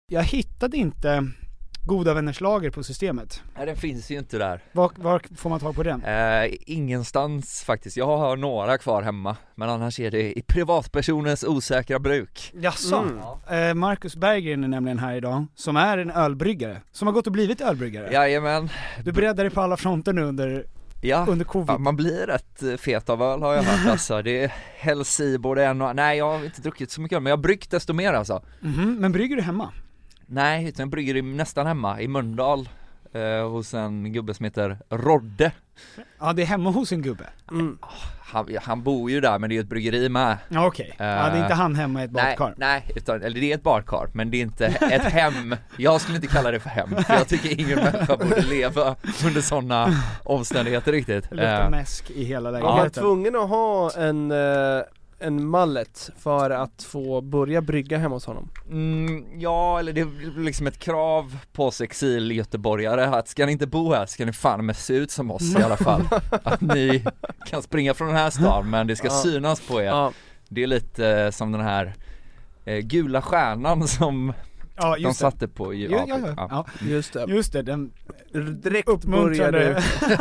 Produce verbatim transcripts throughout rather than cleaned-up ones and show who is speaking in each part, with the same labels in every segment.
Speaker 1: Jag hittade inte Goda vänners lager på systemet.
Speaker 2: Nej, den finns ju inte där.
Speaker 1: Var, var får man tag på den?
Speaker 2: Eh, ingenstans faktiskt. Jag har några kvar hemma, men annars är det i privatpersonens osäkra bruk.
Speaker 1: Jaså? Mm. Eh, Marcus Berggren är nämligen här idag, som är en ölbryggare, som har gått och blivit ölbryggare.
Speaker 2: Jajamän.
Speaker 1: Du breddar dig på alla fronter nu under,
Speaker 2: ja.
Speaker 1: under covid.
Speaker 2: Ja, man blir rätt fet av öl har jag hört alltså. Det hälls i både en och... Nej, jag har inte druckit så mycket öl, men jag har bryggt desto mer alltså.
Speaker 1: Mm-hmm. Men brygger du hemma?
Speaker 2: Nej, utan jag brygger nästan hemma i Mölndal eh, hos en gubbe som heter Rodde.
Speaker 1: Ja, det är hemma hos en gubbe.
Speaker 2: Mm. Han, han bor ju där, men det är ju ett bryggeri med.
Speaker 1: Ja, okej. Okay. Uh, ja, det är inte han hemma i ett badkar.
Speaker 2: Nej, nej utan, eller det är ett badkar, men det är inte ett hem. Jag skulle inte kalla det för hem, för jag tycker ingen människa borde leva under sådana omständigheter riktigt.
Speaker 1: Det luktar uh, mäsk i hela lägenheten.
Speaker 3: Var man tvungen att ha en... Uh... en mallet för att få börja brygga hemma hos honom?
Speaker 2: Mm, ja, eller det är liksom ett krav på oss exil-göteborgare att ska ni inte bo här ska ni fan med se ut som oss i alla fall. Att ni kan springa från den här stan, men det ska ja. synas på er. Ja. Det är lite eh, som den här eh, gula stjärnan som
Speaker 1: ja,
Speaker 2: de satte
Speaker 1: det.
Speaker 2: på.
Speaker 1: Ja, ja, ja.
Speaker 2: Ja.
Speaker 1: Ja.
Speaker 3: Just det.
Speaker 1: Just det, den
Speaker 3: direkt uppmuntrade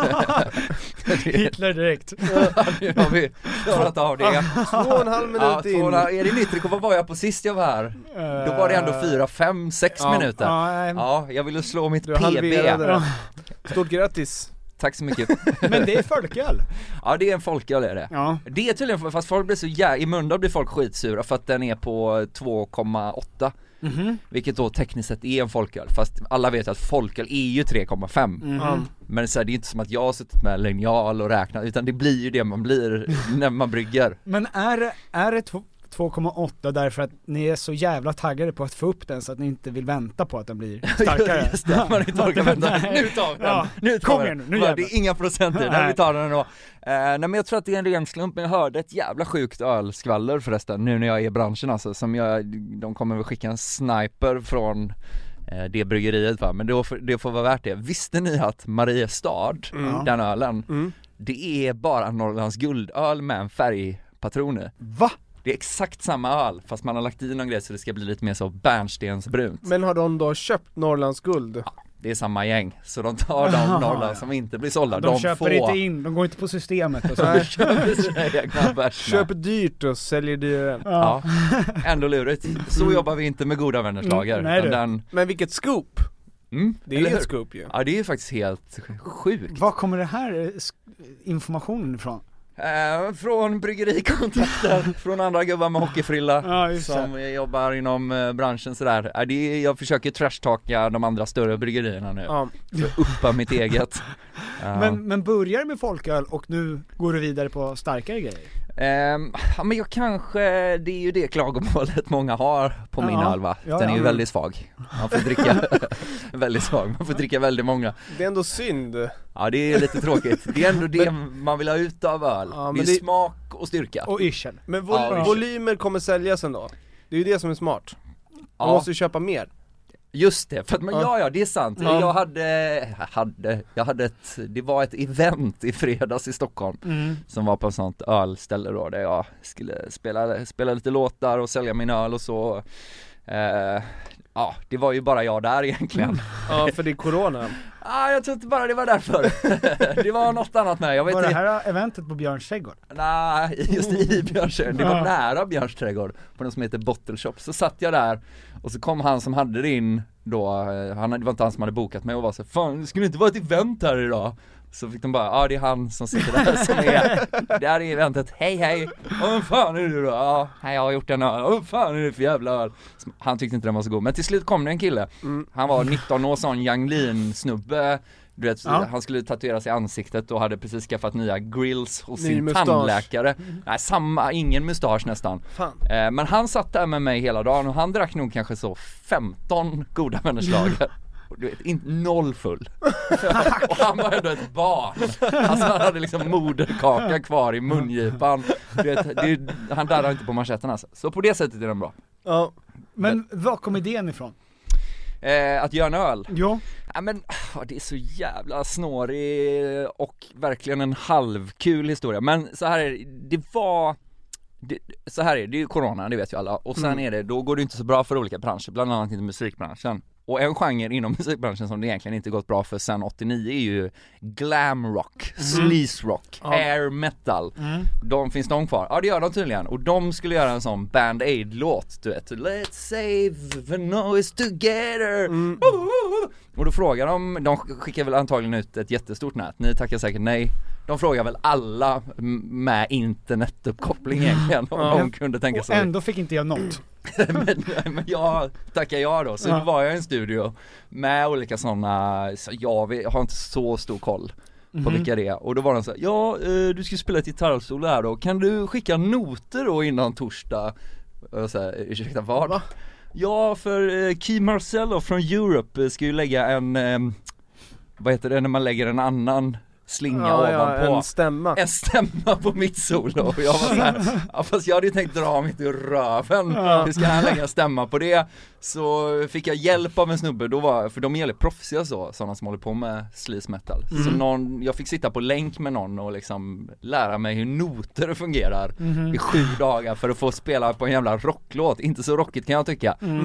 Speaker 1: Hitler direkt.
Speaker 2: Ja, nu har vi klarat av det.
Speaker 3: Två och en halv minut
Speaker 2: ja,
Speaker 3: in.
Speaker 2: Är det nytt? Vad var jag på sist jag var här? Uh, Då var det ändå fyra, fem, sex ja, minuter. Uh, ja, jag ville slå mitt P B.
Speaker 3: Ja. Stort grattis.
Speaker 2: Tack så mycket.
Speaker 1: Men det är folköl.
Speaker 2: Ja, det är en folköl är det. Ja. Det är tydligen, fast folk blir så jä... I Mölndal blir folk skitsura för att den är på två komma åtta. Mm-hmm. Vilket då tekniskt sett är en folköl. Fast alla vet att folköl är ju tre komma fem. Mm-hmm. Men så här, det är inte som att jag har suttit med linjal och räknat, utan det blir ju det man blir när man brygger.
Speaker 1: Men är, är det två komma åtta därför att ni är så jävla taggade på att få upp den så att ni inte vill vänta på att den blir starkare?
Speaker 2: Just det, man inte orkar vänta. Nu tar vi den. Ja, nu tar vi den. Nu, nu det är inga procenter. När vi tar den då. Uh, nej, men jag tror att det är en ren slump. Men jag hörde ett jävla sjukt ölskvaller förresten nu när jag är i branschen alltså, som jag, de kommer väl skicka en sniper från uh, det bryggeriet va. Men då, det får vara värt det. Visste ni att Mariestad, mm. den ölen, mm. det är bara Norrlands guldöl med en färgpatron i?
Speaker 1: Va?
Speaker 2: Det är exakt samma öl, fast man har lagt i någon grej så det ska bli lite mer så bärnstensbrunt.
Speaker 3: Men har de då köpt Norrlands guld?
Speaker 2: Ja, det är samma gäng. Så de tar de Norrland som inte blir sålda.
Speaker 1: De,
Speaker 2: de
Speaker 1: köper
Speaker 2: får...
Speaker 1: inte in, de går inte på systemet. Och så.
Speaker 2: de köper,
Speaker 3: köper dyrt och säljer dyrare.
Speaker 2: Ja, ändå lurigt. Så mm. jobbar vi inte med Goda vänners lager.
Speaker 3: Mm, nej, den... Men vilket scoop!
Speaker 2: Mm,
Speaker 3: det är ju ett scoop ju.
Speaker 2: Ja, det är ju faktiskt helt sjukt.
Speaker 1: Var kommer det här informationen ifrån?
Speaker 2: Eh, från bryggerikontakter, från andra gubbar med hockeyfrilla ja, som jobbar inom eh, branschen sådär. Eh, det är, jag försöker trashtalka de andra större bryggerierna nu ja. för att uppa mitt eget. Uh.
Speaker 1: Men, men börjar med folköl och nu går du vidare på starkare grejer?
Speaker 2: Um, ja men jag kanske, det är ju det klagomålet många har på ja. min öl va. Den ja, ja. är ju väldigt svag. Man får dricka väldigt svag, man får dricka väldigt många.
Speaker 3: Det är ändå synd.
Speaker 2: Ja det är lite tråkigt. Det är ändå det men, man vill ha ut av öl. Ja, det är det... smak och styrka.
Speaker 1: Och yrsel.
Speaker 3: Men vol- ja, volymer kommer säljas ändå. Det är ju det som är smart. Man ja. måste ju köpa mer.
Speaker 2: Just det, för att man, ja. ja ja det är sant. Ja. Jag hade, hade, jag hade ett, det var ett event i fredags i Stockholm mm. som var på ett sånt ölställe då där jag skulle spela, spela lite låtar och sälja min öl och så. Eh, ja, det var ju bara jag där egentligen.
Speaker 3: Ja, för det är corona.
Speaker 2: Ja, ah, jag tror inte bara det var därför. Det var något annat med. Jag vet
Speaker 1: var det här eventet på Björns trädgård?
Speaker 2: Nej, just i Björns trädgård. Det var ja. nära Björns trädgård på något som heter Bottle Shop. Så satt jag där och så kom han som hade det in då. Han, det var inte han som hade bokat mig och var så fan, det skulle inte vara ett event här idag. Så fick de bara, ja ah, det är han som sitter där som är, det här är eventet, hej hej, vad fan är det då? Ja, jag har gjort en öl, vad fan är det för jävla öl? Han tyckte inte den var så god, men till slut kom det en kille, mm. han var nitton år, sån Yang Lin snubbe, du vet, ja. han skulle tatuera sig i ansiktet och hade precis skaffat nya grills hos Ny sin mustasch. tandläkare. Mm. Nej, samma, ingen mustasch nästan. Eh, men han satt där med mig hela dagen och han drack nog kanske så femton Goda vänners lager. Du vet, inte noll full. Och han var ändå ett barn. Alltså han hade liksom moderkaka kvar i mungipan. Du vet, det, han darrar inte på manschetten alltså. Så på det sättet är den bra.
Speaker 1: Ja. Men var kom idén ifrån?
Speaker 2: Eh, att göra en öl?
Speaker 1: Ja.
Speaker 2: Ja men det är så jävla snårig och verkligen en halvkul historia. Men så här är det, det var... det, så här är det, det är ju corona, det vet ju alla. Och sen mm. är det, då går det inte så bra för olika branscher, bland annat inte musikbranschen. Och en genre inom musikbranschen som det egentligen inte gått bra för sen åttionio är ju glam rock, mm. sleaze rock, ja. Air metal. Mm. De finns de kvar? Ja, det gör de tydligen. Och de skulle göra en sån Band Aid-låt, du vet. Let's save the noise together. Mm. Och då frågar de, de skickar väl antagligen ut ett jättestort nät. Ni tackar säkert nej. De frågar väl alla med internetuppkoppling egentligen om ja. de kunde tänka sig.
Speaker 1: Och ändå fick inte jag något.
Speaker 2: men, men jag tackar jag då. Så ja. då var jag i en studio med olika sådana, så jag har inte så stor koll på mm-hmm. vilka det är. Och då var de så här, ja du ska spela ett gitarrsolo här då. Kan du skicka noter då innan torsdag? Och så här, ursäkta vad? Va? Ja, för eh, Key Marcello från Europe ska ju lägga en, eh, vad heter det när man lägger en annan slinga ja, ovanpå.
Speaker 3: Ja, en stämma.
Speaker 2: En stämma på mitt solo. Och jag var så här, ja, fast jag hade ju tänkt dra mitt ur röven. Ja. Hur ska han lägga stämma på det? Så fick jag hjälp av en snubbe. Då var, för de är väldigt proffsiga så, sådana som håller på med sleaze metal. Mm. Så någon, jag fick sitta på länk med någon och liksom lära mig hur noter fungerar mm. i sju dagar för att få spela på en jävla rocklåt. Inte så rockigt kan jag tycka. Mm.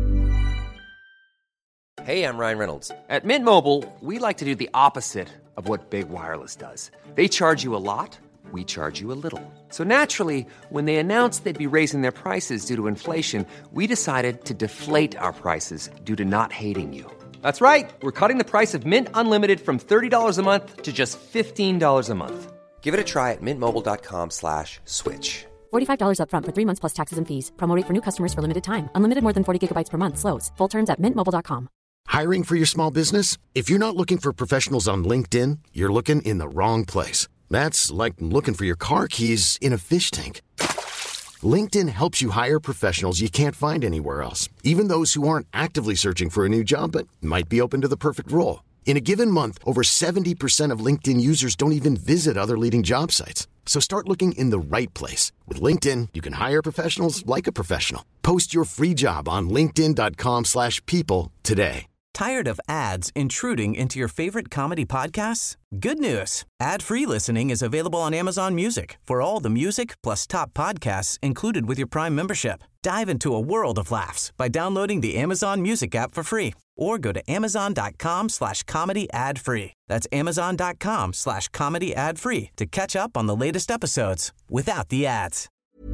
Speaker 4: Hey, I'm Ryan Reynolds. At Mint Mobile, we like to do the opposite of what Big Wireless does. They charge you a lot, we charge you a little. So naturally, when they announced they'd be raising their prices due to inflation, we decided to deflate our prices due to not hating you. That's right. We're cutting the price of Mint Unlimited from thirty dollars a month to just fifteen dollars a month. Give it a try at mintmobile.com slash switch.
Speaker 5: forty-five dollars up front for three months plus taxes and fees. Promo rate for new customers for limited time. Unlimited more than forty gigabytes per month. Slows full terms at mint mobile dot com.
Speaker 6: Hiring for your small business? If you're not looking for professionals on LinkedIn, you're looking in the wrong place. That's like looking for your car keys in a fish tank. LinkedIn helps you hire professionals you can't find anywhere else, even those who aren't actively searching for a new job but might be open to the perfect role. In a given month, over seventy percent of LinkedIn users don't even visit other leading job sites. So start looking in the right place. With LinkedIn, you can hire professionals like a professional. Post your free job on linkedin dot com slash people today.
Speaker 7: Tired of ads intruding into your favorite comedy podcasts? Good news. Ad-free listening is available on Amazon Music for all the music plus top podcasts included with your Prime membership. Dive into a world of laughs by downloading the Amazon Music app for free or go to amazon.com slash comedy ad free. That's amazon.com slash comedy ad free to catch up on the latest episodes without the ads.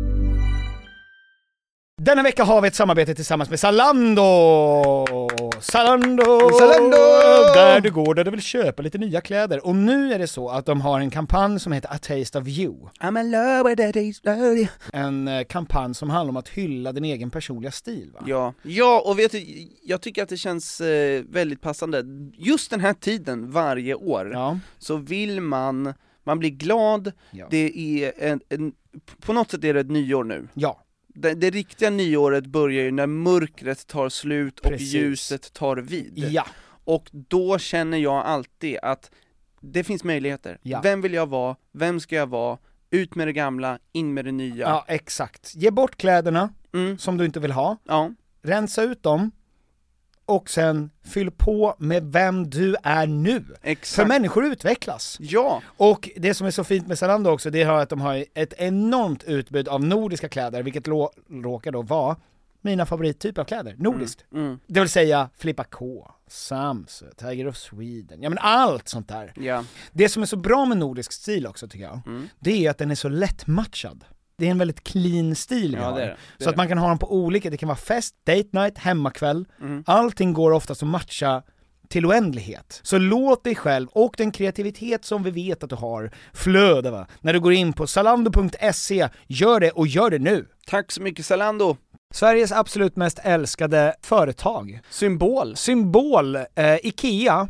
Speaker 1: Denna vecka har vi ett samarbete tillsammans med Zalando. Zalando!
Speaker 3: Zalando!
Speaker 1: Där du går där du vill köpa lite nya kläder. Och nu är det så att de har en kampanj som heter A Taste of You.
Speaker 3: I'm in love with a taste of you.
Speaker 1: En eh, kampanj som handlar om att hylla din egen personliga stil, va?
Speaker 3: Ja, ja och vet du, jag tycker att det känns eh, väldigt passande. Just den här tiden varje år ja. så vill man, man blir glad. Ja. Det är en, en, på något sätt är det ett nyår nu.
Speaker 1: Ja.
Speaker 3: Det, det riktiga nyåret börjar ju när mörkret tar slut och Precis. ljuset tar vid.
Speaker 1: Ja.
Speaker 3: Och då känner jag alltid att det finns möjligheter. Ja. Vem vill jag vara? Vem ska jag vara? Ut med det gamla, in med det nya.
Speaker 1: Ja, exakt. Ge bort kläderna mm. som du inte vill ha.
Speaker 3: Ja.
Speaker 1: Rensa ut dem. Och sen fyll på med vem du är nu.
Speaker 3: Exakt.
Speaker 1: För människor utvecklas.
Speaker 3: Ja.
Speaker 1: Och det som är så fint med Zalando också, det är att de har ett enormt utbud av nordiska kläder, vilket lå- råkar då vara mina favorittyper av kläder, nordiskt.
Speaker 3: Mm. Mm.
Speaker 1: Det vill säga Flippa K, Samsö, Tiger of Sweden, ja men allt sånt där.
Speaker 3: Ja.
Speaker 1: Det som är så bra med nordisk stil också tycker jag, mm. det är att den är så lättmatchad. Det är en väldigt clean stil vi
Speaker 3: ja,
Speaker 1: har.
Speaker 3: det är det. Det är
Speaker 1: så att man kan ha dem på olika, det kan vara fest, date night, hemmakväll. Mm. Allting går oftast att matcha till oändlighet. Så låt dig själv och den kreativitet som vi vet att du har flöda, va? När du går in på zalando punkt se, gör det och gör det nu.
Speaker 3: Tack så mycket Zalando.
Speaker 1: Sveriges absolut mest älskade företag.
Speaker 3: Symbol.
Speaker 1: Symbol. Eh, Ikea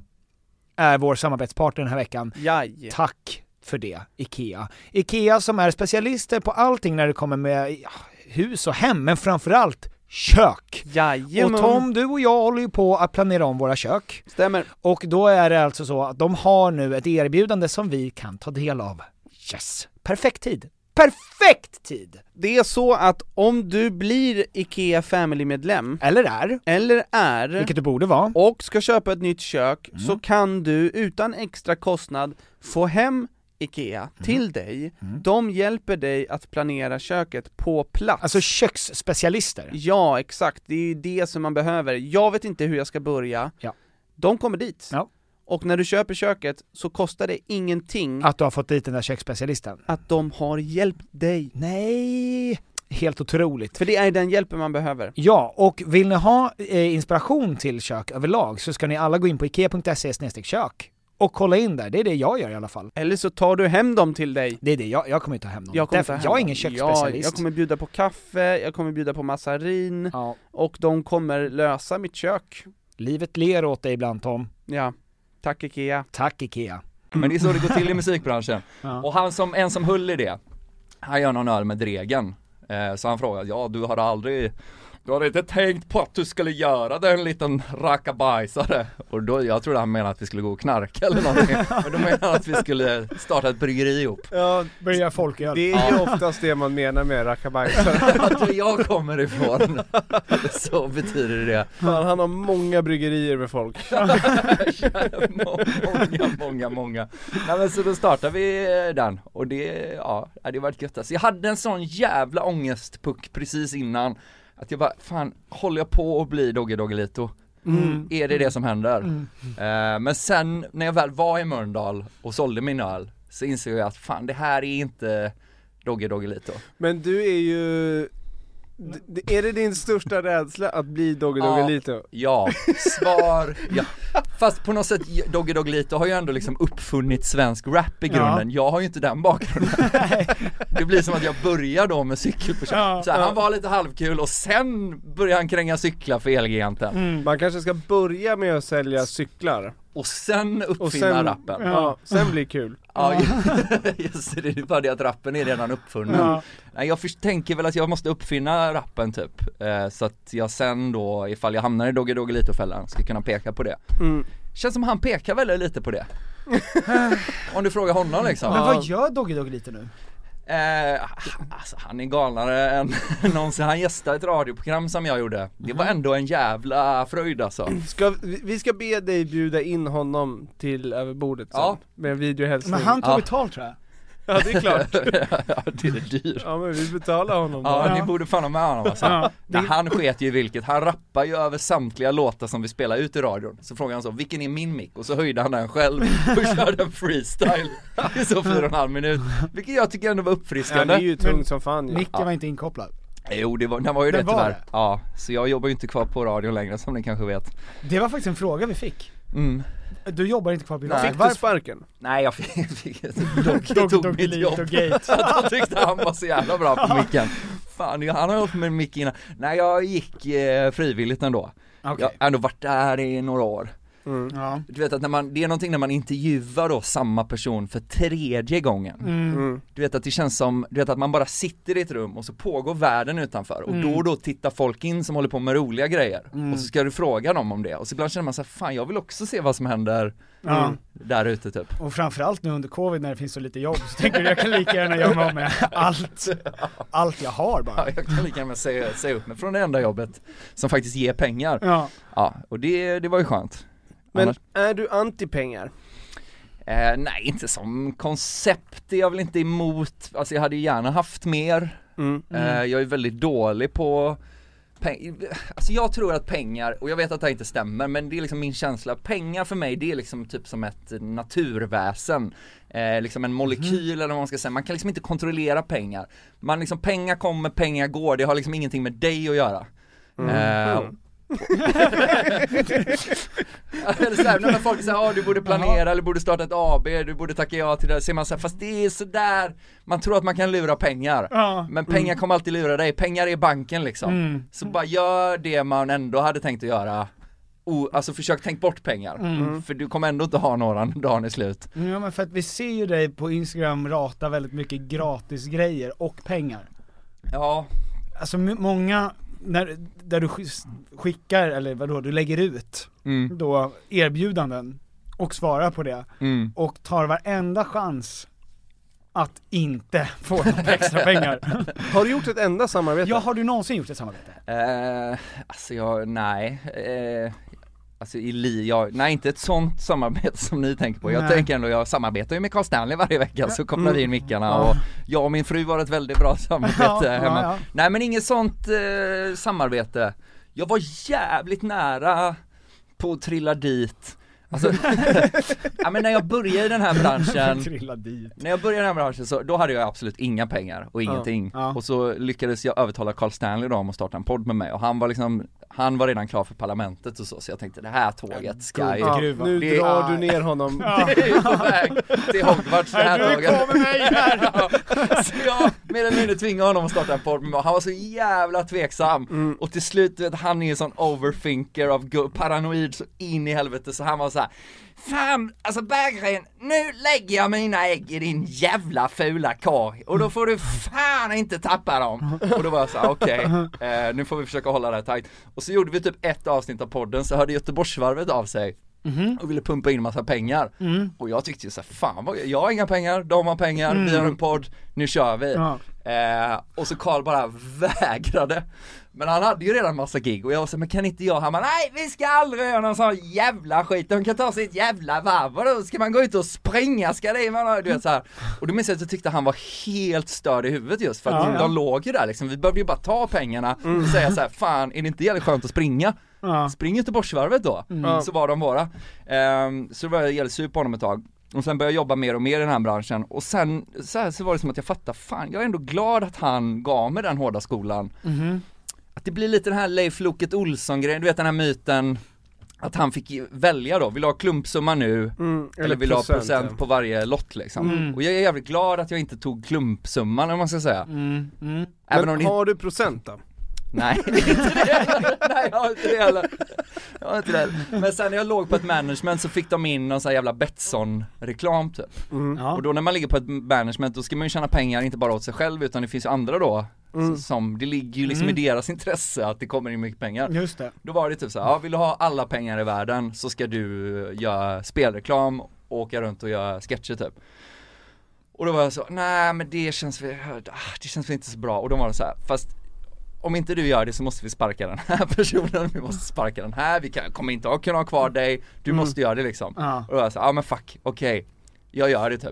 Speaker 1: är vår samarbetspartner den här veckan.
Speaker 3: Jaj.
Speaker 1: Tack för det, Ikea. Ikea som är specialister på allting när det kommer med ja, hus och hem, men framförallt kök.
Speaker 3: Jajamän.
Speaker 1: Och Tom, du och jag håller ju på att planera om våra kök.
Speaker 3: Stämmer.
Speaker 1: Och då är det alltså så att de har nu ett erbjudande som vi kan ta del av. Yes, perfekt tid. Perfekt tid!
Speaker 3: Det är så att om du blir Ikea Family-medlem
Speaker 1: Eller är
Speaker 3: Eller är
Speaker 1: Vilket du borde vara
Speaker 3: Och ska köpa ett nytt kök mm. så kan du utan extra kostnad få hem IKEA
Speaker 1: Mm.
Speaker 3: till dig.
Speaker 1: Mm.
Speaker 3: De hjälper dig att planera köket på plats.
Speaker 1: Alltså köksspecialister.
Speaker 3: Ja, exakt. Det är ju det som man behöver. Jag vet inte hur jag ska börja.
Speaker 1: Ja.
Speaker 3: De kommer dit.
Speaker 1: Ja.
Speaker 3: Och när du köper köket så kostar det ingenting
Speaker 1: Att du har fått dit den där köksspecialisten.
Speaker 3: att de har hjälpt dig.
Speaker 1: Nej, helt otroligt.
Speaker 3: För det är den hjälpen man behöver.
Speaker 1: Ja, och vill ni ha eh, inspiration till kök överlag så ska ni alla gå in på ikea punkt se slash kök och kolla in där. Det är det jag gör i alla fall.
Speaker 3: Eller så tar du hem dem till dig.
Speaker 1: Det är det, jag, jag kommer inte ta hem dem.
Speaker 3: Jag, kommer
Speaker 1: Därför,
Speaker 3: ta hem
Speaker 1: jag är
Speaker 3: dem.
Speaker 1: ingen köksspecialist.
Speaker 3: Ja, jag kommer bjuda på kaffe, jag kommer bjuda på massarin,
Speaker 1: Ja.
Speaker 3: och de kommer lösa mitt kök.
Speaker 1: Livet ler åt dig ibland, Tom.
Speaker 3: Ja, tack IKEA.
Speaker 1: Tack IKEA.
Speaker 2: Men det är så det går till i musikbranschen.
Speaker 1: Ja.
Speaker 2: Och han som, en som höll i det, han gör någon öl med Dregen. eh, Så han frågade, ja du har aldrig Du har inte tänkt på att du skulle göra det, en liten rackabajsare. Och då, jag trodde han menade att vi skulle gå och knarka eller någonting. Men då menade han att vi skulle starta ett bryggeri ihop.
Speaker 8: Ja,
Speaker 1: Börja folköl.
Speaker 8: det är ju oftast det man menar med rackabajsare.
Speaker 2: Att jag kommer ifrån. Så betyder det.
Speaker 8: Fan, han har många bryggerier med folk.
Speaker 2: Många, många, många. Nej, men så då startade vi den. Och det, ja, det var gött. Så jag hade en sån jävla ångestpuck precis innan. Att jag bara, fan, håller jag på att bli Dogge Doggelito?
Speaker 1: Mm.
Speaker 2: Är det det som händer?
Speaker 1: Mm.
Speaker 2: Uh, men sen när jag väl var i Mölndal och sålde min öl, så insåg jag att fan, det här är inte Dogge Doggelito.
Speaker 8: Men du är ju... D- är det din största rädsla att bli Dogge Doggelito?
Speaker 2: Ja, svar ja. Fast på något sätt, Dogge Doggelito har ju ändå liksom uppfunnit svensk rap i grunden. Ja. Jag har ju inte den bakgrunden. Det blir som att jag börjar då med cykel på ja, så här, ja. Han var lite halvkul och sen började han kränga cyklar för Elgiganten.
Speaker 8: Mm. Man kanske ska börja med att sälja cyklar.
Speaker 2: Och sen uppfinna
Speaker 8: och sen,
Speaker 2: rappen.
Speaker 8: Ja, sen blir kul.
Speaker 2: Ja, just det, det är bara det att rappen är redan uppfunnen. Ja. Nej, jag för, tänker väl att jag måste uppfinna rappen typ. Eh, så att jag sen då, ifall jag hamnar i Dogge Doggelito-fällan, ska kunna peka på det. Mm. Känns som han pekar väldigt lite på det. Om du frågar honom liksom.
Speaker 1: Men vad gör Dogge Doggelito nu?
Speaker 2: Eh, alltså han är galnare än någonsin. Han gästade ett radioprogram som jag gjorde. Det var ändå en jävla fröjd alltså.
Speaker 8: Ska, vi ska be dig bjuda in honom till över bordet sen,
Speaker 2: ja.
Speaker 8: Med en videohälsning.
Speaker 1: Men han tog
Speaker 2: ja.
Speaker 1: betalt tror jag.
Speaker 8: Ja, det är klart.
Speaker 2: Ja, det är dyrt.
Speaker 8: Ja, men vi betalar honom då.
Speaker 2: Ja,
Speaker 8: Ja.
Speaker 2: ni borde fan ha med honom alltså.
Speaker 1: Ja,
Speaker 2: det... Han sket ju i vilket. Han rappar ju över samtliga låtar som vi spelar ut i radion. Så frågade han så, vilken är min mick? Och så höjde han den själv och körde en freestyle i så fyra och en halv minut. Vilket jag tycker ändå var uppfriskande.
Speaker 8: Ja, det är ju tungt som fan.
Speaker 1: Micken ja. var inte inkopplad.
Speaker 2: Jo, det var, den var ju
Speaker 1: den
Speaker 2: det
Speaker 1: var
Speaker 2: tyvärr.
Speaker 1: Det.
Speaker 2: Ja, så jag jobbar ju inte kvar på radion längre som ni kanske vet.
Speaker 1: Det var faktiskt en fråga vi fick.
Speaker 2: Mm.
Speaker 1: Du jobbar inte kvar på radion.
Speaker 8: Fick du sparken?
Speaker 2: Nej, jag fick, fick Dogge tog mitt jobb. Jag tyckte han var så jävla bra på micken. Fan, han har hållit med mick innan. Nej, jag gick eh, frivilligt ändå. Okay. Jag har ändå varit där i några år.
Speaker 8: Mm.
Speaker 1: Ja.
Speaker 2: Du vet att när man, det är någonting när man intervjuar då samma person för tredje gången.
Speaker 1: Mm.
Speaker 8: Mm.
Speaker 2: Du vet att det känns som, du vet att man bara sitter i ett rum och så pågår världen utanför. Och
Speaker 1: mm.
Speaker 2: då och då tittar folk in som håller på med roliga grejer.
Speaker 1: Mm.
Speaker 2: Och så ska du fråga dem om det. Och så ibland känner man så här, fan jag vill också se vad som händer
Speaker 1: ja.
Speaker 2: mm, där ute typ.
Speaker 1: Och framförallt nu under covid när det finns så lite jobb så tänker jag jag kan lika gärna göra mig av med allt, allt jag har bara.
Speaker 2: Ja, jag kan lika gärna säga, säga upp mig från det enda jobbet som faktiskt ger pengar.
Speaker 1: Ja,
Speaker 2: ja och det, det var ju skönt.
Speaker 8: Men
Speaker 2: Annars...
Speaker 8: är du anti-pengar?
Speaker 2: Eh, nej, inte som koncept är jag väl inte emot. Alltså jag hade gärna haft mer.
Speaker 8: Mm.
Speaker 2: Eh, jag är väldigt dålig på peng- Alltså jag tror att pengar, och jag vet att det inte stämmer, men det är liksom min känsla. Pengar för mig, det är liksom typ som ett naturväsen. Eh, liksom en molekyl mm. eller vad man ska säga. Man kan liksom inte kontrollera pengar. Man liksom, pengar kommer, pengar går. Det har liksom ingenting med dig att göra.
Speaker 8: Mm.
Speaker 2: Eh,
Speaker 8: mm.
Speaker 2: Eller så här, när folk säger att ah, du borde planera Aha. eller borde starta ett A B, du borde tacka ja till det, ser man så här, fast det är så där man tror att man kan lura pengar. Ja. Men pengar mm. kommer alltid lura dig. Pengar är banken liksom. Mm. Så bara gör det man ändå hade tänkt att göra. O, alltså försök tänk bort pengar. Mm. För du kommer ändå inte ha några dagen i slut.
Speaker 1: Ja, men för att vi ser ju dig på Instagram rata väldigt mycket gratis grejer och pengar.
Speaker 2: Ja.
Speaker 1: Alltså m- många när, där du skickar, eller vadå, du lägger ut mm. då erbjudanden och svarar på det mm. och tar varenda chans att inte få några extra pengar.
Speaker 8: Har du gjort ett enda samarbete?
Speaker 1: Ja, har du någonsin gjort ett samarbete?
Speaker 2: Eh, alltså jag, nej. Eh, Alltså i li, jag, nej inte ett sånt samarbete som ni tänker på. Jag
Speaker 1: Nej.
Speaker 2: tänker ändå, jag samarbetar ju med Carl Stanley varje vecka, så kopplar
Speaker 1: Mm.
Speaker 2: vi in mickarna
Speaker 1: Ja.
Speaker 2: och jag och min fru var ett väldigt bra samarbete
Speaker 1: Ja, ja,
Speaker 2: hemma.
Speaker 1: ja.
Speaker 2: Nej men inget sånt eh, samarbete. Jag var jävligt nära på att trilla dit. Alltså, ja, men när jag började i den här branschen
Speaker 1: Trilla dit.
Speaker 2: När jag började i den här branschen så då hade jag absolut inga pengar och ingenting.
Speaker 1: Ja.
Speaker 2: Och så lyckades jag övertala Carl Stanley då om att starta en podd med mig. Och han var liksom, han var redan klar för parlamentet och så. Så jag tänkte, det här tåget ska ju...
Speaker 8: Ja,
Speaker 1: Gruva.
Speaker 8: nu
Speaker 2: Det-
Speaker 8: drar
Speaker 1: Ja.
Speaker 8: du ner honom.
Speaker 1: Ja.
Speaker 2: Det är ju på väg till Hogwarts det här
Speaker 1: Du är
Speaker 2: tåget.
Speaker 1: kvar med mig här.
Speaker 2: Ja, så jag mer eller mindre tvingade honom att starta en podd med mig. Han var så jävla tveksam.
Speaker 8: Mm.
Speaker 2: Och till slut, vet, han är ju en sån overthinker av gu- paranoid så in i helvete. Så han var så här: fan, alltså Berggren, nu lägger jag mina ägg i din jävla fula korg och då får du fan inte tappa dem. Och då var jag så här: okej, eh, nu får vi försöka hålla det här tajt. Och så gjorde vi typ ett avsnitt av podden, så hörde Göteborgsvarvet av sig och ville pumpa in massa pengar.
Speaker 1: Mm.
Speaker 2: Och jag tyckte så här, fan vad, jag har inga pengar, de har pengar, vi har en podd, nu kör vi.
Speaker 1: Ja.
Speaker 2: Eh, och så Carl bara vägrade. Men han hade ju redan massa gig och jag var så här, men kan inte jag? Han bara, nej vi ska aldrig göra någon sån jävla skit, de kan ta sitt jävla varv och då ska man gå ut och springa, ska det man, du vet så här. Och då minns jag att jag tyckte han var helt störd i huvudet just för att
Speaker 1: Ja, ja.
Speaker 2: de låg ju där liksom, vi behövde ju bara ta pengarna och säga så här, fan är det inte jävligt skönt att springa?
Speaker 1: Ja.
Speaker 2: Spring Göteborgsvarvet då,
Speaker 8: Mm.
Speaker 2: så var de våra. Ehm, så det var jag jävligt sur på honom ett tag. Och sen började jag jobba mer och mer i den här branschen. Och sen så, här, så var det som att jag fattade, fan jag är ändå glad att han gav mig den hårda skolan.
Speaker 1: Mhm.
Speaker 2: Att det blir lite den här Leif Loket Olsson-grejen, du vet den här myten att han fick välja då, vill du ha klumpsumma nu
Speaker 8: Mm,
Speaker 2: eller vill du ha procent
Speaker 8: procenten.
Speaker 2: på varje lott liksom.
Speaker 1: Mm.
Speaker 2: Och jag är jävligt glad att jag inte tog klumpsumman om man ska säga.
Speaker 1: Mm. Mm.
Speaker 2: Även
Speaker 8: Men
Speaker 2: om det
Speaker 8: har du procent då?
Speaker 2: Nej, inte det heller. Nej, jag har inte det heller. Jag har inte det heller. Men sen när jag låg på ett management så fick de in någon sån här jävla Betsson-reklam typ.
Speaker 8: Mm.
Speaker 1: Ja.
Speaker 2: Och då när man ligger på ett management då ska man ju tjäna pengar inte bara åt sig själv utan det finns ju andra då
Speaker 8: Mm.
Speaker 2: som, det ligger ju liksom
Speaker 1: Mm.
Speaker 2: i deras intresse att det kommer in mycket pengar.
Speaker 1: Just det.
Speaker 2: Då var det typ så här, ja, vill du ha alla pengar i världen så ska du göra spelreklam och åka runt och göra sketcher typ. Och då var jag så, nej men det känns väl, det känns väl inte så bra. Och då var det så här, fast om inte du gör det så måste vi sparka den här personen, vi måste sparka den här, vi kan, kommer inte att kunna ha kvar dig, du
Speaker 1: Mm.
Speaker 2: måste göra det liksom.
Speaker 1: Ja.
Speaker 2: Och då var jag så, ja men fuck, okej, jag gör det typ.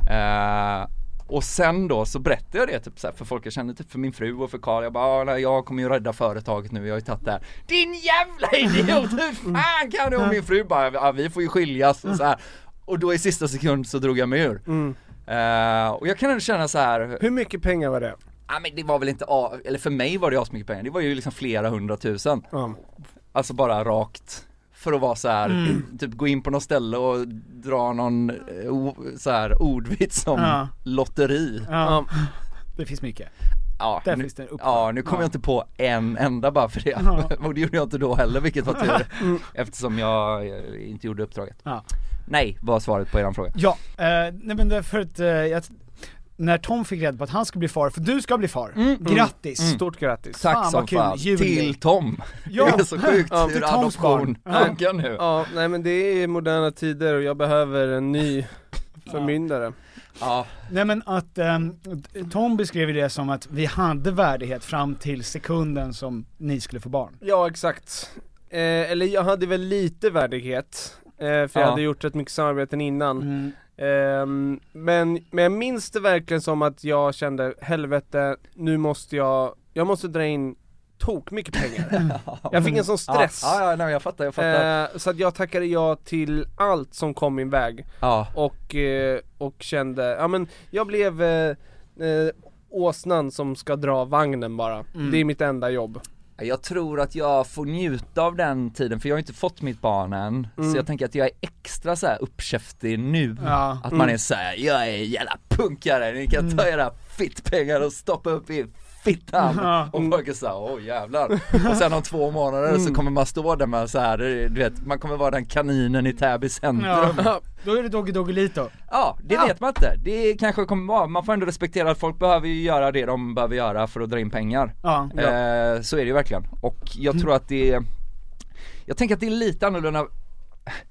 Speaker 2: Uh, och sen då så berättade jag det typ så här, för folk jag kände typ för min fru och för Carl, jag bara, ah, nej, jag kommer ju rädda företaget nu, jag har ju tagit det här. Din jävla idiot, hur fan kan du? Och min fru bara, ja, vi får ju skiljas och så här. Och då i sista sekund så drog jag mig ur.
Speaker 8: Mm.
Speaker 2: Uh, och jag kan ändå känna så här.
Speaker 8: Hur mycket pengar var det?
Speaker 2: Ja men det var väl inte, eller för mig var det så mycket pengar, det var ju liksom flera hundratusen.
Speaker 8: Ja.
Speaker 2: Alltså bara rakt, för att vara så här,
Speaker 1: Mm.
Speaker 2: typ gå in på något ställe och dra någon eh, o, så här ordvits som
Speaker 1: Ja.
Speaker 2: lotteri.
Speaker 1: Ja. Det finns mycket.
Speaker 2: Ja,
Speaker 1: Där
Speaker 2: nu,
Speaker 1: finns det upp.
Speaker 2: ja, nu kom
Speaker 1: Ja.
Speaker 2: jag inte på en enda bara för det.
Speaker 1: Ja.
Speaker 2: Och det gjorde jag inte då heller, vilket var tur. Eftersom jag eh, inte gjorde uppdraget.
Speaker 1: Ja.
Speaker 2: Nej, var svaret på eran fråga.
Speaker 1: Ja, eh, nej men därför att eh, jag, när Tom fick reda på att han skulle bli far, för du ska bli far,
Speaker 2: Mm.
Speaker 1: grattis!
Speaker 2: Mm.
Speaker 8: Stort grattis.
Speaker 2: Tack
Speaker 1: Fan,
Speaker 2: som
Speaker 1: vad kul.
Speaker 2: fan.
Speaker 1: Jul.
Speaker 2: Till Tom.
Speaker 1: Ja.
Speaker 2: Det är så sjukt
Speaker 8: Ja,
Speaker 2: hur
Speaker 1: till Toms barn.
Speaker 2: adoption
Speaker 1: Ja.
Speaker 2: funkar nu.
Speaker 8: Ja, nej men det är moderna tider och jag behöver en ny förmyndare.
Speaker 2: Ja.
Speaker 1: Nej men att ehm, Tom beskrev det som att vi hade värdighet fram till sekunden som ni skulle få barn.
Speaker 8: Ja, exakt. Eh, eller jag hade väl lite värdighet, eh, för jag
Speaker 2: Ja.
Speaker 8: hade gjort rätt mycket samarbeten innan.
Speaker 1: Mm.
Speaker 8: Ehm, men, men jag minns det verkligen som att jag kände, helvete, nu måste jag, jag måste dra in tok mycket pengar. Jag fick en sån stress.
Speaker 2: Ja, ja, ja nej, jag fattar, jag fattar.
Speaker 8: Eh, så att jag tackade ja till allt som kom min väg.
Speaker 2: Ja.
Speaker 8: Och, eh, och kände, ja men jag blev eh, eh, åsnan som ska dra vagnen bara.
Speaker 1: Mm.
Speaker 8: Det är mitt enda jobb.
Speaker 2: Jag tror att jag får njuta av den tiden, för jag har inte fått mitt barn än.
Speaker 8: Mm.
Speaker 2: Så jag tänker att jag är extra så här uppkäftig nu.
Speaker 1: Ja.
Speaker 2: Att man
Speaker 8: Mm.
Speaker 2: är så här: jag är jävla punkare, ni kan ta era fittpengar och stoppa upp i fittan.
Speaker 1: Ja.
Speaker 2: Och folk är så här, åh jävlar. Och sen om två månader så kommer man stå där med så här, du vet, man kommer vara den kaninen i Täby centrum.
Speaker 1: Ja. Då är det Doggy Doggelito.
Speaker 2: Ja, det
Speaker 1: Ja.
Speaker 2: vet man inte. Det kanske kommer vara, man får ändå respektera att folk behöver ju göra det de behöver göra för att dra in pengar.
Speaker 1: Ja.
Speaker 2: Eh, så är det ju verkligen. Och jag tror att det är, jag tänker att det är lite annorlunda.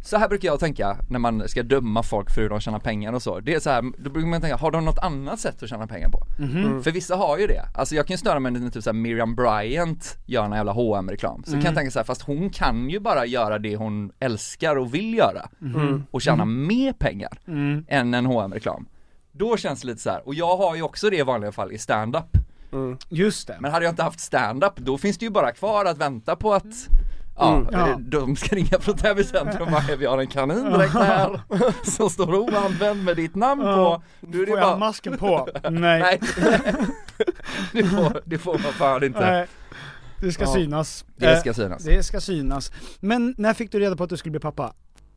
Speaker 2: så här brukar jag tänka när man ska döma folk för hur de tjänar pengar och så. Det är så här, då brukar man tänka, har de något annat sätt att tjäna pengar på? Mm-hmm. Mm. För vissa har ju det. Alltså jag kan ju störa mig när typ så här Miriam Bryant gör en jävla H och M-reklam. Så mm. kan jag tänka så här, fast hon kan ju bara göra det hon älskar och vill göra. Mm. Och tjäna mm. mer pengar mm. än en H och M-reklam. Då känns det lite så här. Och jag har ju också det i vanliga fall i stand-up.
Speaker 1: Mm. Just det.
Speaker 2: Men hade jag inte haft stand-up, då finns det ju bara kvar att vänta på att ja, mm. ja. de ska ringa från Täbycentrum och vi har en kanin direkt här som står oanvänd med ditt namn ja. på.
Speaker 1: Du, får jag bara... masken på? Nej. Nej.
Speaker 2: det, får, det får man fan inte. Nej.
Speaker 1: Det ska ja. synas.
Speaker 2: Det ska synas.
Speaker 1: Det ska synas. Men när fick du reda på att du skulle bli pappa?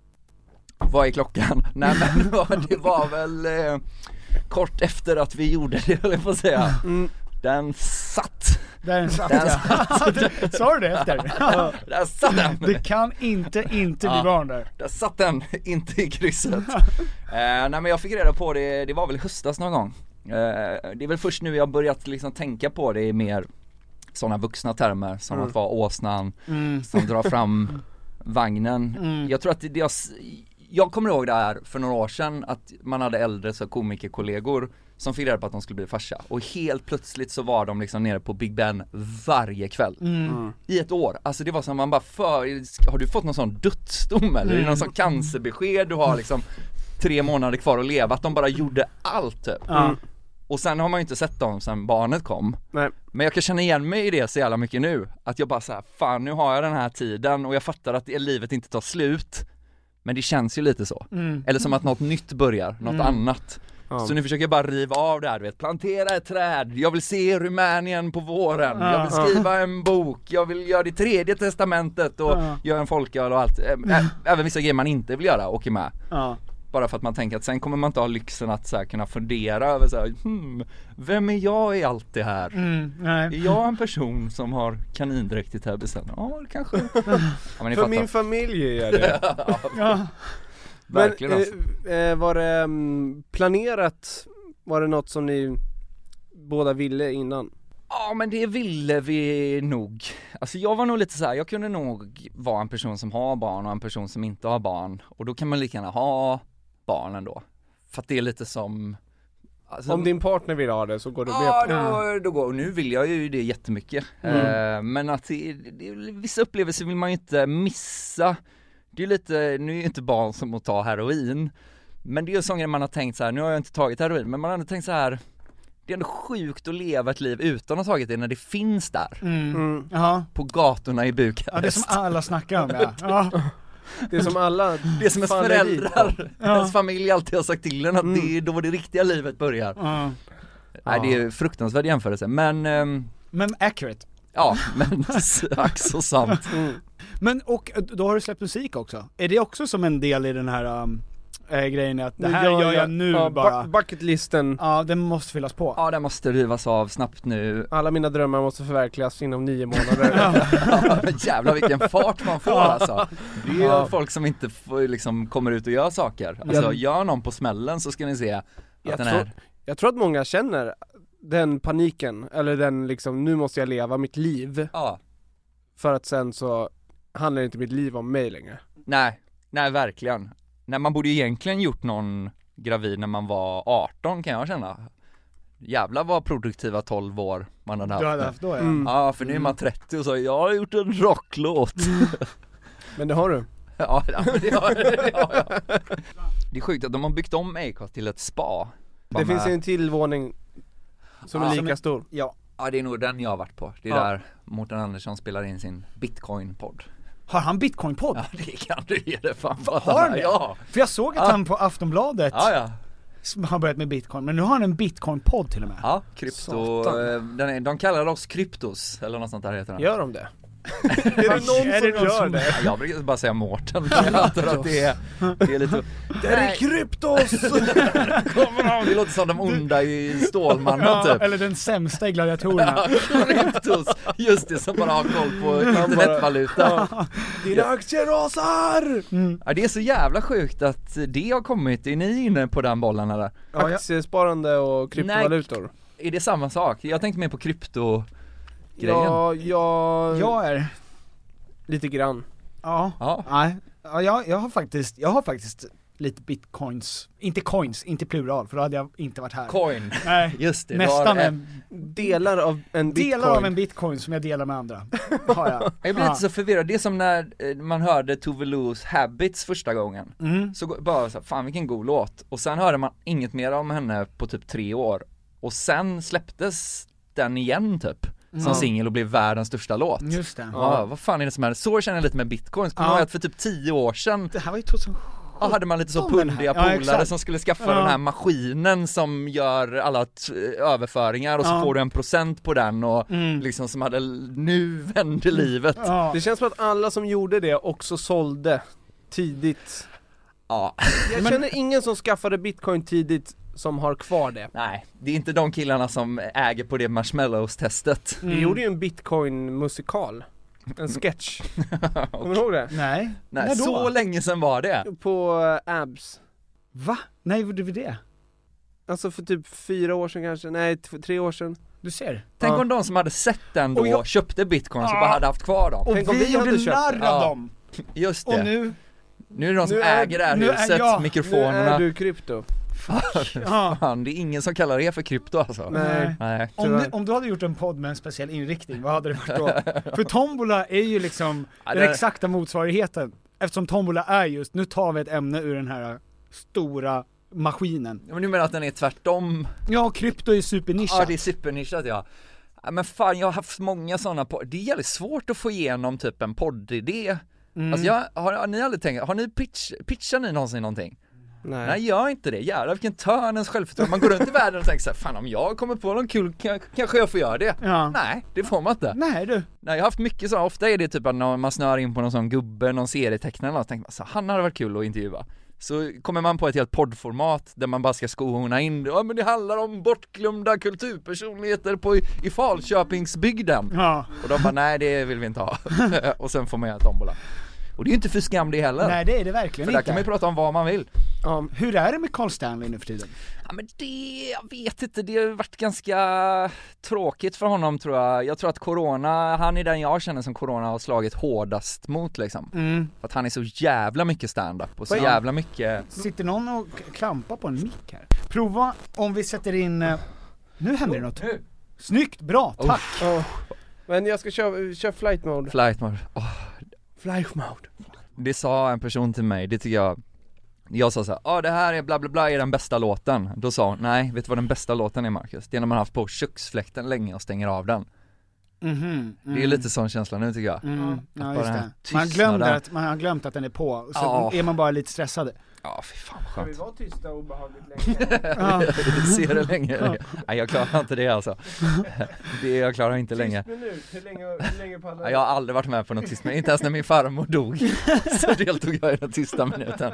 Speaker 2: Vad är klockan? Nej men det var väl eh, kort efter att vi gjorde det, höll jag på att säga. Mm. Den satt.
Speaker 1: Den satt, den ja. satt. Sa du det efter?
Speaker 2: Ja, där satt den.
Speaker 1: Det kan inte, inte
Speaker 2: ja,
Speaker 1: bli barn där.
Speaker 2: Där satt den, inte i krysset. uh, Nej men jag fick reda på det, det var väl i höstas någon gång. uh, Det är väl först nu jag börjat liksom tänka på det i mer sådana vuxna termer. Som mm. att vara åsnan mm. som drar fram vagnen. mm. Jag tror att det, det jag, jag kommer ihåg det här för några år sedan, att man hade äldre så komikerkollegor som fick reda på att de skulle bli farsa. Och helt plötsligt så var de liksom nere på Big Ben varje kväll. Mm. I ett år. Alltså det var som man bara, för, har du fått någon sån dödsdom eller? Mm. Är det någon sån cancerbesked? Du har liksom tre månader kvar att leva. Att de bara gjorde allt typ. Mm. Och sen har man ju inte sett dem sen barnet kom. Nej. Men jag kan känna igen mig i det så jävla mycket nu. Att jag bara så här, fan nu har jag den här tiden. Och jag fattar att livet inte tar slut. Men det känns ju lite så. Mm. Eller som att något nytt börjar, något mm. annat. Ja. Så nu försöker jag bara riva av det här, du vet, plantera ett träd, jag vill se Rumänien på våren, ja, jag vill skriva ja. en bok, jag vill göra det tredje testamentet och ja. göra en folköl och allt. Ä- även vissa grejer man inte vill göra, åker med. Ja. Bara för att man tänker att sen kommer man inte ha lyxen att så här, kunna fundera över så här, hmm, vem är jag i allt det här? Mm, nej. Är jag en person som har kanindräkt i Täbycentrum? Ja, kanske. Ja,
Speaker 8: men för min familj är det. Ja. Men eh, var det um, planerat, var det något som ni båda ville innan?
Speaker 2: Ja men det ville vi nog. Alltså jag var nog lite så här, jag kunde nog vara en person som har barn och en person som inte har barn. Och då kan man lika gärna ha barn ändå. För att det är lite som...
Speaker 8: Alltså, om din partner vill ha det så går du
Speaker 2: ja,
Speaker 8: med på
Speaker 2: det. Ja, då går, och nu vill jag ju det jättemycket. Mm. Uh, men att det, det, vissa upplevelser vill man ju inte missa. Det är lite, nu är ju inte barn som att ta heroin. Men det är ju sån grej man har tänkt så här, nu har jag inte tagit heroin. Men man har ändå tänkt så här, det är ändå sjukt att leva ett liv utan att ha tagit det när det finns där. Mm. Mm. På gatorna i Bukarest.
Speaker 1: Ja, det som alla snackar om, ja. Ja.
Speaker 8: Det är som alla...
Speaker 2: Det som ens föräldrar, ja. ens familj alltid har sagt till en att mm. det är då det riktiga livet börjar. Ja. Nej, det är fruktansvärd jämförelse, men... Um,
Speaker 1: men accurate.
Speaker 2: Ja, men ack så sant. Mm.
Speaker 1: Men och då har du släppt musik också. Är det också som en del i den här um, äh, grejen att det här ja, gör jag ja, nu
Speaker 8: ja,
Speaker 1: bara?
Speaker 8: Bucketlisten.
Speaker 1: Ja, den måste fyllas på.
Speaker 2: Ja, den måste rivas av snabbt nu.
Speaker 8: Alla mina drömmar måste förverkligas inom nio månader.
Speaker 2: Ja, men jävlar vilken fart man får alltså. Det är ju ja. folk som inte får, liksom, kommer ut och gör saker. Alltså, ja. gör någon på smällen så ska ni se att
Speaker 8: jag
Speaker 2: den
Speaker 8: tror,
Speaker 2: är...
Speaker 8: Jag tror att många känner den paniken, eller den liksom, nu måste jag leva mitt liv. Ja. För att sen så handlar inte mitt liv om mig längre.
Speaker 2: Nej, nej verkligen. Nej, man borde ju egentligen gjort någon gravid när man var arton kan jag känna. Jävlar vad produktiva tolv år man hade haft.
Speaker 1: Du hade haft då, ja.
Speaker 2: Mm. Ja, för nu är man trettio och så, jag har gjort en rocklåt. Mm.
Speaker 8: Men det har du.
Speaker 2: Ja, det har, det har jag. Det är sjukt att de har byggt om Acast till ett spa.
Speaker 8: Det finns en tillvåning som ja, är lika stor.
Speaker 2: Ja. Ja, det är nog den jag har varit på. Det är ja. där Mårten Andersson spelar in sin Bitcoin-podd.
Speaker 1: Har han Bitcoin-podd?
Speaker 2: Ja, det kan du ge det fan.
Speaker 1: Har han det? Ja. För jag såg att ja. han på Aftonbladet
Speaker 2: ja, ja.
Speaker 1: har börjat med Bitcoin. Men nu har han en Bitcoin-podd till och med.
Speaker 2: Ja, krypto. Den är, de kallar oss kryptos, eller något sånt där heter den.
Speaker 8: Gör de det? Är det någon är det som gör det?
Speaker 2: Jag brukar bara säga Mårten. Jag tror att det är, det är lite...
Speaker 8: Det är kryptos!
Speaker 2: Det låter som de onda i Stålmannen ja, typ.
Speaker 1: Eller den sämsta i gladiatorerna.
Speaker 2: Ja, kryptos. Just det, som bara har koll på internetvaluta.
Speaker 8: Ja. Dina aktier rasar!
Speaker 2: Mm. Ja, det är så jävla sjukt att det har kommit. Är ni inne på den bollen eller?
Speaker 8: Aktiesparande och kryptovalutor.
Speaker 2: Nej, är det samma sak? Jag tänkte mer på krypto...
Speaker 8: Ja, jag...
Speaker 1: Jag är
Speaker 8: lite grann.
Speaker 1: Ja, ja. Nej. Ja, jag, jag har faktiskt, jag har faktiskt lite bitcoins, inte coins, inte plural, för då hade jag inte varit här.
Speaker 2: Coin.
Speaker 1: Nej,
Speaker 2: just det.
Speaker 1: nästan
Speaker 2: en,
Speaker 1: en,
Speaker 8: delar av en bitcoin.
Speaker 1: Delar av en bitcoin som jag delar med andra. Har jag.
Speaker 2: Jag blir lite så förvirrad, det är som när man hörde Tove Lo's Habits första gången.
Speaker 1: Mm.
Speaker 2: Så bara så, fan vilken god låt. Och sen hörde man inget mer om henne på typ tre år. Och sen släpptes den igen typ. Som
Speaker 1: Mm.
Speaker 2: singel och blev världens största låt.
Speaker 1: Just det.
Speaker 2: Ja, vad fan är det som är? Så känner jag lite med bitcoins. Kommer
Speaker 1: Ja.
Speaker 2: jag att för typ tio år sedan
Speaker 1: Det här var ju tjugohundrasju.
Speaker 2: ja, hade man lite så
Speaker 1: den här.
Speaker 2: pundiga
Speaker 1: Ja,
Speaker 2: polare
Speaker 1: exakt.
Speaker 2: som skulle skaffa
Speaker 1: Ja.
Speaker 2: den här maskinen som gör alla t- överföringar och så
Speaker 1: Ja.
Speaker 2: får du en procent på den och
Speaker 1: Mm.
Speaker 2: liksom som hade nu vände livet.
Speaker 1: Ja.
Speaker 8: Det känns som att alla som gjorde det också sålde tidigt.
Speaker 2: Ja.
Speaker 8: Jag
Speaker 1: Men-
Speaker 8: känner ingen som skaffade bitcoin tidigt som har kvar det.
Speaker 2: Nej, det är inte de killarna som äger på det marshmallows-testet.
Speaker 8: Vi gjorde ju en bitcoin-musikal. En sketch. Kommer du ihåg det?
Speaker 1: Nej.
Speaker 2: Nej,
Speaker 1: När då?
Speaker 2: så länge sedan var det.
Speaker 8: På uh, Abs.
Speaker 1: Va? Nej, gjorde vi det?
Speaker 8: Alltså för typ fyra år sedan kanske, nej t- tre år sedan.
Speaker 1: Du ser.
Speaker 2: Tänk
Speaker 8: Ja.
Speaker 2: om de som hade sett den då
Speaker 1: Och jag-
Speaker 2: köpte bitcoin och
Speaker 1: Ja.
Speaker 2: bara hade haft kvar dem.
Speaker 1: Och
Speaker 8: Tänk om
Speaker 1: vi
Speaker 8: vi
Speaker 1: gjorde
Speaker 8: hade köpt
Speaker 1: narr
Speaker 8: det.
Speaker 1: av
Speaker 2: Ja.
Speaker 1: dem.
Speaker 2: Just
Speaker 1: Och
Speaker 2: det.
Speaker 1: nu,
Speaker 2: Nu är det de som
Speaker 8: Nu är-
Speaker 2: äger det här
Speaker 1: nu är
Speaker 2: huset,
Speaker 1: jag-
Speaker 8: Nu
Speaker 2: mikrofonerna.
Speaker 8: är du krypto.
Speaker 1: ja.
Speaker 2: Fan, det är ingen som kallar det för krypto alltså.
Speaker 8: Nej.
Speaker 2: Nej.
Speaker 1: Om du,
Speaker 8: Tyvärr.
Speaker 1: om du hade gjort en podd med en speciell inriktning, vad hade det varit då? För Tombola är ju liksom
Speaker 2: Ja,
Speaker 1: den
Speaker 2: det-
Speaker 1: exakta motsvarigheten. Eftersom Tombola är just, nu tar vi ett ämne ur den här stora maskinen.
Speaker 2: Men du menar att den är tvärtom?
Speaker 1: Ja, krypto är supernischat.
Speaker 2: Ja, det är supernischat ja. Ja, men fan, jag har haft många sådana podd. Det är jävligt svårt att få igenom typ en poddidé.
Speaker 1: Mm.
Speaker 2: Alltså jag, har, har ni aldrig tänkt, har ni pitch, pitchat ni någonsin någonting?
Speaker 8: Nej.
Speaker 2: Nej, gör inte det. Jävlar vilken törn ens självförtroende. Man går runt i världen och tänker så här, fan om jag kommer på någon kul, kan, kanske jag får göra det.
Speaker 1: Ja.
Speaker 2: Nej, det får man inte.
Speaker 1: Nej du.
Speaker 2: Nej, jag har haft mycket så, ofta är det typ att när man snör in på någon sån gubbe, någon serietecknare eller något, så tänker man så här, han hade varit kul att intervjua. Så kommer man på ett helt poddformat där man bara ska skona in, ja men det handlar om bortglömda kulturpersonligheter på, i, i Falköpingsbygden.
Speaker 1: Ja.
Speaker 2: Och de bara, nej det vill vi inte ha. Och sen får man göra tombola. Och det är ju inte för skam det heller.
Speaker 1: Nej, det är det verkligen
Speaker 2: för där
Speaker 1: inte.
Speaker 2: kan man ju prata om vad man vill.
Speaker 8: Ja.
Speaker 1: Hur är det med Carl Stanley nu för tiden?
Speaker 2: Ja men det, jag vet inte, det har varit ganska tråkigt för honom tror jag. Jag tror att corona, han är den jag känner som corona har slagit hårdast mot liksom.
Speaker 1: Mm.
Speaker 2: För att han är så jävla mycket stand-up och så
Speaker 1: Ja.
Speaker 2: jävla mycket.
Speaker 1: Sitter någon och k- klampar på en mick här? Prova om vi sätter in, eh, nu händer det något.
Speaker 2: Nu.
Speaker 1: Snyggt, bra, tack.
Speaker 8: Ja. Men jag ska köra, köra flight mode.
Speaker 2: Flight mode. Oh,
Speaker 8: Flight mode.
Speaker 2: det sa en person till mig, det tycker jag. Jag sa så här, ja ah, det här är bla bla bla är den bästa låten. Då sa hon, nej vet du vad den bästa låten är Marcus? Det är när man har haft på köksfläkten länge och stänger av den.
Speaker 1: Mhm, mm.
Speaker 2: Det är lite sån känsla nu tycker jag.
Speaker 1: Mm.
Speaker 2: Att
Speaker 1: Ja,
Speaker 2: bara
Speaker 1: just
Speaker 2: den här
Speaker 1: det. Man,
Speaker 2: tystnaden.
Speaker 1: glömde att, man har glömt att den är på, så
Speaker 2: Ja.
Speaker 1: är man bara lite stressad.
Speaker 2: Ja fy fan vad
Speaker 8: Ska vi
Speaker 2: skönt.
Speaker 8: vara tysta och obehagligt länge?
Speaker 1: Ja.
Speaker 2: Ser det länge? Nej jag klarar inte det alltså. Det jag klarar inte länge.
Speaker 8: Tyst minut, hur länge, hur länge pallar
Speaker 2: Ja, jag har aldrig varit med på något tyst minut, inte ens när min farmor dog så deltog jag i den tysta minuten.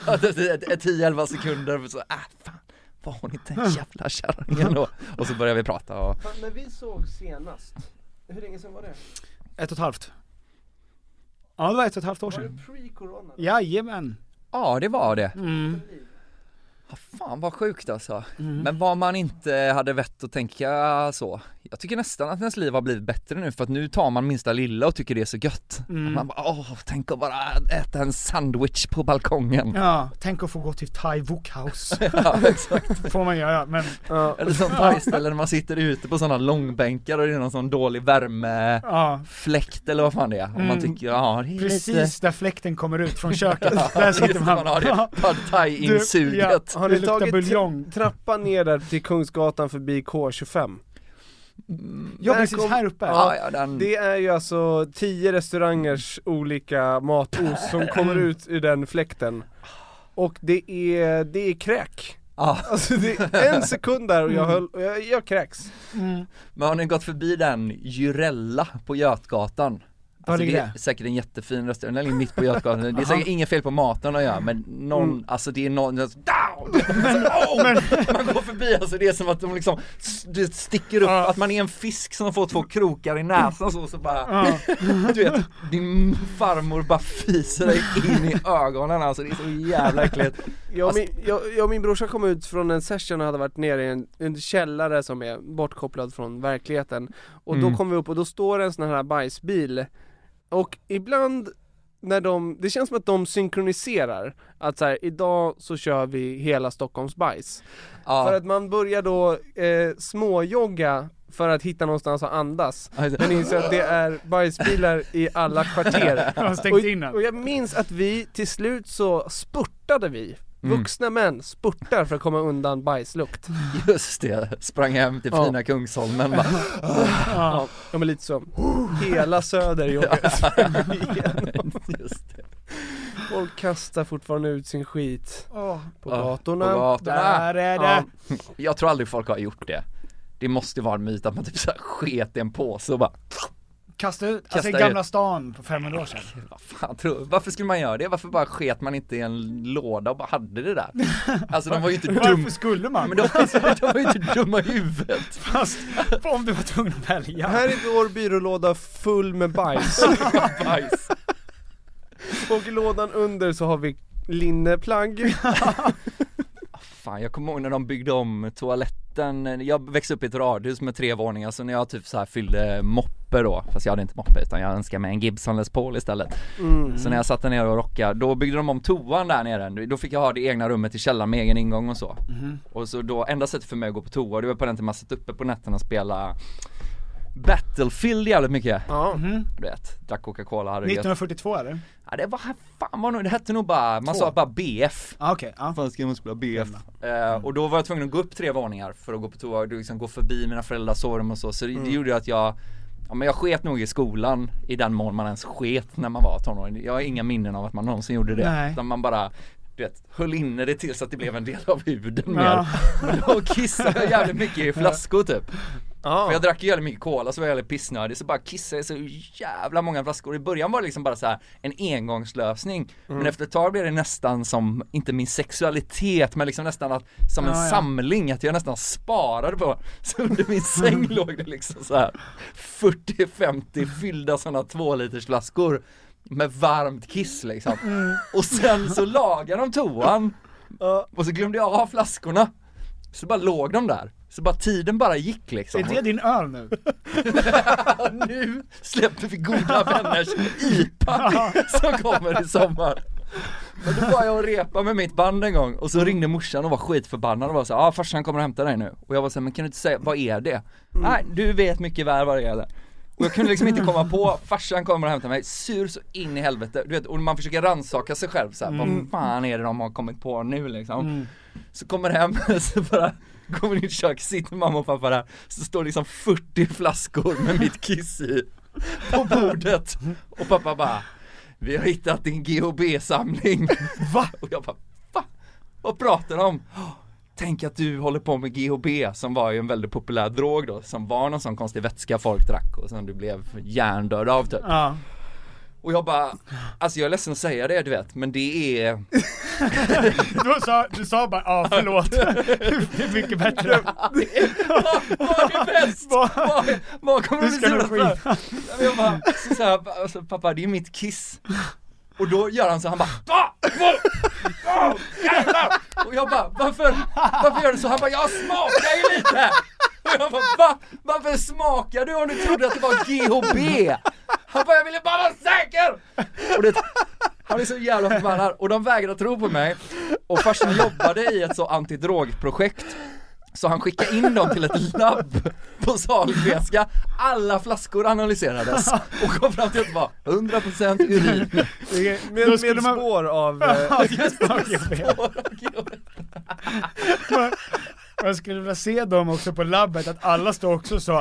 Speaker 2: tio elva sekunder så, äh fan, var hon inte en jävla kärringen då? Och så började vi prata och...
Speaker 8: Fan, när vi såg senast, hur länge sedan var det?
Speaker 1: Ett och ett halvt. Ja, det var ett och ett halvt år
Speaker 8: Var det
Speaker 1: sedan.
Speaker 8: pre-corona?
Speaker 1: Jajamän.
Speaker 2: Ja det var det.
Speaker 1: Mm.
Speaker 2: Ja, fan vad sjukt alltså.
Speaker 1: Mm.
Speaker 2: Men vad man inte hade vett att tänka så. Jag tycker nästan att ens liv har blivit bättre nu för att nu tar man minsta lilla och tycker det är så gött.
Speaker 1: Mm.
Speaker 2: Man bara, åh, tänk att bara äta en sandwich på balkongen.
Speaker 1: Ja, tänk att få gå till Thai Wokhouse.
Speaker 2: Ja, exakt.
Speaker 1: Får man göra, men
Speaker 8: Ja.
Speaker 2: Eller sånt thai-ställe där man sitter ute på sådana långbänkar och det är någon sån dålig värmefläkt
Speaker 1: ja,
Speaker 2: eller vad fan det är. Och man
Speaker 1: Mm.
Speaker 2: tycker, ja det är
Speaker 1: precis
Speaker 2: lite...
Speaker 1: där fläkten kommer ut från köket.
Speaker 2: Ja,
Speaker 1: Där sitter
Speaker 2: just
Speaker 1: man.
Speaker 2: man har det pad thai-insuget.
Speaker 8: Har
Speaker 1: Det
Speaker 8: ni
Speaker 1: luktar
Speaker 8: tagit
Speaker 1: buljong.
Speaker 8: tra- trappan ner där till Kungsgatan förbi K tjugofem?
Speaker 1: Ja,
Speaker 8: Där
Speaker 1: precis
Speaker 8: kom-
Speaker 1: här uppe.
Speaker 2: Ja, ja, den...
Speaker 8: Det är ju alltså tio restaurangers olika matos som kommer ut ur den fläkten. Och det är, det är kräk.
Speaker 2: Ja.
Speaker 8: Alltså det är en sekund där och jag höll, och jag, jag kräks.
Speaker 1: Mm.
Speaker 2: Men har ni gått förbi den Jurella på Götgatan?
Speaker 1: Var
Speaker 2: Alltså,
Speaker 1: ligger
Speaker 2: det är säkert en jättefin restaurang, den ligger mitt på Götgatan. Det är säkert inget fel på maten att göra, men någon,
Speaker 1: Mm.
Speaker 2: alltså det är någon, alltså, down! Oh! Man går förbi, alltså det är som att de liksom det sticker upp,
Speaker 1: Ja.
Speaker 2: att man är en fisk som får två krokar i näsan så, så bara,
Speaker 1: Ja.
Speaker 2: du vet, din farmor bara fiser dig in i ögonen, alltså det är så jävla äckligt.
Speaker 8: Jag och, min, jag, jag och min brorsa kom ut från en session och hade varit nere i en, en källare som är bortkopplad från verkligheten. Och
Speaker 2: Mm.
Speaker 8: då kom vi upp och då står en sån här bajsbil. Och ibland när de, det känns som att de synkroniserar att så här, idag så kör vi hela Stockholms bajs. Ja. För att man börjar då eh, småjogga för att hitta någonstans att andas. Men inser att det är bajsbilar i alla kvarter. och, och jag minns att vi till slut så spurtade vi. Mm. Vuxna män spurtar för att komma undan bajslukt.
Speaker 2: Just det, sprang hem till fina ja. Kungsholmen bara.
Speaker 8: Ja, ja, men lite så. Hela söder joggar. Just det. Folk kastar fortfarande ut sin skit oh. på,
Speaker 2: oh,
Speaker 8: gatorna.
Speaker 2: på gatorna.
Speaker 1: Där är det.
Speaker 2: Ja. Jag tror aldrig folk har gjort det. Det måste vara en myt att man typ så här sket i en påse och bara
Speaker 1: kasta ut, alltså i Gamla stan på femhundra år sedan.
Speaker 2: Vad fan tror, varför skulle man göra det? Varför bara sket man inte i en låda och bara hade det där? Alltså de var ju inte dumma.
Speaker 1: Varför skulle man?
Speaker 2: Men de, de var ju inte dumma i huvudet.
Speaker 1: Fast om du var tvungen att välja.
Speaker 8: Här är vår byrålåda full med bajs.
Speaker 2: bajs.
Speaker 8: Och i lådan under så har vi linneplagg.
Speaker 2: Fan, jag kommer ihåg när de byggde om toaletten. Jag växte upp i ett radhus med tre våningar, så när jag typ så här fyllde moppe då, fast jag hade inte moppe utan jag önskade mig en Gibson Les Paul istället. Mm. Så när jag satt där nere och rockade, då byggde de om toan där nere. Då fick jag ha det egna rummet i källaren med egen ingång och så. Mm. Och så då, enda sättet för mig att gå på toa, det var på den tiden man satt uppe på nätterna och spela Battlefield jävligt mycket.
Speaker 1: Ja. Mm.
Speaker 2: Du vet, drack Coca-Cola hade
Speaker 1: nittonhundrafyrtiotvå eller?
Speaker 2: Ja, det var fan var nog, det hette nog bara, man Två. sa bara B F.
Speaker 1: Ah, okej. Okay. Ah.
Speaker 2: Fan ska man spela B F. Mm. Uh, och då var jag tvungen att gå upp tre våningar för att gå på toa och liksom gå förbi mina föräldrars sovrum och så. Så det, mm. det gjorde ju att jag, ja men jag sket nog i skolan i den mån man ens sket när man var tonåring. Jag har inga minnen av att man någonsin gjorde det. Nej. Utan man bara, du vet, höll inne det tills att det blev en del av huden mer. Ja. Och kissade jag jävligt mycket i flaskor typ. Ah. För jag drack ju jävligt mycket cola, så var jag jävligt pissnödig, så bara kissade jag så jävla många flaskor. I början var det liksom bara så här en engångslösning. Mm. Men efter ett tag blev det nästan som, inte min sexualitet, men liksom nästan att, som ah, en ja. samling, att jag nästan sparade på. Så under min säng låg det liksom så här fyrtio femtio fyllda sådana två liters flaskor med varmt kiss liksom. Mm. Och sen så lagade de toan. Uh. Och så glömde jag av flaskorna. Så bara låg de där. Så bara tiden bara gick liksom.
Speaker 1: Är det din öl nu?
Speaker 2: Nu släpper vi goda vänners I P A som kommer i sommar. Men då var jag och repa med mitt band en gång. Och så ringde morsan och var skitförbannad och var så ja ah, farsan kommer att hämta dig nu. Och jag var så här, men kan du inte säga, vad är det? Mm. Nej, du vet mycket väl vad det är. Och jag kunde liksom inte komma på, farsan kommer att hämta mig, sur så in i helvete. Du vet, och man försöker rannsaka sig själv så här, mm. vad fan är det de har kommit på nu liksom. Mm. Så kommer hem, så bara kommer in i köket, sitter mamma och pappa där, så står liksom fyrtio flaskor med mitt kiss i på bordet. Och pappa bara, vi har hittat din G H B-samling. Va? Och jag bara, va? Vad pratar de om? Tänk att du håller på med G H B, som var ju en väldigt populär drog då, som var någon sån konstig vätska folk drack och som du blev hjärndöd av typ. Ja. Och jag bara, alltså jag är ledsen att säga det, du vet, men det är...
Speaker 1: du, sa, du sa bara, ja förlåt, det är mycket bättre.
Speaker 2: Vad är det bäst? Vad, vad kommer du bli sur för? Jag bara, så, så här, alltså, pappa, det är mitt kiss. Och då gör han så, han bara va? Va? Jävlar! Och jag bara, varför, varför gör du så? Han bara, jag smakar ju lite! Och jag bara, va? Varför smakar du om du trodde att det var G H B? Han bara, jag ville bara vara säker! Och det, han är så jävla förbannad. Och de vägrade tro på mig. Och farsan jobbade i ett så antidrogprojekt. Så han skickade in dem till ett labb på Sahlgrenska. Alla flaskor analyserades och kom fram till att det var hundra procent urin.
Speaker 8: Med, med spår av...
Speaker 1: Ja, spår av G H B. Jag skulle vilja se dem också på labbet, att alla står också så.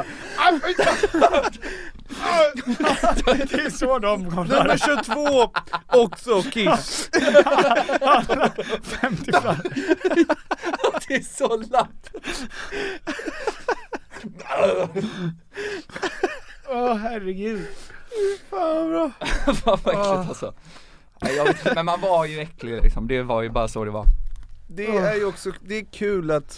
Speaker 1: Det är så de kommer.
Speaker 8: Nummer tjugotvå också kiss.
Speaker 1: femtio fram.
Speaker 2: Det är så lapp.
Speaker 1: Åh oh, herregud.
Speaker 8: Fan bra.
Speaker 2: Fan vad äckligt alltså. Jag vet, men man var ju äcklig liksom. Det var ju bara så det var.
Speaker 8: Det är ju också, det är kul att...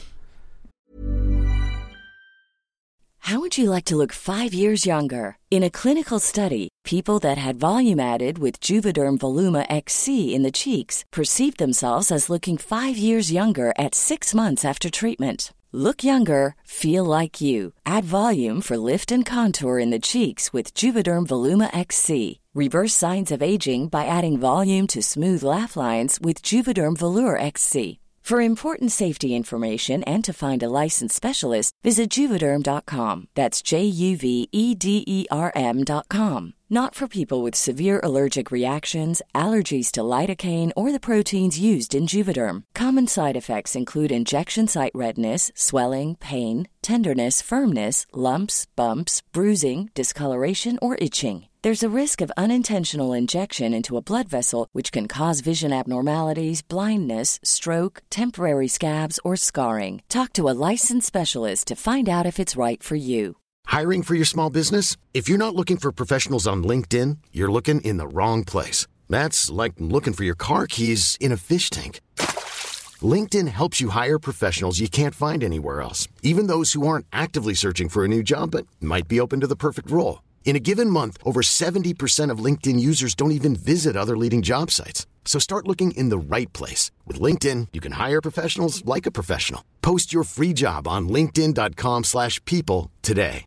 Speaker 9: How would you like to look five years younger? In a clinical study, people that had volume added with Juvederm Voluma X C in the cheeks perceived themselves as looking five years younger at six months after treatment. Look younger, feel like you. Add volume for lift and contour in the cheeks with Juvederm Voluma X C. Reverse signs of aging by adding volume to smooth laugh lines with Juvederm Volure X C. For important safety information and to find a licensed specialist, visit Juvederm dot com. That's J U V E D E R M dot com. Not for people with severe allergic reactions, allergies to lidocaine, or the proteins used in Juvederm. Common side effects include injection site redness, swelling, pain, tenderness, firmness, lumps, bumps, bruising, discoloration, or itching. There's a risk of unintentional injection into a blood vessel, which can cause vision abnormalities, blindness, stroke, temporary scabs, or scarring. Talk to a licensed specialist to find out if it's right for you.
Speaker 6: Hiring for your small business? If you're not looking for professionals on LinkedIn, you're looking in the wrong place. That's like looking for your car keys in a fish tank. LinkedIn helps you hire professionals you can't find anywhere else, even those who aren't actively searching for a new job but might be open to the perfect role. In a given month, over seventy percent of LinkedIn users don't even visit other leading job sites. So start looking in the right place. With LinkedIn, you can hire professionals like a professional. Post your free job on linkedin dot com slash people today.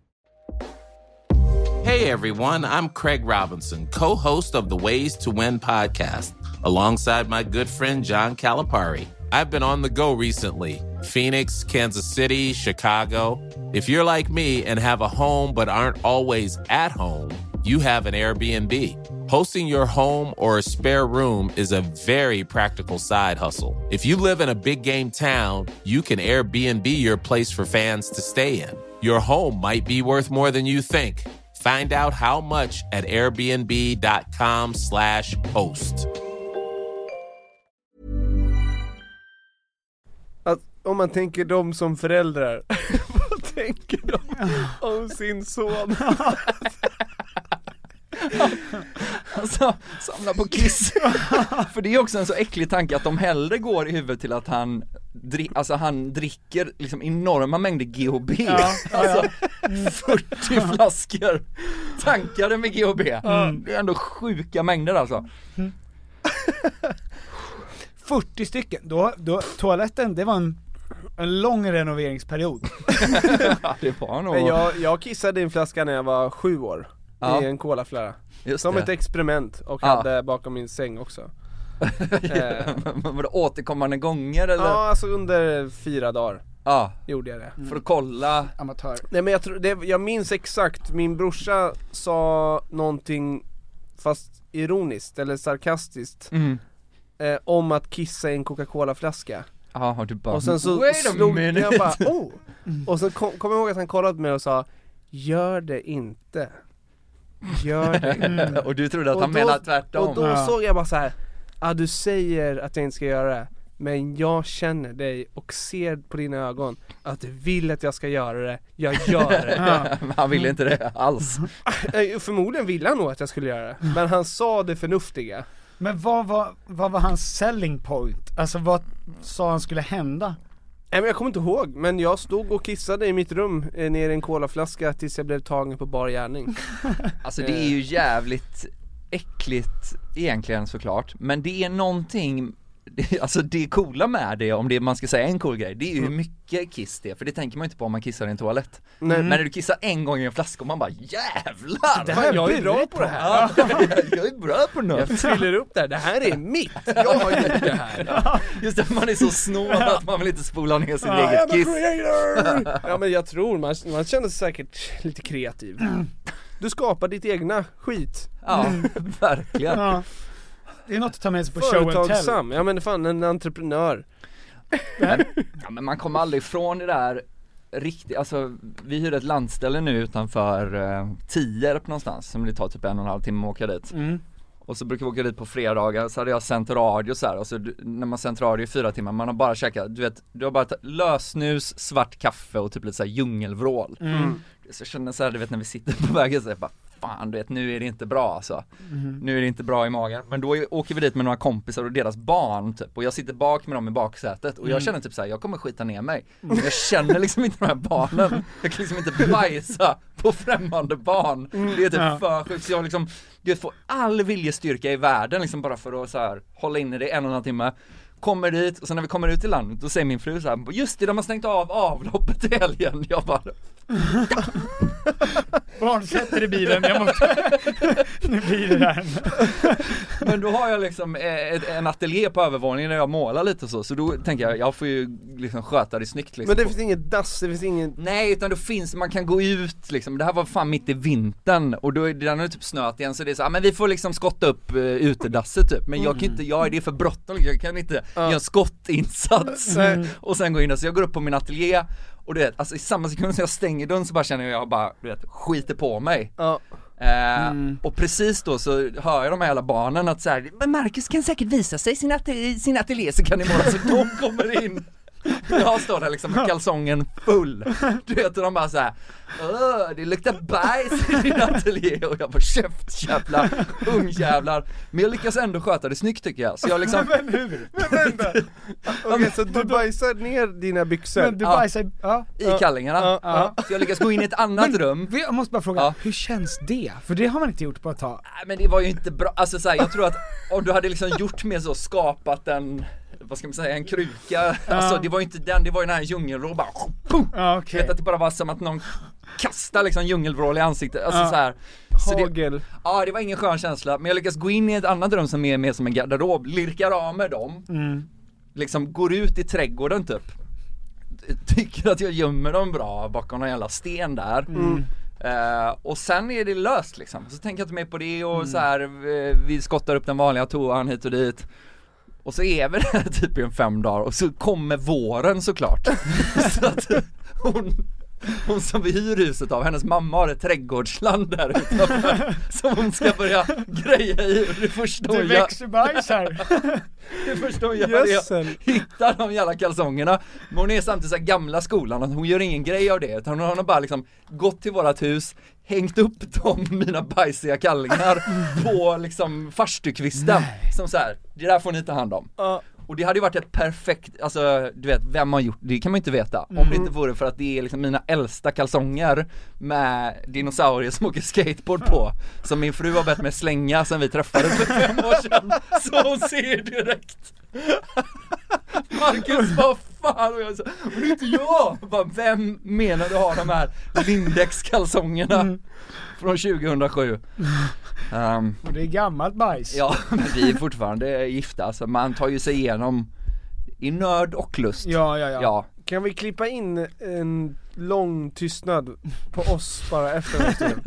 Speaker 10: Hey everyone, I'm Craig Robinson, co-host of the Ways to Win podcast, alongside my good friend John Calipari. I've been on the go recently. Phoenix, Kansas City, Chicago. If you're like me and have a home but aren't always at home, you have an Airbnb. Hosting your home or a spare room is a very practical side hustle. If you live in a big game town, you can Airbnb your place for fans to stay in. Your home might be worth more than you think. Find out how much at airbnb dot com slash host.
Speaker 8: Att om man tänker dem som föräldrar, vad tänker de om sin son?
Speaker 2: Alltså, samla på kiss. För det är också en så äcklig tanke att de hellre går i huvudet till att han dri- alltså han dricker liksom enorma mängder G H B. Ja, alltså ja. fyrtio flaskor tankade med G H B. Mm. Det är ändå sjuka mängder alltså. Mm.
Speaker 1: fyrtio stycken. Då, då toaletten, det var en en lång renoveringsperiod.
Speaker 2: Ja, det var nog.
Speaker 8: Men jag, jag kissade i en flaska när jag var sju år. Ja. I en colaflöra. Som det. Ett experiment. Och ja. Hade bakom min säng också.
Speaker 2: Var det återkommande gånger eller?
Speaker 8: Ja, alltså under fyra dagar.
Speaker 2: Ja.
Speaker 8: Gjorde jag det.
Speaker 2: Mm. För att kolla.
Speaker 1: Amatör.
Speaker 8: Nej men jag, tror, det, jag minns exakt. Min brorsa sa någonting, fast ironiskt eller sarkastiskt. Mm. Eh, om att kissa i en Coca-Cola-flaska.
Speaker 2: Ja, har du bara.
Speaker 8: Och sen så slog jag bara, oh. Mm. Och så kom, kom jag ihåg att han kollade på mig och sa, gör det inte. Gör det inte.
Speaker 2: Och du trodde att
Speaker 8: och
Speaker 2: han
Speaker 8: då,
Speaker 2: menade tvärtom.
Speaker 8: Och då ja. Såg jag bara så här, ah, du säger att jag inte ska göra det, men jag känner dig och ser på dina ögon att du vill att jag ska göra det. Jag gör det.
Speaker 2: Ja. Han ville inte det alls.
Speaker 8: Förmodligen ville han nog att jag skulle göra det, men han sa det förnuftiga.
Speaker 1: Men vad var, vad var hans selling point? Alltså vad sa han skulle hända?
Speaker 8: Nej, men jag kommer inte ihåg, men jag stod och kissade i mitt rum eh, ner i en colaflaska tills jag blev tagen på bar gärning.
Speaker 2: Alltså det är ju jävligt äckligt egentligen såklart, men det är någonting, alltså det coola med det, om det man ska säga en cool grej, det är ju hur mycket kiss det är, för det tänker man inte på om man kissar i en toalett. Mm. Men när du kissar en gång i en flaska och man bara, jävlar!
Speaker 8: Det här, jag är bra på det här.
Speaker 2: Ja, jag är bra på något.
Speaker 8: Jag fyller upp där, det här är mitt. Jag har gjort det här.
Speaker 2: Ja, just det, man är så snål att man vill inte spola ner sin ja, eget kiss.
Speaker 8: Ja, men jag tror, man, man känner sig säkert lite kreativ. Du skapar ditt egna skit.
Speaker 2: Ja, verkligen. Ja.
Speaker 1: Det är något att ta med sig på show and tell.
Speaker 8: Ja men fan, en entreprenör.
Speaker 2: Men, ja, men man kommer aldrig ifrån det där riktigt, alltså vi hyr ett landställe nu utanför uh, Tierp någonstans, som det tar typ en och en halv timme att åka dit. Mm. Och så brukar vi åka dit på fredagar, så hade jag sänt radio så här, och så när man sänt radio i fyra timmar, man har bara käkat, du vet, du har bara lösnus, svart kaffe och typ lite så här djungelvrål. Mm. Så jag känner så här, du vet, när vi sitter på vägen så här, bara fan, du vet, nu är det inte bra alltså. Mm. Nu är det inte bra i magen. Men då åker vi dit med några kompisar och deras barn typ, och jag sitter bak med dem i baksätet och jag mm. känner typ så här, jag kommer skita ner mig. Mm. Jag känner liksom inte de här barnen. Jag kan liksom inte bajsa på främmande barn. Mm. Det är typ ja. för sjukt. Så jag liksom, du vet, får all viljestyrka i världen liksom bara för att så här hålla inne det en och en halv timme. kommer dit, och sen när vi kommer ut i landet, då säger min fru så här: just det, de har stängt av avloppet i helgen. Jag bara
Speaker 1: barn sätter i bilen, jag måste nu blir det här.
Speaker 2: Men då har jag liksom ett, en ateljé på övervåningen där jag målar lite och så. Så då tänker jag, jag får ju liksom sköta det snyggt liksom.
Speaker 8: Men det finns inget dass, det finns ingen...
Speaker 2: Nej, utan då finns, man kan gå ut liksom. Det här var fan mitt i vintern, och då är det, den är typ snöat igen. Så det är så, ah, men vi får liksom skotta upp uh, utedasset typ. Men jag kan inte, jag är det för bråttom, jag kan inte ja. göra en skottinsats mm. och sen gå in där. Så jag går upp på min ateljé. Och du vet, alltså i samma sekund som jag stänger dörren så bara känner jag, jag bara, du vet, skiter på mig.
Speaker 8: Ja.
Speaker 2: Eh, mm. Och precis då så hör jag de här alla barnen att så här, men Marcus kan säkert visa sig sin, ateljé, sin ateljé, så kan ni måla. Så de kommer in. Jag står där liksom med kalsongen full. Du vet, och de bara såhär, åh, det luktar bajs i din ateljé. Och jag bara, käft jävla ungjävlar. Men jag lyckas ändå sköta det snyggt tycker jag. Så jag liksom...
Speaker 8: Men hur? Men vänta. Okej, så du bajsar ner dina byxor?
Speaker 1: Men du bajsar, ja.
Speaker 2: I kallingarna.
Speaker 1: Ja. Ja.
Speaker 2: Så jag lyckas gå in i ett annat men, rum.
Speaker 1: Jag måste bara fråga, ja. hur känns det? För det har man inte gjort på ett tag.
Speaker 2: Nej, men det var ju inte bra. Alltså så här, jag tror att om du hade liksom gjort mer så, skapat en... vad ska man säga, en kruka, ja. Alltså det var ju inte den, det var ju den här djungelvrål bara,
Speaker 1: ja, okay.
Speaker 2: vet att det bara var som att någon kastar liksom djungelvrål i ansiktet, alltså ja. så här. Så
Speaker 8: Hagel.
Speaker 2: Det, ja, det var ingen skön känsla, men jag lyckas gå in i ett annat rum som är mer som en garderob, lirkar av med dem, mm. liksom går ut i trädgården typ, tycker att jag gömmer dem bra bakom någon jävla sten där. Mm. Uh, och sen är det löst liksom, så tänker jag inte mer på det och mm. så här, vi, vi skottar upp den vanliga toan hit och dit. Och så är vi där typ i en fem dagar, och så kommer våren såklart. Så att hon, hon som vi hyr huset av, hennes mamma har ett trädgårdsland där utanför som hon ska börja greja i. Det första
Speaker 1: det växer bajs här.
Speaker 2: Det första hon gör är hittar de jävla kalsongerna. Men hon är samtidigt så här gamla skolan, att hon gör ingen grej av det, utan hon har bara liksom gått till vårat hus, hängt upp de mina bajsiga kallingar på liksom farstukvisten. Som så här, det där får ni ta hand om. Uh. Och det hade ju varit ett perfekt, alltså du vet, vem har gjort det kan man inte veta. Mm. Om det inte vore för att det är liksom mina äldsta kalsonger med dinosaurier som åker skateboard på, som min fru har bett mig slänga sedan vi träffades för fem år sedan. Så hon ser direkt. Marcus, vad fan? Och jag sa, men det är inte jag! Bara, vem menar du har de här Lindex-kalsongerna mm. från tjugohundrasju? Um,
Speaker 1: och det är gammalt bajs.
Speaker 2: Ja, men vi är fortfarande gifta, så man tar ju sig igenom i nörd och lust.
Speaker 1: Ja, ja, ja.
Speaker 2: ja.
Speaker 8: Kan vi klippa in en lång tystnad på oss bara efter en stund?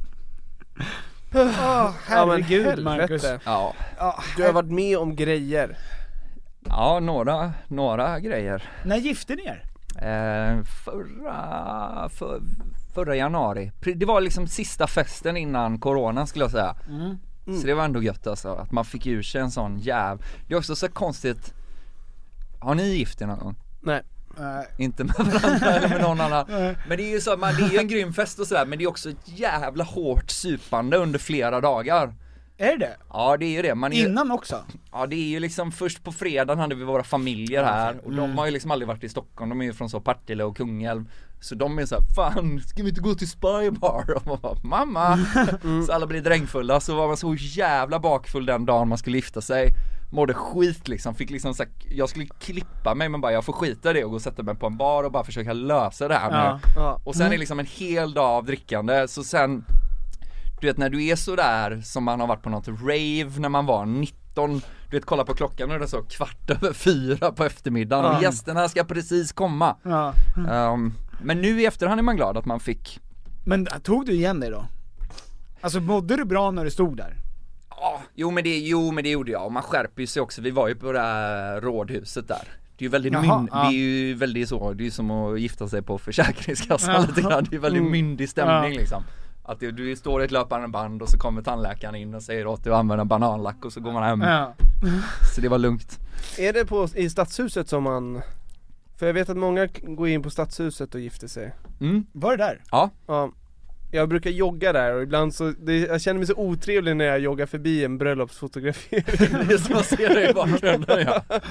Speaker 1: Oh, herregud, ja, Marcus.
Speaker 2: Ja.
Speaker 8: Du har varit med om grejer.
Speaker 2: Ja, några, några grejer.
Speaker 1: När gifte ni er?
Speaker 2: Eh, förra, för, förra januari. Det var liksom sista festen innan corona skulle jag säga. Mm. Mm. Så det var ändå gött alltså, att man fick ur sig en sån jäv. Det är också så konstigt. Har ni gift er någon gång?
Speaker 8: Nej.
Speaker 2: Uh, inte med varandra eller med någon annan. Uh. Men det är ju så, man, det är ju en grym fest och sådär, men det är också ett jävla hårt supande under flera dagar.
Speaker 1: Är det?
Speaker 2: Ja, det är ju det. Man är
Speaker 1: Innan
Speaker 2: ju,
Speaker 1: också?
Speaker 2: Ja, det är ju liksom först på fredagen hade vi våra familjer här. Och
Speaker 1: mm.
Speaker 2: de har ju liksom aldrig varit i Stockholm. De är ju från så Partille och Kungälv. Så de är så här, fan, ska vi inte gå till Spy Bar? Och man bara, mamma! Mm. Så alla blir drängfulla. Så var man så jävla bakfull den dagen man skulle gifta sig. Mådde skit liksom. Fick liksom så här, jag skulle klippa mig, men bara jag får skita det och gå och sätta mig på en bar och bara försöka lösa det här med. Ja. Ja. Och sen mm. är liksom en hel dag av drickande. Så sen, du vet, när du är så där som man har varit på något rave när man var nitton, du vet, kolla på klockan och det är så kvart över fyra på eftermiddagen mm. och gästerna ska precis komma. Ja. Mm. Um, men nu i efterhand är man glad att man fick.
Speaker 1: Men tog du igen dig då? Alltså mådde du bra när du stod där?
Speaker 2: Ja, jo men det, jo, men det gjorde jag. Och man skärper ju sig också. Vi var ju på det här rådhuset där. Det är ju väldigt, Jaha, mynd, ja. det är ju väldigt så, det är ju som att gifta sig på Försäkringskassan ja. lite grann. Det är väldigt mm. myndig stämning ja. liksom. Att du, du står i ett löpande band och så kommer tandläkaren in och säger åt dig att använda bananlack och så går man hem. Ja. Så det var lugnt.
Speaker 8: Är det på, i stadshuset som man... För jag vet att många går in på stadshuset och gifter sig.
Speaker 2: Mm.
Speaker 1: Var det där?
Speaker 2: Ja.
Speaker 8: Ja. Jag brukar jogga där och ibland så, det, jag känner mig så otrevlig när jag joggar förbi en bröllopsfotografering.
Speaker 2: Det är som man ser det i bakgrunden, ja.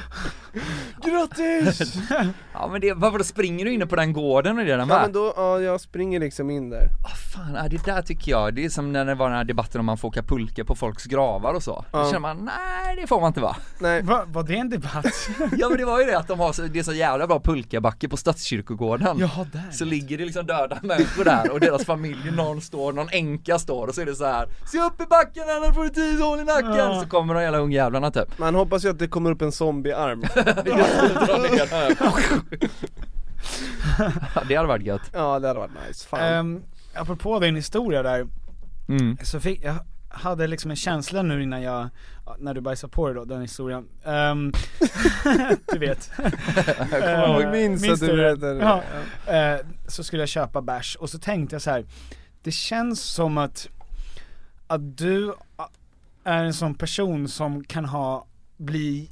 Speaker 8: Grattis!
Speaker 2: Ja men det, varför då springer du inne på den gården och det där med?
Speaker 8: Ja men då, ja jag springer liksom in där.
Speaker 2: Ah, fan, ja, det där tycker jag, det är som när det var den här debatten om man får åka pulka på folks gravar och så.
Speaker 8: Ja.
Speaker 2: Då känner man, nej det får man inte va?
Speaker 8: Nej.
Speaker 1: Va, var det en debatt?
Speaker 2: Ja men det var ju det att de har så, det är så jävla bra pulkabacke på Stadskyrkogården.
Speaker 1: Jaha, där.
Speaker 2: Så ligger det liksom döda människor där och deras familj, någon står, någon änka står och så är det så här: se upp i backen annars får du tio hål i nacken. Ja. Så kommer de hela ungjävlarna typ.
Speaker 8: Man hoppas ju att det kommer upp en zombiearm.
Speaker 2: Det hade varit gött.
Speaker 8: Ja det hade varit nice, fan.
Speaker 1: Um, apropå din historia där,
Speaker 2: mm.
Speaker 1: så fick jag hade liksom en känsla nu innan jag, när du bajsade på dig då, den historien. Um, du vet.
Speaker 8: Jag kommer ihåg, minns att du berättade.
Speaker 1: Ja. Uh, så skulle jag köpa bärs och så tänkte jag så här: det känns som att att du är en sån person som kan ha bli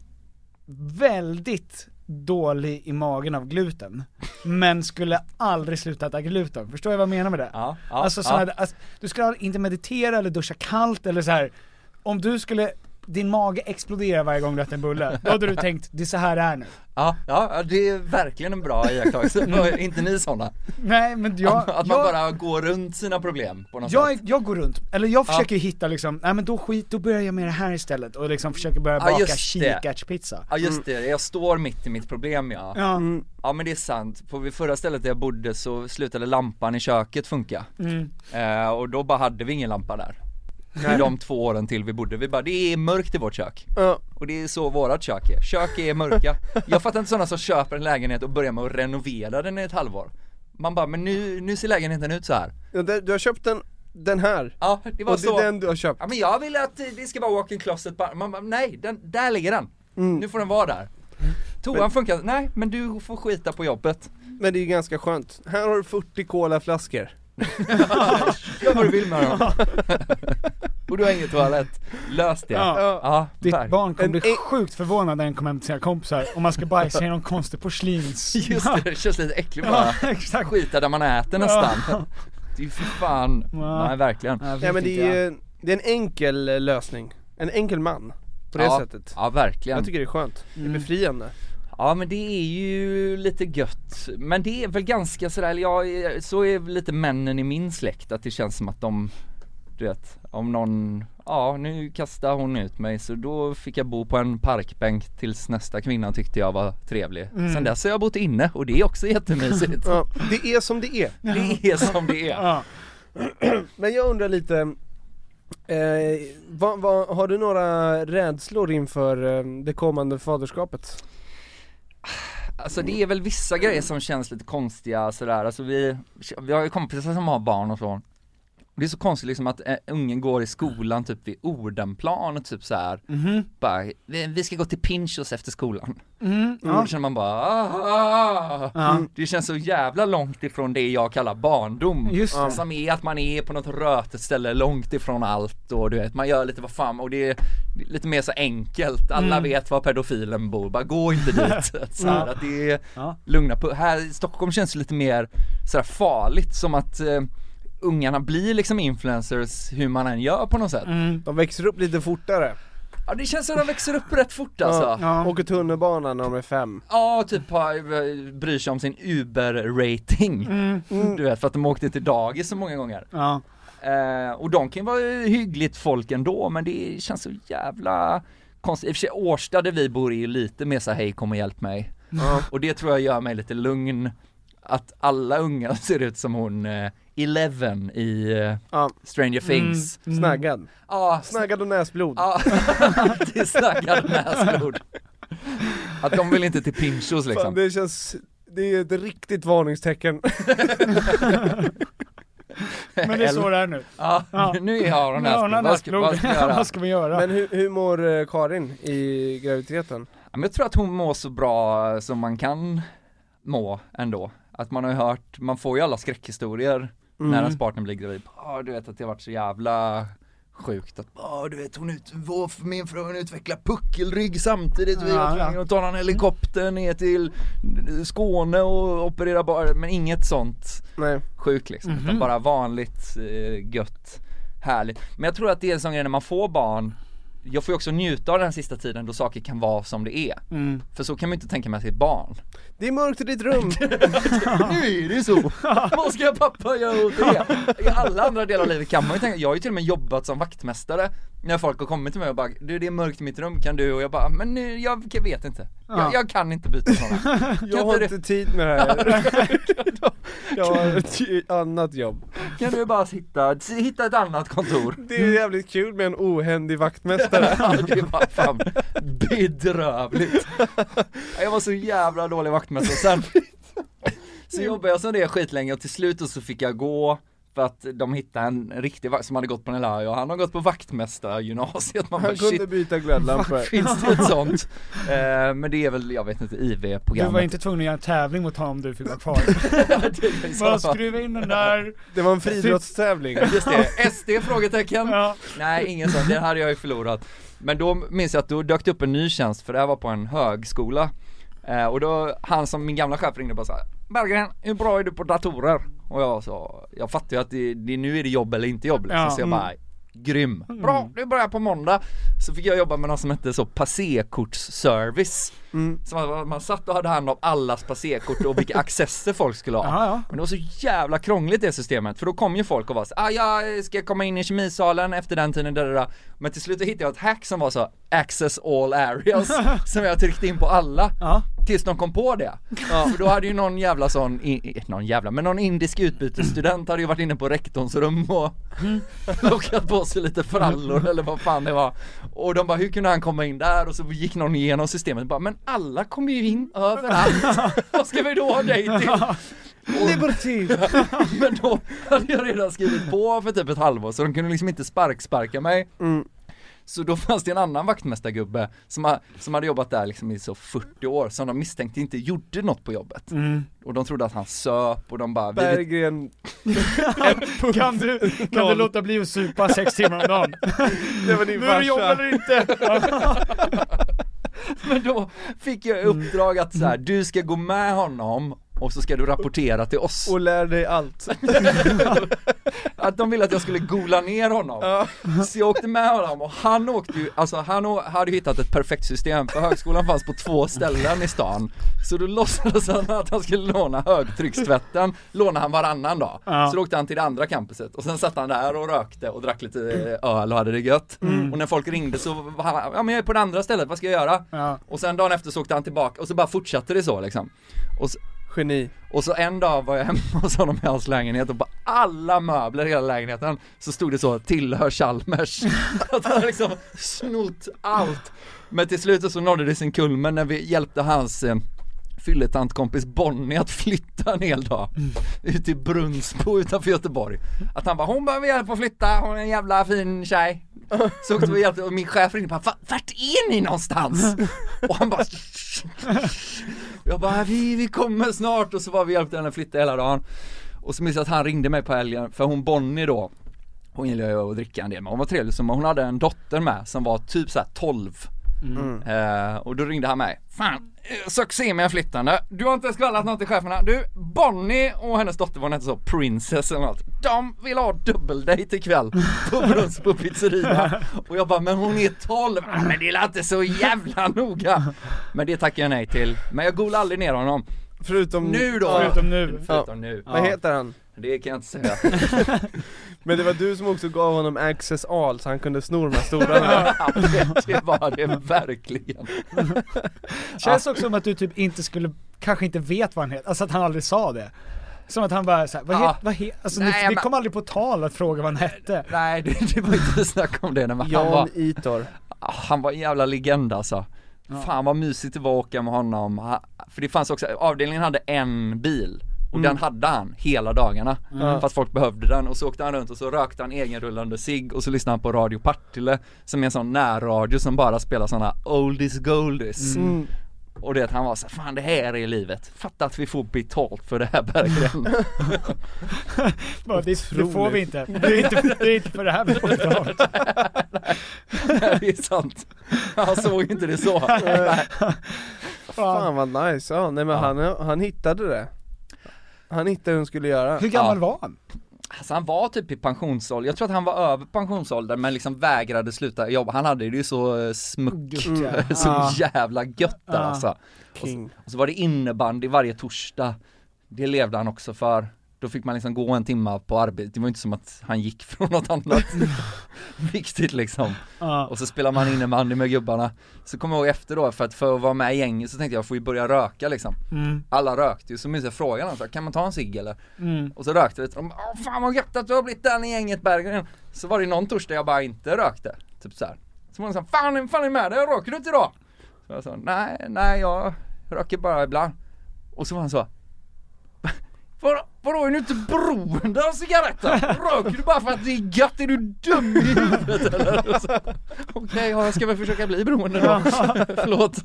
Speaker 1: väldigt dålig i magen av gluten, men skulle aldrig sluta äta gluten. Förstår jag vad jag menar med det?
Speaker 2: Ja, ja,
Speaker 1: alltså, så
Speaker 2: ja.
Speaker 1: här, alltså du skulle inte meditera eller duscha kallt eller så här. Om du skulle, din mage exploderar varje gång du äter en bulle, då hade du tänkt, det är så här det är nu.
Speaker 2: Ja, ja, det är verkligen en bra iakttagelse. Inte ni sådana?
Speaker 1: Nej, men jag...
Speaker 2: Att, att man
Speaker 1: jag,
Speaker 2: bara går runt sina problem på något
Speaker 1: jag,
Speaker 2: sätt.
Speaker 1: jag går runt, eller jag försöker
Speaker 2: ja.
Speaker 1: hitta liksom, nej men då skit, då börjar jag med det här istället och liksom försöker börja baka
Speaker 2: ja,
Speaker 1: kikärtspizza.
Speaker 2: Ja just det, jag står mitt i mitt problem ja.
Speaker 1: Ja,
Speaker 2: mm. Ja men det är sant, på vid förra stället där jag bodde så slutade lampan i köket funka.
Speaker 1: Mm.
Speaker 2: eh, Och då bara hade vi ingen lampa där. I de två åren till vi bodde, vi bara, det är mörkt i vårt kök.
Speaker 8: Ja.
Speaker 2: Och det är så vårat kök är, kök är mörka. Jag fattar inte sådana som köper en lägenhet och börjar med att renovera den i ett halvår. Man bara, men nu, nu ser lägenheten ut så här.
Speaker 8: Ja, du har köpt den, den här.
Speaker 2: Ja, det var
Speaker 8: och
Speaker 2: så.
Speaker 8: Och det är den du har köpt.
Speaker 2: Ja men jag vill att det ska vara walk-in closet. Man bara, nej, den, där ligger den.
Speaker 8: Mm.
Speaker 2: Nu får den vara där. Toan men, funkar, nej men du får skita på jobbet.
Speaker 8: Men det är ju ganska skönt. Här har du fyrtio colaflaskor.
Speaker 2: Gör vad du vill med dem. Och du har ingen toalett. Lös det.
Speaker 1: Ja.
Speaker 2: Ja,
Speaker 1: ditt
Speaker 2: där.
Speaker 1: barn kommer bli
Speaker 8: en,
Speaker 1: sjukt förvånad när den kommer hem till sina kompisar och man ska bajsa i någon konstig porslins.
Speaker 2: Just det, det känns lite äckligt bara.
Speaker 1: Ja, exakt.
Speaker 2: Skita där man äter nästan.
Speaker 1: Ja.
Speaker 2: Det är ju för fan.
Speaker 1: Ja.
Speaker 2: Nej verkligen.
Speaker 8: Ja men det är, det är en enkel lösning. En enkel man. På det
Speaker 2: ja.
Speaker 8: sättet.
Speaker 2: Ja verkligen.
Speaker 8: Jag tycker det är skönt. Det är befriande.
Speaker 2: Ja men det är ju lite gött. Men det är väl ganska sådär, eller ja, så är lite männen i min släkt att det känns som att de, du vet, om någon, ja nu kastar hon ut mig så då fick jag bo på en parkbänk tills nästa kvinna tyckte jag var trevlig. Mm. Sen dess har jag bott inne och det är också jättemysigt.
Speaker 8: Ja, det är som det är.
Speaker 2: Det är som det är.
Speaker 8: Ja. Men jag undrar lite, eh, vad, vad, har du några rädslor inför eh, det kommande faderskapet?
Speaker 2: Alltså det är väl vissa grejer som känns lite konstiga sådär, alltså vi, vi har ju kompisar som har barn och så. Det är så konstigt liksom att äh, ungen går i skolan typ vid Odenplan och typ så här. Mm-hmm. Bara, vi, vi ska gå till Pinchos efter skolan. Mm, ja. Och då känner man bara ah, ja. Det känns så jävla långt ifrån det jag kallar barndom.
Speaker 1: Just det.
Speaker 2: Som är att man är på något rötet ställe långt ifrån allt och du vet, man gör lite vad fan och det är lite mer så enkelt. Alla mm. vet var pedofilen bor, bara gå inte dit. Så här, att det är ja. lugna på. Här i Stockholm känns det lite mer så här farligt, som att eh, ungarna blir liksom influencers hur man än gör på något sätt.
Speaker 8: Mm. De växer upp lite fortare.
Speaker 2: Ja det känns som att de växer upp rätt fort alltså.
Speaker 8: Ja, ja. Åker tunnelbana när de är fem.
Speaker 2: Ja, typ har, bryr sig om sin Uber-rating. Mm. Mm. Du vet, för att de åkte till dagis så många gånger.
Speaker 1: Ja.
Speaker 2: Eh, och de kan vara hyggligt folk ändå, men det känns så jävla konstigt. I och för sig Årsta där vi bor är ju lite mer så här, hej kom och hjälp mig. Mm. Och det tror jag gör mig lite lugn. Att alla unga ser ut som hon eh, Eleven i uh, ja. Stranger Things.
Speaker 8: Mm. Snaggad.
Speaker 2: Ja,
Speaker 8: snaggad och näsblod.
Speaker 2: Ja, det är snaggad och näsblod. Att de vill inte till Pinchos liksom.
Speaker 8: Fan, det känns, det är ett riktigt varningstecken.
Speaker 1: Men det är så det är nu.
Speaker 2: Ja, ja. Nu är jag näsblod. Vad ska, vad, ska göra?
Speaker 1: Vad ska vi göra?
Speaker 8: Men hur, hur mår Karin i graviditeten?
Speaker 2: Ja, men jag tror att hon mår så bra som man kan må ändå. Att man har hört, man får ju alla skräckhistorier mm. när ens partner blir gravid. Ja, du vet att det har varit så jävla sjukt att, ja du vet hon ut, vår, min fru hon utvecklar puckelrygg samtidigt. Vi var tvungna att ta en helikopter ner till Skåne och operera bara, men inget sånt
Speaker 8: Nej.
Speaker 2: sjukt liksom.
Speaker 8: Mm-hmm.
Speaker 2: Utan bara vanligt eh, gött, härligt. Men jag tror att det är en sån grej när man får barn. jag får ju också njuta av den sista tiden då saker kan vara som det är. Mm. För så kan man inte tänka med sig ett barn.
Speaker 8: Det är mörkt i ditt rum.
Speaker 2: Nu är det så. Vad ska jag pappa göra åt det? I alla andra delar av livet kan man ju tänka. Jag har ju till och med jobbat som vaktmästare. När folk har kommit till mig och bara, du, det är mörkt i mitt rum, kan du? Och jag bara, men nu, jag, jag vet inte.
Speaker 8: Ja.
Speaker 2: Jag, jag kan inte byta sådana.
Speaker 8: Jag har inte tid med det här. Jag har ett annat jobb.
Speaker 2: Kan du bara sitta, hitta ett annat kontor?
Speaker 8: Det är jävligt kul med en ohändig vaktmästare.
Speaker 2: Ja, det var fan bedrövligt. Jag var så jävla dålig vaktmästare. Sen så jobbade jag som det skitlänge och till slut och så fick jag gå. För att de hittade en riktig vakt som hade gått på den här, och han har gått på vaktmästargymnasiet. Man
Speaker 8: han
Speaker 2: bara,
Speaker 8: kunde
Speaker 2: shit,
Speaker 8: byta glödlampor.
Speaker 2: Finns det ett sånt? eh, men det är väl, jag vet inte, I V-programmet.
Speaker 1: Du var inte tvungen att göra en tävling mot honom om du fick vara kvar. Bara skruva in den där.
Speaker 8: Det var en friidrottstävling.
Speaker 2: Just det, S D frågetecken. Ja. Nej, ingen sån, det hade jag ju förlorat. Men då minns jag att då dök det upp en ny tjänst, för det här var på en högskola. Eh, och då, han som min gamla chef ringde och bara så här, Berggren, hur bra är du på datorer? Och jag sa, jag fattar ju att det, det, nu är det jobb eller inte jobb liksom. Ja. Så jag bara, grym. Bra, du börjar på måndag. Så fick jag jobba med något som hette så passerkortsservice. Mm. Så man, man satt och hade hand om allas passerkort och vilka accesser folk skulle ha.
Speaker 1: Aha, ja.
Speaker 2: Men det var så jävla krångligt det systemet. För då kom ju folk och var så, ah, jag ska komma in i kemisalen efter den tiden. Där, där. Men till slut hittade jag ett hack som var så, access all areas. Som jag tryckte in på alla. Ja. Tills de kom på det. Ja. För då hade ju någon jävla sån, i, någon jävla, men någon indisk utbytesstudent hade ju varit inne på rektorns rum och mm. lockat på sig lite frallor eller vad fan det var. Och de bara, hur kunde han komma in där? Och så gick någon igenom systemet och bara, men alla kommer ju in överallt. Vad ska vi då ha dig till? Och,
Speaker 8: Liberty!
Speaker 2: Men då hade jag redan skrivit på för typ ett halvår, så de kunde liksom inte sparksparka mig. Mm. Så då fanns det en annan vaktmästargubbe som, ha, som hade jobbat där liksom i så fyrtio år, som de misstänkte inte gjorde något på jobbet. Mm. Och de trodde att han söp och de bara...
Speaker 8: Berggren...
Speaker 1: kan du, kan du låta bli att supa sex timmar om dagen?
Speaker 8: Det var din
Speaker 1: farsa. Du jobbar inte!
Speaker 2: Men då fick jag uppdrag att så här, du ska gå med honom och så ska du rapportera till oss.
Speaker 8: Och lär dig allt.
Speaker 2: Att de ville att jag skulle gola ner honom. Ja. Så jag åkte med honom och han åkte ju, alltså han hade ju hittat ett perfekt system, för högskolan fanns på två ställen i stan. Så då låtsades han att han skulle låna högtryckstvätten, lånade han varannan dag. Ja. Så då åkte han till det andra campuset och sen satt han där och rökte och drack lite öl och hade det gött. Mm. Och när folk ringde så var han, ja men jag är på det andra stället, vad ska jag göra? Ja. Och sen dagen efter så åkte han tillbaka och så bara fortsatte det så liksom. Och så,
Speaker 8: geni.
Speaker 2: Och så en dag var jag hemma hos honom i hans lägenhet och på alla möbler i hela lägenheten så stod det så, tillhör Chalmers. Att han liksom snott allt. Men till slut så nådde det sin kulmen när vi hjälpte hans eh, fylletantkompis Bonnie att flytta en hel dag mm. ut i Brunnsbo utanför Göteborg. Att han bara, hon behöver hjälp att flytta, hon är en jävla fin tjej. Så åkte vi hjälpte och min chef ringde bara, vart är ni någonstans? Och han bara jag bara, vi, vi kommer snart. Och så var vi hjälpte henne flytta hela dagen. Och så minns jag att han ringde mig på helgen, för hon Bonnie då, hon gillade ju att dricka en del, men hon var trevlig, så hon hade en dotter med som var typ så här tolv. Mm. Uh, och då ringde han mig. Fan, succé med en flyttande. Du har inte skvallrat något till cheferna. Du, Bonnie och hennes dotter var inte så princess eller något. De vill ha dubbeldate ikväll på Brunnsbo pizzeria. Och jag bara, men hon är tolv. Men det är inte så jävla noga. Men det tackar jag nej till. Men jag golar aldrig ner honom.
Speaker 8: Förutom
Speaker 2: nu då.
Speaker 1: Förutom nu.
Speaker 2: Förutom
Speaker 8: ja.
Speaker 2: nu.
Speaker 8: Vad heter han?
Speaker 2: Det kan jag inte säga.
Speaker 8: Men det var du som också gav honom access all så han kunde sno de här stolarna.
Speaker 2: Ja, det, det var det verkligen.
Speaker 1: Känns också som att du typ inte skulle, kanske inte vet vad han heter. Alltså att han aldrig sa det. Som att han bara såhär, vad
Speaker 2: ja.
Speaker 1: heter, vad he, alltså
Speaker 2: nej,
Speaker 1: ni,
Speaker 2: men...
Speaker 1: ni kom aldrig på tal att fråga vad han hette.
Speaker 2: Nej, det, det var inte snack om det. Men
Speaker 8: Jan
Speaker 2: han var,
Speaker 8: Itor.
Speaker 2: Han var en jävla legend alltså. Ja. Fan vad mysigt det var att åka med honom. För det fanns också, avdelningen hade en bil. Och mm. den hade han hela dagarna. Mm. Fast folk behövde den. Och så åkte han runt och så rökte han egenrullande cigg. Och så lyssnade han på Radio Partille, som är en sån närradio som bara spelar såna oldies goldies. Mm. Och det att han var så, fan det här är livet. Fatta att vi får betalt för det här Berggren.
Speaker 1: Ja, det, det får vi inte. Det är inte, det är inte för det här vi får betalt.
Speaker 2: Nej, det är sant. Han såg inte det så.
Speaker 8: Fan vad nice. Ja, nej men ja. han, han hittade det. Han hittade hur han skulle göra.
Speaker 1: Hur gammal
Speaker 2: ja.
Speaker 1: var han?
Speaker 2: Alltså han var typ i pensionsålder, jag tror att han var över pensionsåldern men liksom vägrade sluta jobba. Han hade det ju så smuck, mm. så ah. jävla gött där ah. alltså. Och så, och så var det innebandy varje torsdag. Det levde han också för. Då fick man liksom gå en timme på arbete. Det var inte som att han gick från något annat viktigt liksom. Ah. Och så spelar man innebandy med gubbarna. Så kommer jag ihåg efter då, för att för att vara med i gänget så tänkte jag, jag får ju börja röka liksom. Mm. Alla rökte ju, så minns jag frågan alltså, kan man ta en cigg eller? Mm. Och så rökte vi, och åh fan vad gött att du har blivit den i gänget Berggren. Så var det någon torsdag jag bara inte rökte. Typ så här. Så man sa, fan, fan är med dig, röker du inte idag? Så jag sa, nej, nej jag röker bara ibland. Och så var han så, Var, vadå, är du inte beroende av cigaretter? Röker du bara för att det är gött? Är du dum i huvudet eller? Okej, okay, ja, jag ska väl försöka bli beroende då. Förlåt.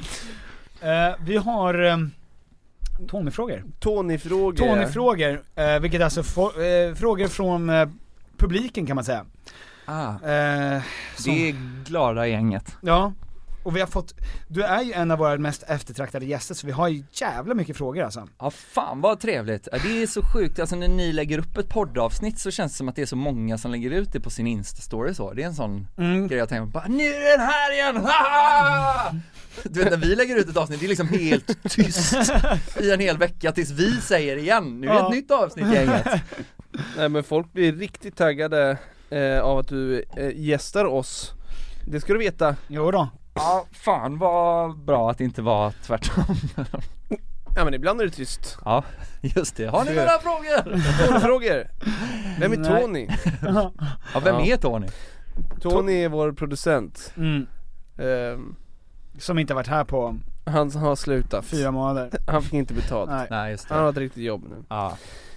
Speaker 1: Uh, vi har um, Tony-frågor.
Speaker 8: Tony-frågor.
Speaker 1: Tony-frågor, uh, vilket alltså for, uh, frågor från uh, publiken kan man säga.
Speaker 2: Ah, uh, det är glada gänget.
Speaker 1: Ja. Och vi har fått, du är ju en av våra mest eftertraktade gäster, så vi har ju jävla mycket frågor alltså.
Speaker 2: Ja fan vad trevligt, det är så sjukt, alltså när ni lägger upp ett poddavsnitt så känns det som att det är så många som lägger ut det på sin Insta-story så. Det är en sån mm. grej jag tänker, bara nu är den här igen, ha! Du vet när vi lägger ut ett avsnitt, det är liksom helt tyst i en hel vecka tills vi säger igen, nu är det ja. ett nytt avsnitt gänget.
Speaker 8: Nej men folk blir riktigt taggade eh, av att du eh, gästar oss. Det ska du veta.
Speaker 1: Jo då.
Speaker 2: Ja, fan vad bra att det inte var tvärtom.
Speaker 8: Ja men ibland är det tyst.
Speaker 2: Ja, just det. Har ni några frågor?
Speaker 8: Tony-frågor. Vem är Tony?
Speaker 2: Ja, vem är Tony?
Speaker 8: Tony är vår producent.
Speaker 1: Mm. Um, Som inte varit här på
Speaker 8: han har slutat.
Speaker 1: Fyra månader.
Speaker 8: Han fick inte betalt.
Speaker 2: Nej, Nej just det.
Speaker 8: Han har ett riktigt jobb nu.
Speaker 2: Ja.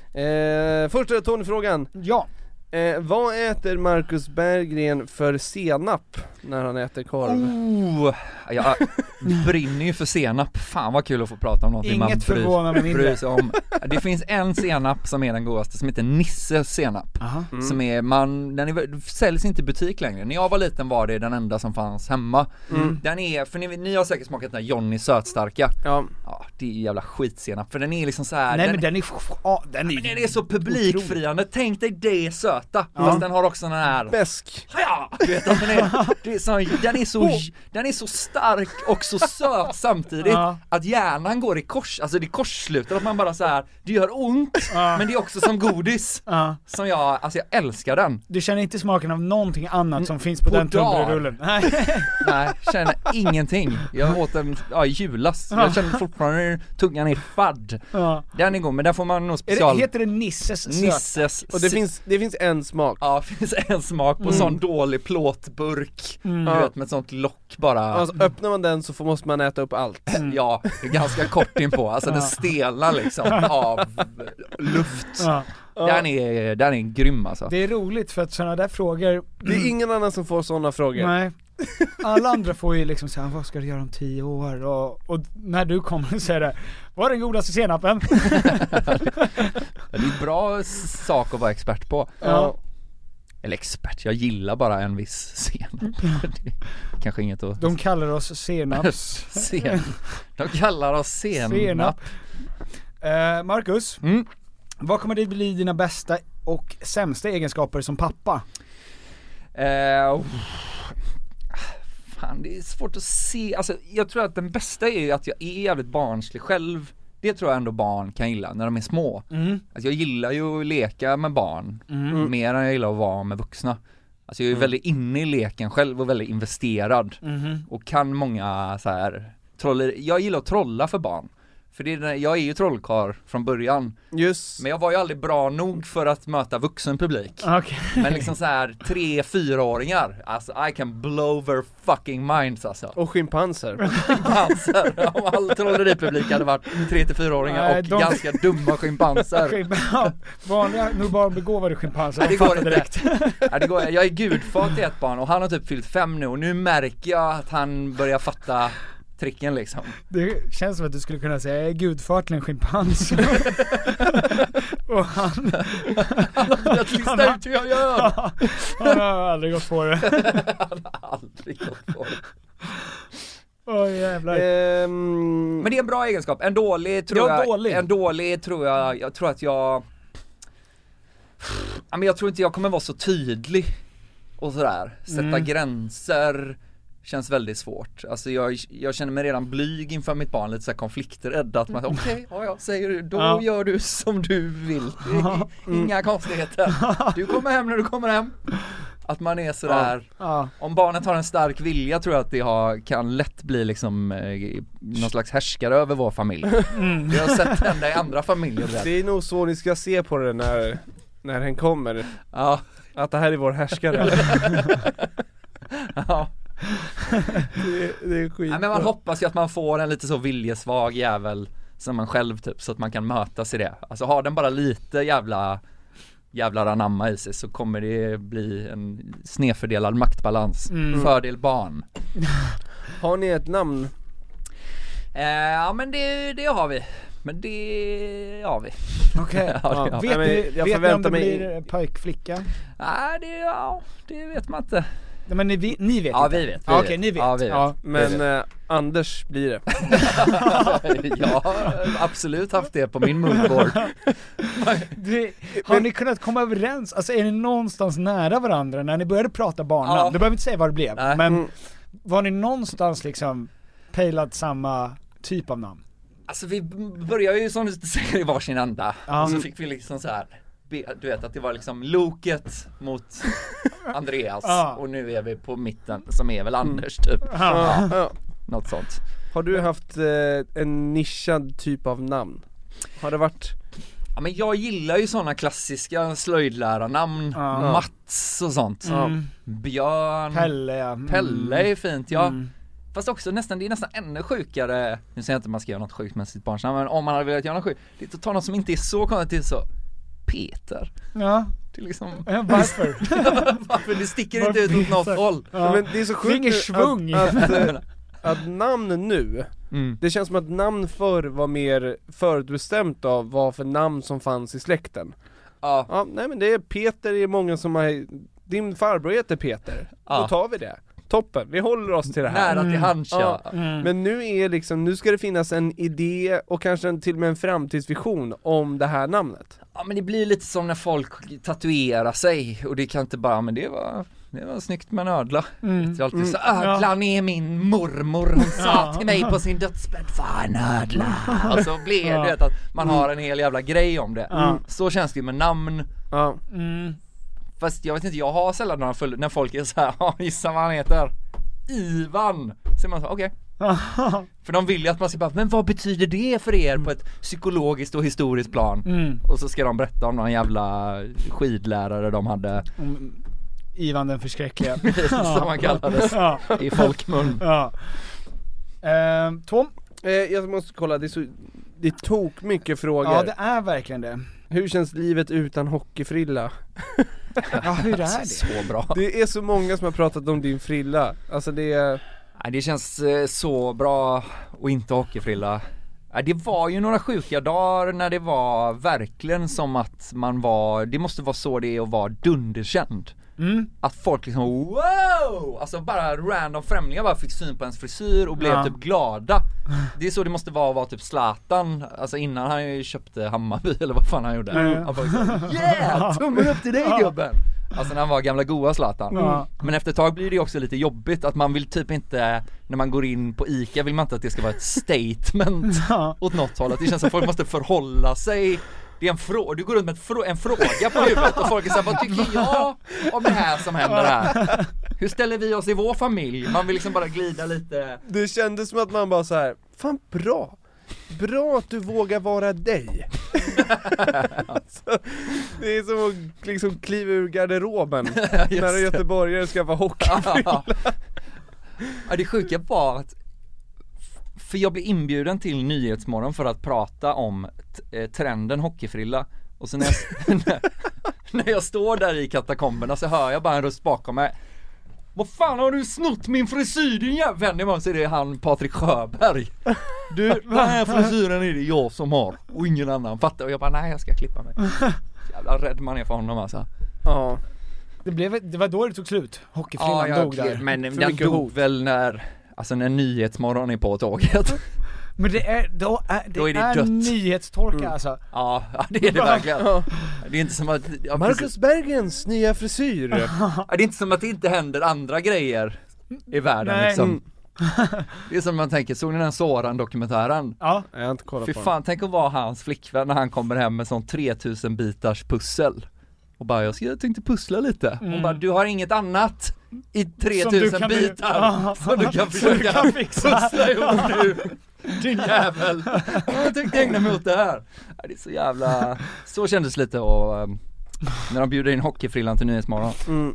Speaker 8: Eh, första Tony-frågan.
Speaker 1: Ja.
Speaker 8: Eh, vad äter Marcus Berggren för senap när han äter korv?
Speaker 2: Oh, jag brinner ju för senap. Fan vad kul att få prata om något.
Speaker 1: Inget förvånar mig mindre.
Speaker 2: Om. Det finns en senap som är den godaste som heter Nisses senap. Mm. Som är, man, den är, säljs inte i butik längre. När jag var liten var det den enda som fanns hemma. Mm. Den är, för ni, ni har säkert smakat den här Johnny sötstarka.
Speaker 8: Ja.
Speaker 2: Ja, det är jävla skitsenap. För den är liksom så här.
Speaker 1: Nej
Speaker 2: den,
Speaker 1: men den är, oh, den är,
Speaker 2: men den är så publikfriande. Tänk dig det söt. Ja. Fast den har också den här
Speaker 8: bäsk.
Speaker 2: Ja, du vet att den är, det är så, den är så den är så stark och så söt samtidigt ja. Att hjärnan går i kors, alltså det korsslutar att man bara så här, det gör ont ja. Men det är också som godis ja. Som jag, alltså jag älskar den.
Speaker 1: Du känner inte smaken av någonting annat som finns på, på den tunnbrödsrullen? Nej.
Speaker 2: Nej, känner ingenting. Jag åt den ja, i julas. Ja. Jag känner fortfarande tungan är fadd. Ja. Den är god, men där får man nog special.
Speaker 1: Det, heter det Nisses söt?
Speaker 2: Nisses.
Speaker 8: Och det finns det finns en smak.
Speaker 2: Ja, det finns en smak på mm. sån dålig plåtburk. Mm. Du vet, med ett sånt lock bara.
Speaker 8: Alltså, öppnar man den så får, måste man äta upp allt.
Speaker 2: Mm. Ja, det är ganska kort in på. Alltså ja. Den stelar liksom av luft. Ja. Den är, den är grym alltså.
Speaker 1: Det är roligt för att sådana där frågor.
Speaker 8: Det är ingen annan som får sådana frågor.
Speaker 1: Nej. Alla andra får ju liksom säga, vad ska du göra om tio år? Och, och när du kommer och säger det, vad är den godaste senapen?
Speaker 2: Det är en bra sak att vara expert på.
Speaker 1: Ja.
Speaker 2: Eller expert, jag gillar bara en viss senap. Kanske inget att...
Speaker 1: De kallar oss senaps.
Speaker 2: Sen. De kallar oss senap. senap.
Speaker 1: Uh, Marcus, mm. vad kommer det bli dina bästa och sämsta egenskaper som pappa?
Speaker 2: Uh, fan, det är svårt att se. Alltså, jag tror att den bästa är att jag är jävligt barnslig själv. Det tror jag ändå barn kan gilla när de är små. Mm. Alltså jag gillar ju att leka med barn mm. mer än jag gillar att vara med vuxna. Alltså jag är mm. väldigt inne i leken själv och väldigt investerad. Mm. Och kan många så här troller. Jag gillar att trolla för barn. För det är, jag är ju trollkarl från början.
Speaker 8: Just.
Speaker 2: Men jag var ju aldrig bra nog för att möta vuxen publik.
Speaker 1: Okay.
Speaker 2: Men liksom så här tre, fyraåringar. Alltså I can blow their fucking minds alltså.
Speaker 8: Och schimpanser.
Speaker 2: Schimpanser. Om all trolleripublik hade varit tre till fyraåringar och de... ganska dumma schimpanser.
Speaker 1: Ja, vanliga, nu bara begåvade schimpanser.
Speaker 2: Det går direkt. Ja, det går. Jag är gudfar till ett barn och han har typ fyllt fem nu. Och nu märker jag att han börjar fatta tricken liksom.
Speaker 1: Det känns som att du skulle kunna säga jag är gudfar till en schimpans. Och han
Speaker 2: Han har börjat lista ut hur jag gör.
Speaker 1: Han har aldrig gått på det.
Speaker 2: Han har aldrig gått på det.
Speaker 1: Åh oh, jävlar.
Speaker 2: Um, Men det är en bra egenskap. En dålig tror
Speaker 1: ja,
Speaker 2: jag
Speaker 1: dålig.
Speaker 2: En dålig tror jag Jag tror att jag Ja, men jag tror inte jag kommer vara så tydlig och sådär. Sätta mm. gränser känns väldigt svårt. Alltså jag, jag känner mig redan blyg inför mitt barn, lite så här konflikträdd. Att man, okej, okay, ja, ja, säger du, då ja. gör du som du vill. Inga mm. konstigheter. Du kommer hem när du kommer hem. Att man är sådär, ja. Ja. Om barnet har en stark vilja tror jag att det har, kan lätt bli liksom eh, någon slags härskare över vår familj. Mm. Jag har sett hända i andra familjer där.
Speaker 8: Det är nog så ni ska se på det när, när den kommer.
Speaker 2: Ja.
Speaker 8: Att det här är vår härskare.
Speaker 2: Ja.
Speaker 8: det, det är skit.
Speaker 2: Ja, men man hoppas ju att man får en lite så viljesvag jävel som man själv typ, så att man kan mötas i det. Alltså har den bara lite jävla jävlar anamma i sig så kommer det bli en snedfördelad maktbalans. Mm. Fördel barn.
Speaker 8: Har ni ett namn?
Speaker 2: Eh, ja men det, det har vi. Men det har vi.
Speaker 1: Okej. Okay. Ja, ja. Vet ni, jag vet ni om det mig... blir pojk, flicka?
Speaker 2: Nej, det, ja, det vet man inte.
Speaker 1: Nej, men ni, ni vet
Speaker 2: ja,
Speaker 1: inte?
Speaker 2: Vi vet, vi
Speaker 1: ja,
Speaker 2: vet.
Speaker 1: Okej, ni vet.
Speaker 2: Ja, vi vet.
Speaker 8: Ja, men
Speaker 2: vi vet.
Speaker 8: Eh, Anders blir det.
Speaker 2: Jag har absolut haft det på min moodboard.
Speaker 1: Det, har men, ni kunnat komma överens? Alltså är ni någonstans nära varandra när ni började prata barnnamn? Ja. Du behöver inte säga vad det blev. Nej. Men mm. var ni någonstans liksom pejlat samma typ av namn?
Speaker 2: Alltså vi började ju som du säger i varsin ända.
Speaker 1: Ja.
Speaker 2: Och så fick vi liksom så här, du vet att det var liksom Loket mot Andreas. Ja. Och nu är vi på mitten som är väl Anders typ. Ja. Ja. Något sånt.
Speaker 8: Har du haft eh, en nischad typ av namn? Har det varit...
Speaker 2: Ja, men jag gillar ju sådana klassiska slöjdlärarnamn. Ja. Mats och sånt. Mm. Björn.
Speaker 1: Pelle, ja.
Speaker 2: Mm. Pelle är fint, ja. Mm. Fast också nästan, det är nästan ännu sjukare. Nu säger jag inte att man ska göra något sjukt med sitt barns namn, men om man hade velat göra något sjukt, det är att ta något som inte är så konstigt till så Peter.
Speaker 1: Ja.
Speaker 2: Det är liksom...
Speaker 1: Ja, varför?
Speaker 2: Varför? Det sticker varför inte ut åt något håll.
Speaker 8: Ja. Men det är så sjukt
Speaker 1: det svung.
Speaker 8: Att, att, att namn nu, mm. det känns som att namn förr var mer förutbestämt av vad för namn som fanns i släkten.
Speaker 2: Ja.
Speaker 8: Ja, nej men det är Peter, det är många som har, din farbror heter Peter. Ja. Då tar vi det. Toppen, vi håller oss till det här.
Speaker 2: Nära till hands, ja.
Speaker 8: Mm. Men nu är liksom, nu ska det finnas en idé och kanske en, till och med en framtidsvision om det här namnet.
Speaker 2: Ja, men det blir lite som när folk tatuerar sig och det kan inte bara, men det var, det var snyggt med en ödla. Mm. Det är alltid mm. så, ödlan är min mormor, hon sa ja. till mig på sin dödsbädd, var en ödla. Och så blir det ja. att man har en hel jävla grej om det. Mm. Så känns det ju med namn.
Speaker 8: Ja.
Speaker 1: Mm.
Speaker 2: Fast jag vet inte, jag har sällan några full, när folk är så här, ja, gissa vad han heter. Ivan. Så man så, okej. Okay. För de vill ju att man ska bara, men vad betyder det för er på ett psykologiskt och historiskt plan? Mm. Och så ska de berätta om någon jävla skidlärare de hade.
Speaker 1: Mm. Ivan den förskräckliga.
Speaker 2: Som man kallades ja. i folkmun.
Speaker 1: Ja. Eh, två.
Speaker 8: Eh, jag måste kolla, det är så, det tog mycket frågor.
Speaker 1: Ja, det är verkligen det.
Speaker 8: Hur känns livet utan hockeyfrilla?
Speaker 1: Ja, hur är det?
Speaker 2: Så bra.
Speaker 8: Det är så många som har pratat om din frilla. Alltså det är...
Speaker 2: Nej, det känns eh, så bra att inte hockeyfrilla. Nej, det var ju några sjuka dagar när det var verkligen som att man var, det måste vara så det är att vara dunderkänd. Mm. Att folk liksom, wow! Alltså bara random främlingar bara fick syn på ens frisyr och blev ja. typ glada. Det är så det måste vara att vara typ Zlatan. Alltså innan han ju köpte Hammarby eller vad fan han gjorde. Mm. Han bara så, yeah! Tummen upp till dig gubben! Alltså när han var gamla goa Zlatan. Mm. Men efter ett tag blir det också lite jobbigt att man vill typ inte, när man går in på Ica vill man inte att det ska vara ett statement ja. åt något håll. Att det känns som att folk måste förhålla sig. Det är en fråga, du går runt med frå- en fråga på huvudet och folk säger, vad tycker jag om det här som händer här? Hur ställer vi oss i vår familj? Man vill liksom bara glida lite.
Speaker 8: Det kändes som att man bara så här, fan bra. Bra att du vågar vara dig. Alltså, det är som att liksom kliva ur garderoben när en göteborgare ska vara hockeyfrilla.
Speaker 2: Ja, det sjuka var att för jag blev inbjuden till Nyhetsmorgon för att prata om t- trenden hockeyfrilla. Och så när jag, när, när jag står där i katakomberna så hör jag bara en röst bakom mig. Vad fan har du snott min frisyr din jävla vän? Det var så är det han Patrik Sjöberg. Du, den här frisyren är det jag som har och ingen annan fattar. Och jag bara, nej jag ska klippa mig. Jävla rädd man är för honom alltså.
Speaker 8: Ja.
Speaker 1: Det, blev, det var då det tog slut. Hockeyfrillan
Speaker 2: ja,
Speaker 1: dog där.
Speaker 2: Men den dog hot. väl när, alltså när Nyhetsmorgon är på tåget.
Speaker 1: Men det är, då är, det
Speaker 2: då är, det
Speaker 1: är
Speaker 2: dött.
Speaker 1: nyhetstorka
Speaker 2: mm.
Speaker 1: alltså.
Speaker 2: Ja, det är det verkligen. Det är inte som att ja,
Speaker 8: Marcus
Speaker 2: precis.
Speaker 8: Bergens nya frisyr.
Speaker 2: Ja, det är inte som att det inte händer andra grejer i världen. Nej. Liksom. Det är som man tänker, såg ni den Soran-dokumentären?
Speaker 1: Ja,
Speaker 8: jag har inte kollat
Speaker 2: Fy
Speaker 8: på
Speaker 2: fan, tänk att vara hans flickvän när han kommer hem med sån tretusen bitars pussel. Och bara, jag, ska, jag tänkte pussla lite. Mm. Hon bara, du har inget annat i tretusen bitar som du kan försöka kan pussla ihop nu. Din jävel. Jag tänkte ägna mig åt det här. Det är så jävla, så kändes lite och um, när de bjuder in hockeyfrillan till Nyhetsmorgon.
Speaker 8: Mm.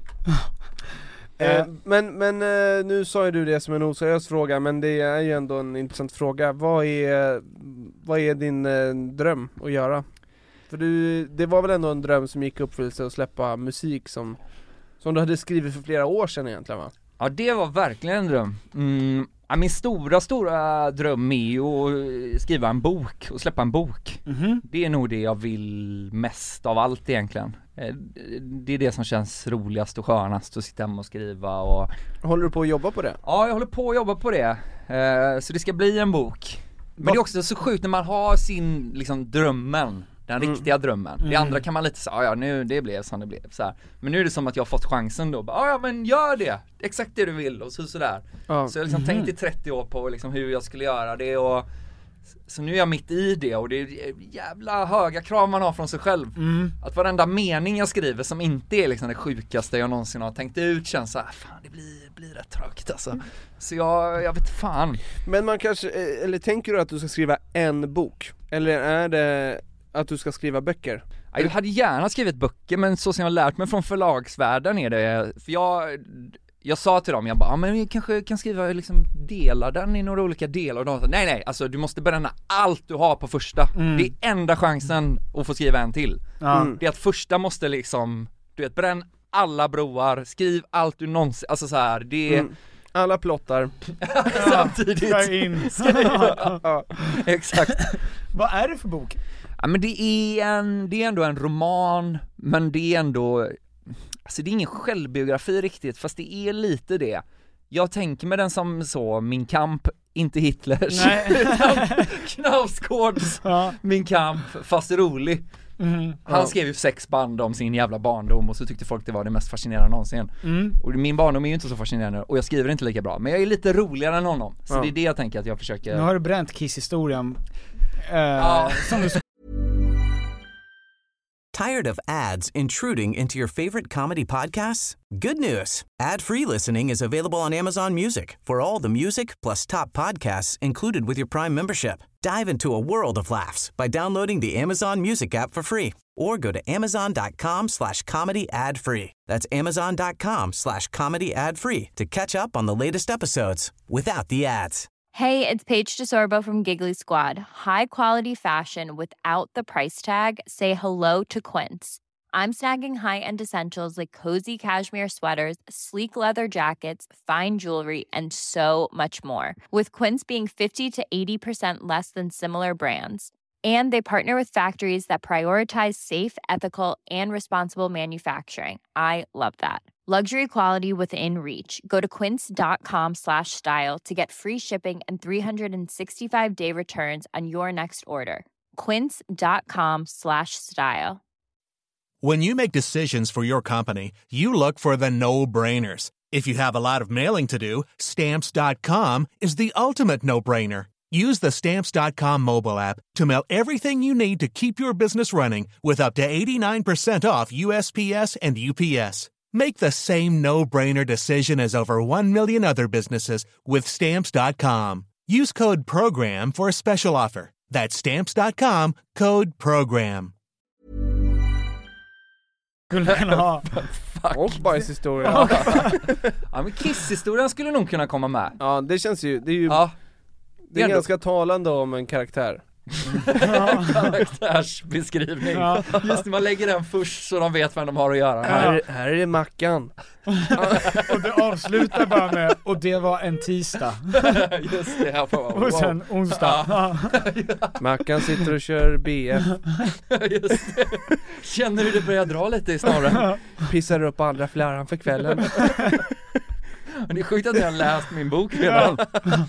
Speaker 8: Eh, men men eh, nu sa ju du det som en oseriös fråga, men det är ju ändå en intressant fråga. Vad är, vad är din eh, dröm att göra? För du, det var väl ändå en dröm som gick uppfyllelse att släppa musik som, som du hade skrivit för flera år sedan egentligen, va?
Speaker 2: Ja, det var verkligen en dröm. Mm, ja, min stora, stora dröm är att skriva en bok och släppa en bok. Mm-hmm. Det är nog det jag vill mest av allt egentligen. Det är det som känns roligast och skönast att sitta hemma och skriva och...
Speaker 8: Håller du på att jobba på det?
Speaker 2: Ja, jag håller på att jobba på det. Så det ska bli en bok. Men det är också så sjukt när man har sin, liksom, drömmen. Den mm. riktiga drömmen. Mm. Det andra kan man lite säga, ja nu det blev som det blev så här. Men nu är det som att jag har fått chansen då. Ja ja men gör det. Exakt det du vill och så sådär. Ja. Så jag liksom mm. tänkt i trettio år på liksom hur jag skulle göra det och så nu är jag mitt i det och det är jävla höga krav man har från sig själv. Mm. Att varenda mening jag skriver som inte är liksom det sjukaste jag någonsin har tänkt ut känns så här, fan det blir, blir rätt trögt alltså. Mm. Så jag, jag vet fan.
Speaker 8: Men man kanske, eller tänker du att du ska skriva en bok? Eller är det att du ska skriva böcker?
Speaker 2: Jag hade gärna skrivit böcker, men så som jag har lärt mig från förlagsvärlden är det, för jag jag sa till dem, jag bara, ja men vi kanske kan skriva liksom dela den i några olika delar och de sa, nej nej, alltså du måste bränna allt du har på första. Mm. Det är enda chansen att få skriva en till. Mm. Det är att första måste liksom, du vet, bränn alla broar, skriv allt du någonsin, alltså så här, det är mm.
Speaker 8: alla plottar
Speaker 2: samtidigt.
Speaker 1: Ja, in.
Speaker 2: Ja, exakt.
Speaker 1: Vad är det för bok?
Speaker 2: Ja, men det är en, det är ändå en roman, men det är ändå, alltså det är ingen självbiografi riktigt, fast det är lite det. Jag tänker med den som så, Min kamp, inte Hitlers. Nej. Knausgårds ja. Min kamp, fast rolig. Mm, Han ja. skrev ju sex band om sin jävla barndom och så tyckte folk det var det mest fascinerande någonsin. Mm. Och min barndom är ju inte så fascinerande och jag skriver inte lika bra, men jag är lite roligare än honom. Så ja. det är det jag tänker att jag försöker.
Speaker 1: Nu har du bränt Kiss-historien. Uh, ja. som du...
Speaker 7: Tired of ads intruding into your favorite comedy podcasts? Good news. Ad-free listening is available on Amazon Music for all the music plus top podcasts included with your Prime membership. Dive into a world of laughs by downloading the Amazon Music app for free or go to amazon.com slash comedy ad free. That's amazon.com slash comedy ad free to catch up on the latest episodes without the ads.
Speaker 11: Hey, it's Paige DeSorbo from Giggly Squad. High quality fashion without the price tag. Say hello to Quince. I'm snagging high-end essentials like cozy cashmere sweaters, sleek leather jackets, fine jewelry, and so much more. With Quince being fifty to eighty percent less than similar brands. And they partner with factories that prioritize safe, ethical, and responsible manufacturing. I love that. Luxury quality within reach. Go to quince.com slash style to get free shipping and three sixty-five day returns on your next order. Quince.com slash style.
Speaker 12: When you make decisions for your company, you look for the no-brainers. If you have a lot of mailing to do, stamps dot com is the ultimate no-brainer. Use the stamps dot com mobile app to mail everything you need to keep your business running with up to eighty-nine percent off U S P S and U P S. Make the same no-brainer decision as over one million other businesses with stamps dot com. Use code PROGRAM for a special offer. That's stamps dot com, code PROGRAM.
Speaker 1: Skulle kunna ha
Speaker 8: Oldboys-historia.
Speaker 2: Ja, men Kiss-historien skulle nog kunna komma med.
Speaker 8: Ja, det känns ju, det är ju
Speaker 2: ja.
Speaker 8: Det är, det är ganska talande om en karaktär.
Speaker 2: Karaktärsbeskrivning. Ja. Just när man lägger den först så de vet vem de har att göra.
Speaker 8: Ja. Här, här är det Mackan.
Speaker 1: Och det avslutar bara med, och det var en tisdag.
Speaker 2: Just det, här på, wow.
Speaker 1: Och sen onsdag. Ja.
Speaker 8: Mackan sitter och kör B F.
Speaker 2: Just det. Känner du det börjar dra lite i snorren?
Speaker 8: Pissar upp andra fläran för kvällen.
Speaker 2: Det är sjukt att ni har läst min bok redan.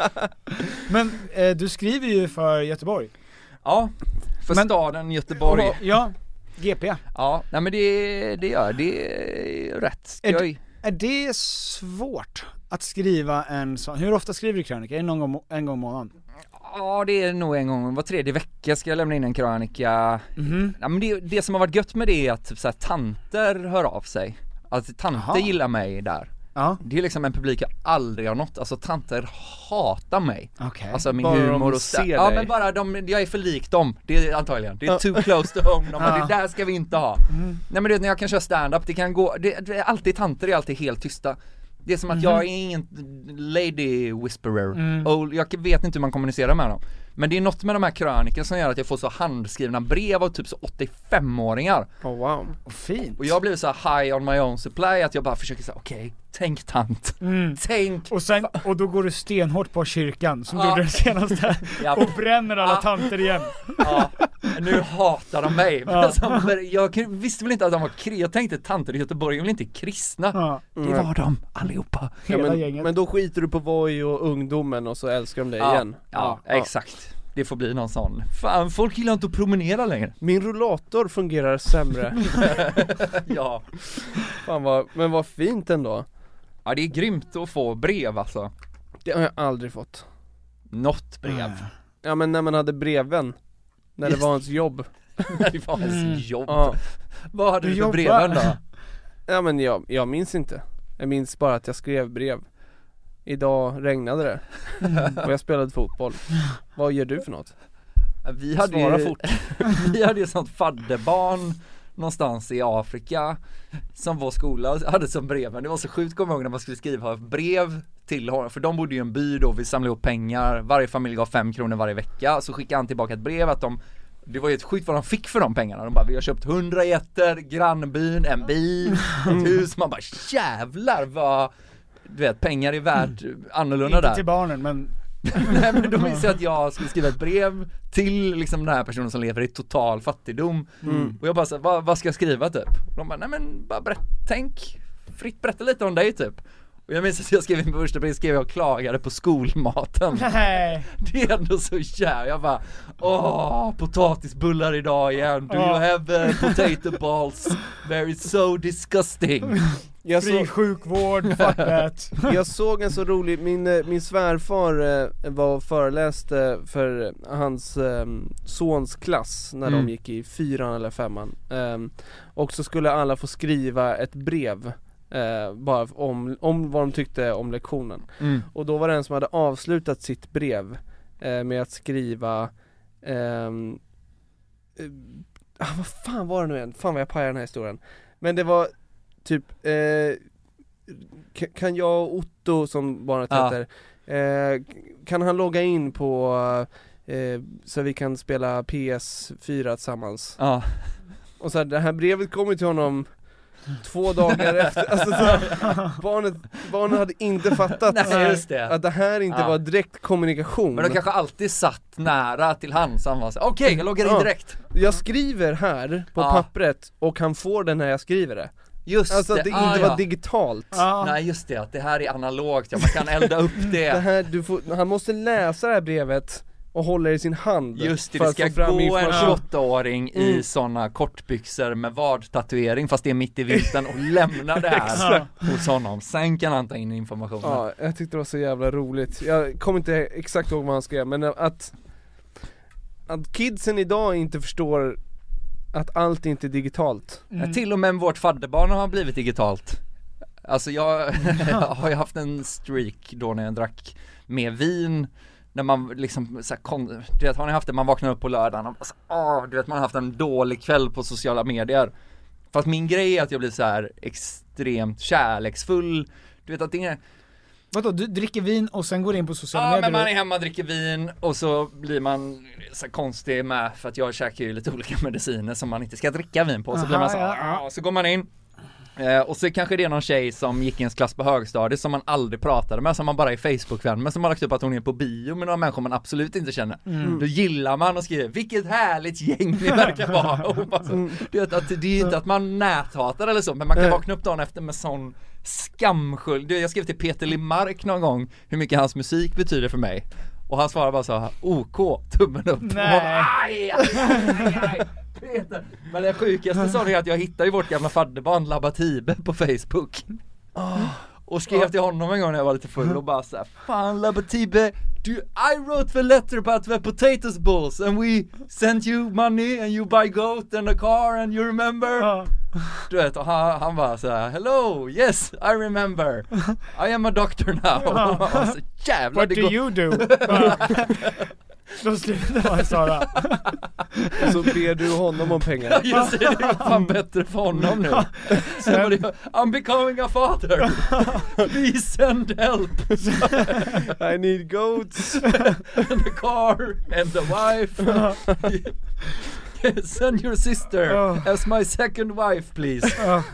Speaker 1: Men eh, du skriver ju för Göteborg.
Speaker 2: Ja, för men, staden Göteborg.
Speaker 1: Och, ja, G P.
Speaker 2: Ja, nej men det, det gör det är rätt.
Speaker 1: Är,
Speaker 2: jag...
Speaker 1: är det svårt att skriva en sån? Hur ofta skriver du krönika? Är det någon gång, en gång i månaden?
Speaker 2: Ja, det är nog en gång var tredje vecka ska jag lämna in en krönika.
Speaker 1: Mm-hmm.
Speaker 2: Ja, men det, det som har varit gött med det är att typ, så här, tanter hör av sig. Alltså tanter Aha. gillar mig där.
Speaker 1: Ja.
Speaker 2: Det är liksom en publik jag aldrig har nått. Alltså tanter hatar mig.
Speaker 1: Okay.
Speaker 2: Alltså min
Speaker 8: bara
Speaker 2: humor och
Speaker 8: ser
Speaker 2: Ja, men bara de, jag är för lik dem. Det är antagligen. Det är too close to home. De bara,
Speaker 1: ja.
Speaker 2: det där ska vi inte ha. Mm. Nej men du vet, när jag kan köra stand-up, det kan gå, det, det är alltid tanter är alltid helt tysta. Det är som att mm. jag är ingen lady whisperer. Mm. Och jag vet inte hur man kommunicerar med dem. Men det är något med de här krönikerna som gör att jag får så handskrivna brev av typ så åttiofem-åringar.
Speaker 8: Oh wow,
Speaker 1: fint.
Speaker 2: Och jag blev så här high on my own supply att jag bara försöker säga okej, okay, tänk tant. Mm. Tänk.
Speaker 1: Och sen, och då går du stenhårt på kyrkan som ja. gjorde det senaste. Ja. Och bränner alla ja. tanter igen.
Speaker 2: Ja, nu hatar de mig. Ja. Alltså, jag visste väl inte att de var kristna. Jag tänkte tanter i Göteborg är väl inte kristna. Ja. Det var de allihopa.
Speaker 8: Ja, men, men då skiter du på Voi och ungdomen och så älskar de dig
Speaker 2: ja.
Speaker 8: igen.
Speaker 2: Ja, ja, exakt. Det får bli någon sån. Fan, folk gillar inte att promenera längre.
Speaker 8: Min rollator fungerar sämre.
Speaker 2: Ja.
Speaker 8: Fan vad, men vad fint ändå.
Speaker 2: Ja, det är grymt att få brev alltså.
Speaker 8: Det har jag aldrig fått.
Speaker 2: Något brev. Mm.
Speaker 8: Ja, men när man hade breven. När Just. det var ens jobb.
Speaker 2: När det var ens mm. jobb.
Speaker 8: Ja.
Speaker 2: Vad hade du, du för breven då?
Speaker 8: Ja, men jag, jag minns inte. Jag minns bara att jag skrev brev. Idag regnade det. Och jag spelade fotboll. Vad gör du för något?
Speaker 2: Vi hade ju, fort. Vi hade ju ett sånt fadderbarn någonstans i Afrika som vår skola hade som breven. Det var så sjukt kommer jag ihåg när man skulle skriva brev till honom. För de bodde ju i en by då, vi samlade ihop pengar. Varje familj gav fem kronor varje vecka. Så skickade han tillbaka ett brev att de, det var ju ett sjukt vad de fick för de pengarna. De bara, vi har köpt hundra getter, grannbyn, en bil, ett hus. Man bara, jävlar vad, du vet, pengar är värt annorlunda
Speaker 1: inte
Speaker 2: där.
Speaker 1: Till barnen, men
Speaker 2: nej, men då minns jag att jag skulle skriva ett brev till liksom den här personen som lever i total fattigdom. Mm. Och jag bara så, vad, vad ska jag skriva typ? Och de bara, nej men bara berätt, tänk, fritt berätta lite om dig typ. Och jag minns att jag skrev min första brev, skrev jag och klagade på skolmaten.
Speaker 1: Nej.
Speaker 2: Det är ändå så jävla, jag bara, åh, potatisbullar idag igen. Do you have uh, potato balls? Very so disgusting.
Speaker 8: Jag
Speaker 1: Fri så... sjukvård, fuck that.
Speaker 8: Jag såg en så rolig, min, min svärfar eh, var och föreläste för hans eh, sons klass när mm. de gick i fyran eller femman. Eh, och så skulle alla få skriva ett brev. Eh, bara om, om vad de tyckte om lektionen. Mm. Och då var det en som hade avslutat sitt brev eh, med att skriva eh, eh, ah, vad fan var det nu igen? Fan vad jag pajar den här historien. Men det var typ eh, k- kan jag och Otto som barnet
Speaker 2: ja.
Speaker 8: heter eh, kan han logga in på eh, så vi kan spela P S fyra tillsammans.
Speaker 2: Ja.
Speaker 8: Och så här, det här brevet kommer till honom två dagar efter, alltså så, barnet, barnet hade inte fattat
Speaker 2: Nej, just det.
Speaker 8: att det här inte ja. var direkt kommunikation.
Speaker 2: Men de kanske alltid satt nära till han så han var så, okej, okay, jag loggar in ja. direkt.
Speaker 8: Jag skriver här på ja. pappret och han får den när jag skriver det.
Speaker 2: Just
Speaker 8: alltså
Speaker 2: det.
Speaker 8: att det
Speaker 2: ah,
Speaker 8: inte
Speaker 2: ja.
Speaker 8: var digitalt.
Speaker 2: Ah. Nej just det, att det här är analogt, ja, man kan elda upp det.
Speaker 8: Det här, du får, han måste läsa det här brevet och håller i sin hand.
Speaker 2: Just det, det ska gå en tjugoåtta-åring mm. i såna kortbyxor med vardtatuering fast det är mitt i vintern och lämna det här hos honom. Sen kan han ta in informationen.
Speaker 8: Ja, jag tyckte det var så jävla roligt. Jag kommer inte exakt ihåg vad han skrev, men att att kidsen idag inte förstår att allt inte är digitalt.
Speaker 2: Mm. Ja, till och med vårt fadderbarn har blivit digitalt. Alltså jag, jag har ju haft en streak då när jag drack med vin. När man liksom så här, kon- du vet, har ni haft det, man vaknar upp på lördagen och alltså, åh, du vet, man har haft en dålig kväll på sociala medier. Fast min grej är att jag blir så här extremt kärleksfull. Du vet att det är...
Speaker 1: Vadå, du dricker vin och sen går in på sociala
Speaker 2: ja,
Speaker 1: medier?
Speaker 2: Ja, men man är hemma och dricker vin och så blir man så här konstig med, för att jag käkar ju lite olika mediciner som man inte ska dricka vin på. Så Aha, blir man så ja, ja. Så går man in. Eh, och så kanske det är någon tjej som gick i en klass på högstadiet som man aldrig pratade med, som man bara är Facebook-vän med, som har lagt upp att hon är på bio med några människor man absolut inte känner. Mm. Då gillar man och skriver, vilket härligt gäng ni verkar vara. Och bara så, mm. det, att, det är inte att man näthatar eller så, men man kan vakna upp dagen efter med sån skamskuld. Jag skrev till Peter Limark någon gång hur mycket hans musik betyder för mig. Och han svarade bara så här: OK, tummen upp.
Speaker 1: Nej.
Speaker 2: Aj, aj, aj, aj. Peter. Men det sjukaste sa är att jag hittade ju vårt gamla fadderband Labatibe på Facebook. Oh. Och skrev till honom en gång när jag var lite full och bara såhär: fan Labatibe, do you, I wrote the letter about the potatoes balls and we sent you money and you buy goat and a car and you remember? Uh. Du vet, och han, han bara såhär: hello, yes, I remember. I am a doctor now. Uh. Och så, jävlar,
Speaker 1: what do går... you do? Då slutar man Sara.
Speaker 8: Och så ber du honom om pengar.
Speaker 2: Ja, just det, det är fan bättre för honom nu. Så I'm becoming a father. Please send help.
Speaker 8: I need goats
Speaker 2: and a car and a wife. Send your sister as my second wife, please.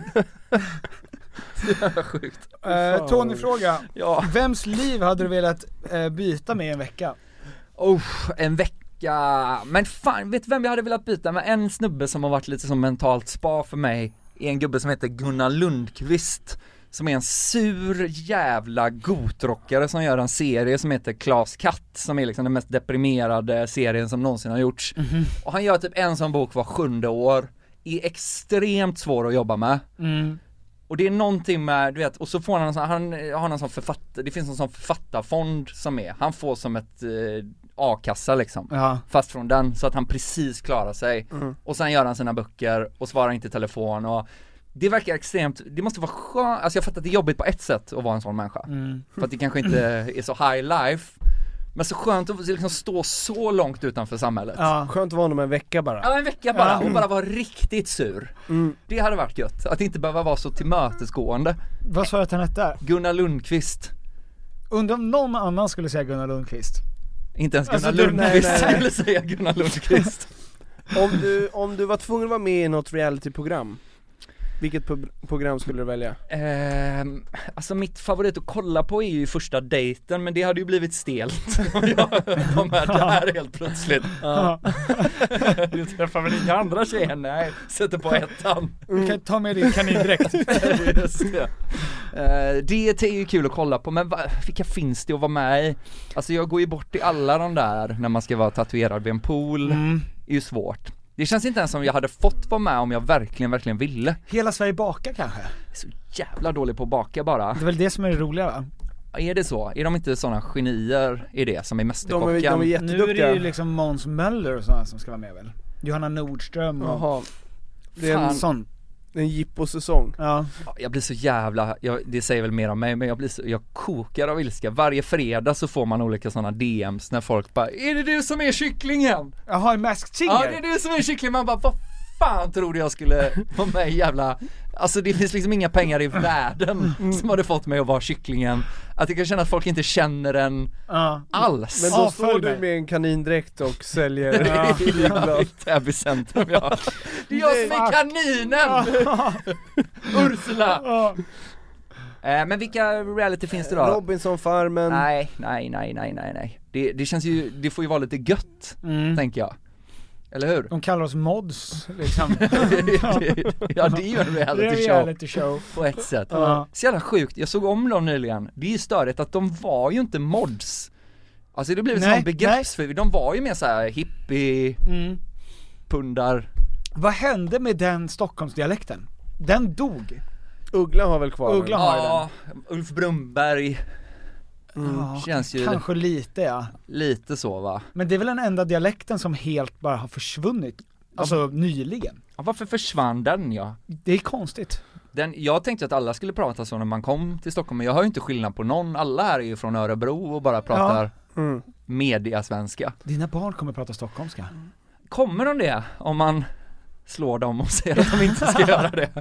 Speaker 2: Det är sjukt.
Speaker 1: uh, Tony-fråga.
Speaker 2: Ja.
Speaker 1: Vems liv hade du velat uh, byta med en vecka?
Speaker 2: Oh, en vecka. Men fan, vet du vem jag hade velat byta med? En snubbe som har varit lite som mentalt spa för mig är en gubbe som heter Gunnar Lundqvist, som är en sur jävla gotrockare som gör en serie som heter Klas Katt, som är liksom den mest deprimerade serien som någonsin har gjorts. Mm-hmm. Och han gör typ en sån bok var sjunde år. Är extremt svår att jobba med. Mm. Och det är någonting med, du vet, och så får han en sån, han har en sån författare, det finns en sån författarfond som är, han får som ett eh, A-kassa liksom, ja. Fast från den, så att han precis klarar sig. Mm. Och sen gör han sina böcker och svarar inte i telefon, och det verkar extremt, det måste vara skönt, alltså jag fattar att det är jobbigt på ett sätt att vara en sån människa. Mm. För att det kanske inte är så high life. Men så skönt att liksom stå så långt utanför samhället.
Speaker 8: Ja. Skönt att vara honom en vecka bara.
Speaker 2: Ja, en vecka bara. Och bara vara riktigt sur. Mm. Det hade varit gött. Att inte behöva vara så tillmötesgående.
Speaker 1: Vad sa jag att han hette?
Speaker 2: Gunnar Lundqvist.
Speaker 1: Undrar om någon annan skulle säga Gunnar Lundqvist.
Speaker 2: Inte ens Gunnar alltså, Lundqvist nej, nej, nej. skulle säga Gunnar Lundqvist.
Speaker 8: om, du, om du var tvungen att vara med i något realityprogram, vilket pro- program skulle du välja?
Speaker 2: Eh, alltså mitt favorit att kolla på är ju Första dejten, men det hade ju blivit stelt om jag kom med det här helt plötsligt. Ja. Du träffar väl inga andra tjejer? Nej, sätter på ettan.
Speaker 1: Du kan ta med din kanin direkt.
Speaker 2: Just det. Eh, det är ju kul att kolla på, men va, vilka finns det att vara med i? Alltså jag går ju bort i alla de där när man ska vara tatuerad vid en pool. Mm. är ju svårt. Det känns inte ens som jag hade fått vara med om jag verkligen, verkligen ville.
Speaker 1: Hela Sverige bakar kanske?
Speaker 2: Jag är så jävla dålig på att baka bara.
Speaker 1: Det är väl det som är det roliga, va?
Speaker 2: Är det så? Är de inte sådana genier i det som är mästerkocken?
Speaker 8: De är, de är jätteduktiga.
Speaker 1: Nu är det ju liksom Måns Möller och sådana som ska vara med väl? Johanna Nordström och...
Speaker 8: Jaha. Det är en sån... En jippo-säsong.
Speaker 1: Ja.
Speaker 2: Jag blir så jävla, jag, det säger väl mer om mig, men jag blir så, jag kokar av ilska. Varje fredag så får man olika sådana D M's när folk bara: är det du som är kycklingen?
Speaker 1: Jaha, en Masked Singer?
Speaker 2: Ja, det är du som är kycklingen. Man bara, vad fan trodde jag skulle vara med i jävla... Alltså det finns liksom inga pengar i världen som hade fått mig att vara kycklingen. Att jag kan känna att folk inte känner en uh. alls.
Speaker 8: Men då ah, står du med en kanindräkt och säljer
Speaker 2: ja. flygblad i Täby centrum, ja. Det är jag som är kaninen! Ursula! Eh, men vilka reality finns det då?
Speaker 8: Robinson-farmen.
Speaker 2: Nej, nej, nej, nej, nej, nej. Det, det känns ju, det får ju vara lite gött, mm. tänker jag. Eller hur?
Speaker 1: De kallar oss mods liksom.
Speaker 2: Ja, det är ju en reality,
Speaker 1: det är
Speaker 2: show,
Speaker 1: reality show
Speaker 2: på ett sätt.
Speaker 1: Ja.
Speaker 2: Så jävla sjukt, jag såg om dem nyligen. Det är ju störigt att de var ju inte mods. Alltså det blev sån begreppsförvirring. De var ju mer så här hippie mm. pundar.
Speaker 1: Vad hände med den Stockholmsdialekten? Den dog.
Speaker 8: Uggla har väl kvar.
Speaker 1: Uggla har
Speaker 2: ja,
Speaker 1: den.
Speaker 2: Ulf Brumberg.
Speaker 1: Mm. Ja, känns ju kanske lite, ja.
Speaker 2: Lite så, va?
Speaker 1: Men det är väl den enda dialekten som helt bara har försvunnit. Alltså ja. nyligen.
Speaker 2: Ja, varför försvann den, ja?
Speaker 1: Det är konstigt.
Speaker 2: Den, jag tänkte att alla skulle prata så när man kom till Stockholm, men jag har ju inte skillnad på någon. Alla här är ju från Örebro och bara pratar ja. mm. mediasvenska.
Speaker 1: Dina barn kommer prata stockholmska.
Speaker 2: Kommer de det? Om man slår dem och säger att de inte ska göra det.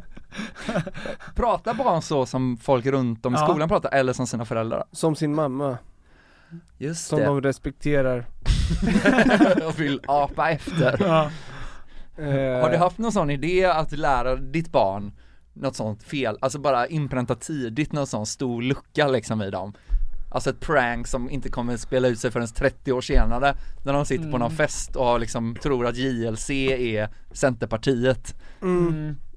Speaker 2: Pratar barn så som folk runt om i ja. skolan pratar, eller som sina föräldrar?
Speaker 8: Som sin mamma.
Speaker 2: Just
Speaker 8: som
Speaker 2: det.
Speaker 8: de respekterar.
Speaker 2: Och vill apa efter. Ja. Uh. Har du haft någon sån idé att lära ditt barn något sånt fel? Alltså bara inpränta tidigt någon sån stor lucka liksom i dem. Alltså ett prank som inte kommer spela ut sig förrän trettio år senare, när de sitter mm. på någon fest och liksom tror att J L C är Centerpartiet.
Speaker 8: Mm.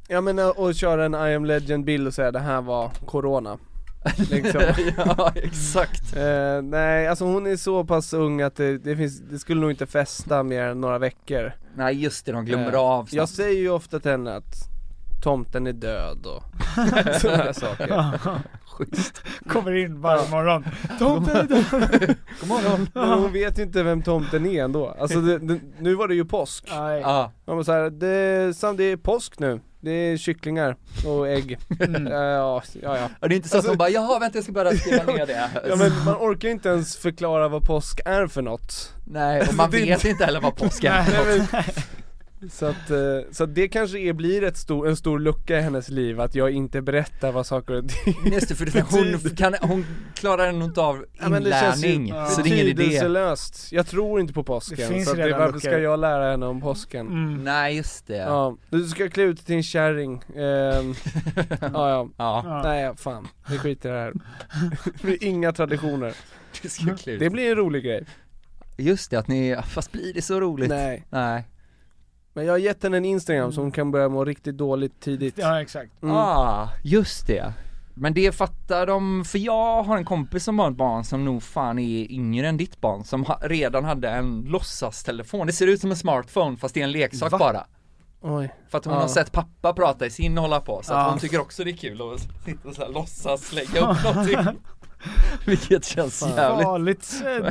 Speaker 8: Ja men och köra en I am legend bild och säga det här var corona liksom.
Speaker 2: Ja, exakt.
Speaker 8: uh, Nej, alltså hon är så pass ung att det, det, finns, det skulle nog inte fästa mer än några veckor.
Speaker 2: Nej just det, de glömmer uh, av snabbt.
Speaker 8: Jag säger ju ofta till henne att tomten är död och sådana här saker.
Speaker 1: Schysst. Kommer in varje morgon. Tomten är död.
Speaker 2: God morgon.
Speaker 8: Men hon vet ju inte vem tomten är ändå. Alltså det, det, nu var det ju påsk.
Speaker 2: Ja.
Speaker 8: Man var så här, det, sam, det är påsk nu. Det är kycklingar och ägg. Mm. Ja, ja, ja.
Speaker 2: Och det är inte så alltså, att hon bara, jaha vänta jag ska bara skriva ner det.
Speaker 8: Ja men man orkar inte ens förklara vad påsk är för något.
Speaker 2: Nej, och man vet inte heller vad påsk är för något.
Speaker 8: Så att, så att det kanske är, blir ett stor, en stor lucka i hennes liv att jag inte berättar vad saker och ting.
Speaker 2: Just det, för det, hon, kan, hon klarar nog inte av inlärning, ja, det så det är ingen idé.
Speaker 8: Betydelselöst. Jag tror inte på påsken, det så att det, varför ska jag lära henne om påsken?
Speaker 2: Mm. Nej just det.
Speaker 8: Ja, du ska klä ut till en kärring. ehm, ja, ja.
Speaker 2: Ja.
Speaker 8: Nej fan, det skiter det här. Det blir inga traditioner.
Speaker 2: Du ska klä ut.
Speaker 8: Det blir en rolig grej.
Speaker 2: Just det, att ni, fast blir det så roligt?
Speaker 8: Nej.
Speaker 2: Nej.
Speaker 8: Men jag har gett henne en Instagram mm. som kan börja må riktigt dåligt tidigt.
Speaker 1: Ja, exakt.
Speaker 2: Mm. Ah, just det. Men det fattar de, för jag har en kompis som har ett barn som nog fan är yngre än ditt barn, som ha, redan hade en låtsastelefon. Det ser ut som en smartphone fast det är en leksak. Va? Bara.
Speaker 8: Oj.
Speaker 2: För att hon
Speaker 8: ah.
Speaker 2: har sett pappa prata i sin och hålla på, så
Speaker 1: ah.
Speaker 2: att hon tycker också det är kul att sitta och så här, låtsas lägga upp någonting. Vilket känns
Speaker 1: fan.
Speaker 2: Jävligt
Speaker 1: farligt.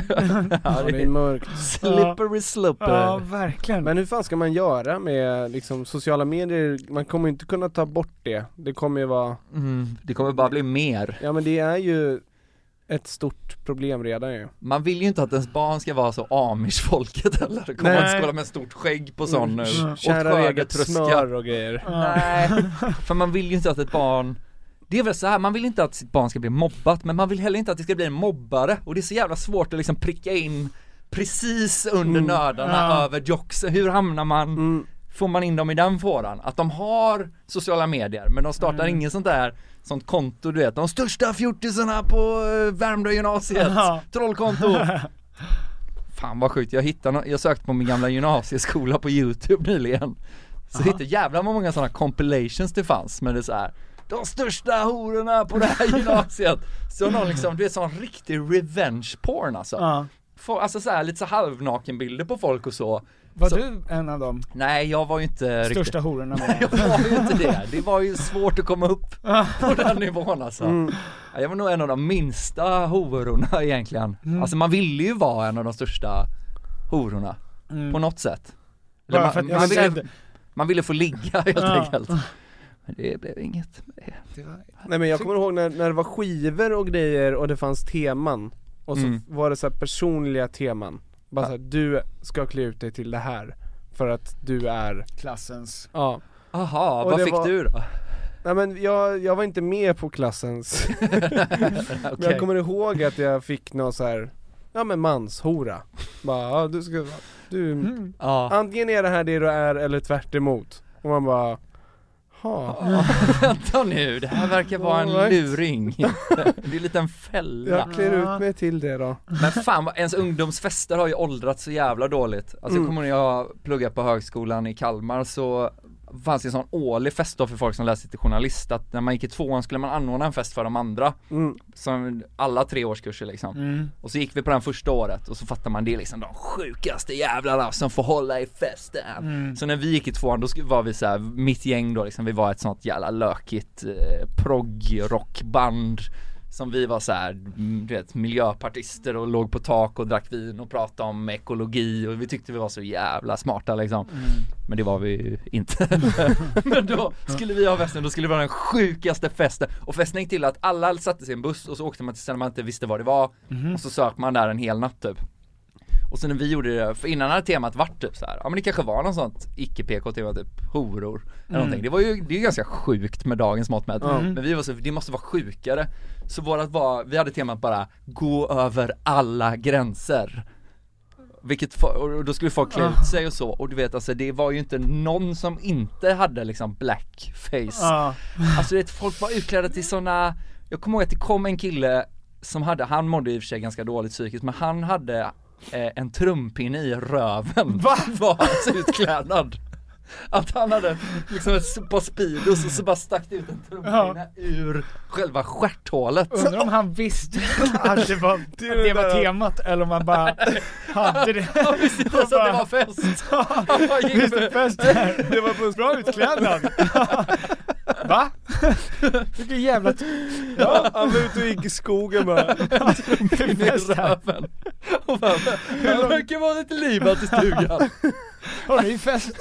Speaker 8: Ja, det är mörkt.
Speaker 2: Slippery slipper.
Speaker 1: Ja, verkligen.
Speaker 8: Men hur fan ska man göra med liksom sociala medier? Man kommer inte kunna ta bort det. Det kommer ju vara
Speaker 2: mm, det kommer bara bli mer.
Speaker 8: Ja men det är ju ett stort problem redan ju.
Speaker 2: Man vill ju inte att ens barn ska vara så amish-folket eller det kommer att skåla med stort skägg på sån nu.
Speaker 8: Mm. Kära eget smör och grejer.
Speaker 2: Nej, för man vill ju inte att ett barn, det är väl så här, man vill inte att sitt barn ska bli mobbat, men man vill heller inte att det ska bli en mobbare. Och det är så jävla svårt att liksom pricka in precis under mm. nördarna ja. över jocks. Hur hamnar man, mm. får man in dem i den fåran? Att de har sociala medier, men de startar mm. ingen sånt där sånt konto, du vet, de största fjortisarna på Värmdö gymnasiet, ja. trollkonto. Fan vad sjukt, jag hittade, jag sökte på min gamla gymnasieskola på YouTube nyligen. Så hittade jävla många sådana compilations det fanns, men det är så här, de största hororna på det här gymnasiet. Så någon liksom, du vet, sån riktig revenge porn alltså. Ja. För, alltså så här, lite så halvnakenbilder på folk och så.
Speaker 1: Var
Speaker 2: så,
Speaker 1: du en av dem?
Speaker 2: Nej, jag var ju inte
Speaker 1: största
Speaker 2: riktigt
Speaker 1: hororna.
Speaker 2: Nej, jag var ju inte det. Det var ju svårt att komma upp på den nivån alltså. Mm. Jag var nog en av de minsta hororna egentligen. Mm. Alltså man ville ju vara en av de största hororna mm. på något sätt. Eller man, man, man, ville, man ville få ligga helt ja. enkelt. Men det blev inget. Det var...
Speaker 8: Nej men jag kommer ihåg när, när det var skivor och grejer och det fanns teman. Och så mm. var det så här personliga teman. Bara ja. så här, du ska klä ut dig till det här för att du är
Speaker 1: klassens.
Speaker 8: Ja.
Speaker 2: Aha, och vad fick var... du då?
Speaker 8: Nej men jag, jag var inte med på klassens. Okay. Men jag kommer ihåg att jag fick någon så här, ja men manshora. Bara, ja, du ska du mm. ja. antingen är det här det du är eller tvärt emot. Och man bara
Speaker 2: Ja. Vänta nu, det här verkar vara en right. luring. Det är lite en fälla.
Speaker 8: Jag klär ut mig till det då.
Speaker 2: Men fan, ens ungdomsfester har ju åldrats så jävla dåligt. Alltså mm. kommer när jag plugga på högskolan i Kalmar så fanns det en sån årlig fest då för folk som läste till journalist, att när man gick i tvåan skulle man anordna en fest för de andra mm. som alla tre årskurser liksom mm. och så gick vi på den första året och så fattar man det liksom de sjukaste jävlarna som får hålla i festen mm. så när vi gick i tvåan då var vi så här, mitt gäng då liksom, vi var ett sånt jävla lökigt eh, progg-rockband som vi var så här, du vet, miljöpartister och låg på tak och drack vin och pratade om ekologi och vi tyckte vi var så jävla smarta liksom. Mm. Men det var vi ju inte. Men då skulle vi ha festen, då skulle det vara den sjukaste festen. Och festen gick till att alla satte sig i en buss och så åkte man till ställen man inte visste vad det var. Mm. Och så sökte man där en hel natt typ. Och sen när vi gjorde det, för innan hade temat varit typ så här, ja men det kanske var någon sånt icke-P K-tema typ horor eller mm. någonting. Det var ju, det är ju ganska sjukt med dagens mått mätt. Mm. Men vi var så, det måste vara sjukare. Så vårat var, vi hade temat bara gå över alla gränser. Vilket, och då skulle folk klä ut sig och så. Och du vet alltså, det var ju inte någon som inte hade liksom blackface. Uh. Alltså det, folk var utklädda till såna. Jag kommer ihåg att det kom en kille som hade, han mådde i och för sig ganska dåligt psykiskt, men han hade Eh, en trumpinne i röven. Va? Var hans utklädnad. Att han hade liksom ett par Speedos och så bara stack ut en trumpinne ja. ur själva stjärthålet.
Speaker 1: Undrar om han visste att det var, att det var temat eller om han bara hade det.
Speaker 2: Han visste inte ens att det var fest. Han bara gick
Speaker 1: med fest här. Det var på en bra utklädnad. Va? Vilken jävla t-
Speaker 8: ja, han var ute och gick i skogen bara.
Speaker 2: Trumpinne i röven. Och bara, det verkar vara lite livat i stugan.
Speaker 1: Har ni fest?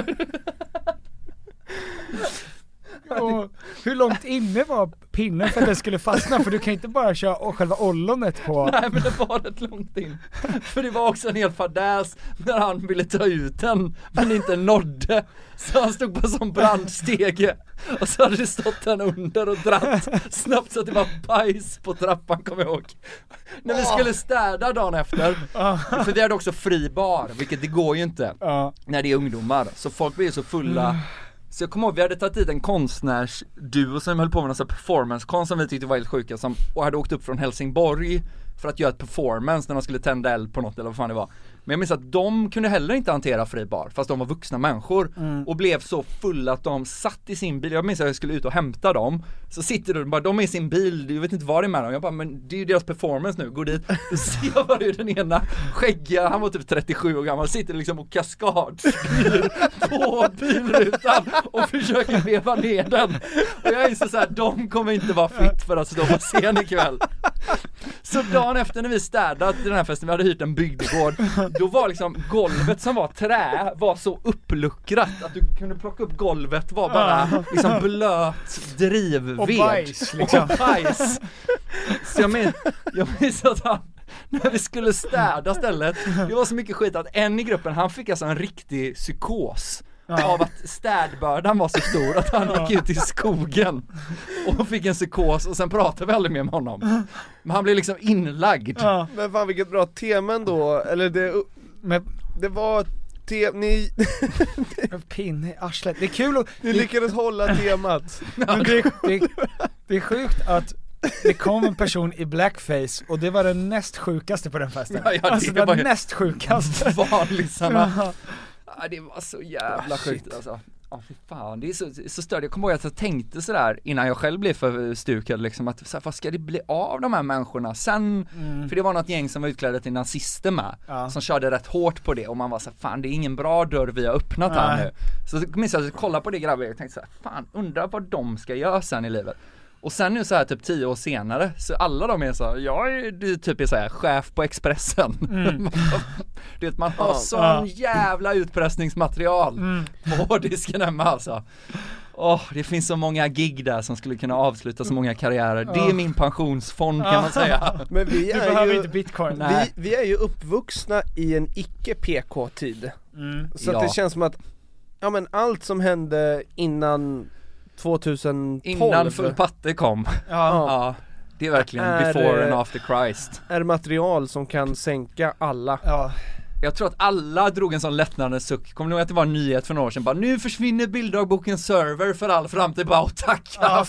Speaker 1: Och hur långt inne var pinnen för att den skulle fastna? För du kan inte bara köra själva ollonet på.
Speaker 2: Nej, men det var rätt långt in. För det var också en hel fadäs när han ville ta ut den men inte nådde. Så han stod på som brandstege. Och så hade det stått den under och dratt snabbt så att det var bajs på trappan, kommer jag ihåg. När vi skulle städa dagen efter. För vi hade också fri bar, vilket det går ju inte när det är ungdomar. Så folk blir så fulla. Så jag kommer ihåg, vi hade tagit dit en konstnärsduo som höll på med en performance-konst som vi tyckte var helt sjuka, som, och hade åkt upp från Helsingborg för att göra ett performance när de skulle tända eld på något eller vad fan det var. Men jag minns att de kunde heller inte hantera fri bar fast de var vuxna människor mm. och blev så fulla att de satt i sin bil. Jag minns att jag skulle ut och hämta dem. Så sitter de bara, de är i sin bil, jag vet inte vad det är med dem. Jag bara, men det är ju deras performance nu, gå dit. Då ser jag bara hur den ena skäggiga, han var typ trettiosju år gammal, sitter liksom och kaskadspyr på bilrutan och försöker veva ner den. Och jag är så här, de kommer inte vara fit för att stå på scen ikväll. Så dagen efter när vi städat den här festen, vi hade hyrt en bygdegård, då var liksom golvet som var trä var så uppluckrat att du kunde plocka upp golvet, var bara liksom blöt drivved
Speaker 1: och bajs liksom.
Speaker 2: Och bajs. Så jag minns, jag minns att han, när vi skulle städa stället, det var så mycket skit att en i gruppen, han fick alltså en riktig psykos ja. av att städbördan var så stor att han gick ut i skogen och fick en psykos och sen pratade vi aldrig mer med honom. Men han blev liksom inlagd.
Speaker 8: Ja. Men fan vilket bra tema då, eller det, men, det var te, ni
Speaker 1: pinne i arslet. Det är kul att
Speaker 8: ni lyckades hålla temat.
Speaker 1: Men det, det, det är sjukt att det kom en person i blackface och det var den näst sjukaste på den festen. Ja, ja, alltså det var näst sjukaste.
Speaker 2: Vanlisarna. Ja. Ja, det var så jävla ah, sjukt alltså. Ja, fy fan, det är så, så störd. Jag kommer ihåg att jag tänkte sådär innan jag själv blev för stukad liksom, att så här, vad ska det bli av de här människorna sen? Mm. För det var något gäng som var utklädda till nazister med, ja. som körde rätt hårt på det och man var så här, fan det är ingen bra dörr vi har öppnat Nej. här nu. Så minns jag att kolla på det grabbar och tänkte så här, fan undrar vad de ska göra sen i livet. Och sen nu så här typ tio år senare så alla de är så här, jag är typ är så här chef på Expressen. Mm. Du vet, man har sån ja. jävla utpressningsmaterial mm. på disken hemma alltså. Åh, oh, det finns så många gig där som skulle kunna avsluta så många karriärer. Det är min pensionsfond kan man säga.
Speaker 8: Men vi är
Speaker 1: du behöver
Speaker 8: ju,
Speaker 1: inte bitcoin.
Speaker 8: Vi, vi är ju uppvuxna i en icke-P K-tid. Mm. Så
Speaker 2: ja.
Speaker 8: att det känns som att ja, men allt som hände innan tjugotolv
Speaker 2: innan full patte kom. Ja. ja. Det är verkligen är, before and after Christ.
Speaker 8: Är material som kan sänka alla.
Speaker 2: Ja. Jag tror att alla drog en sån lättnadens suck. Kommer ni ihåg att det var en nyhet för några år sedan? Bara, nu försvinner bilddagboken server för all framtid. Bara, tack.
Speaker 1: Ja,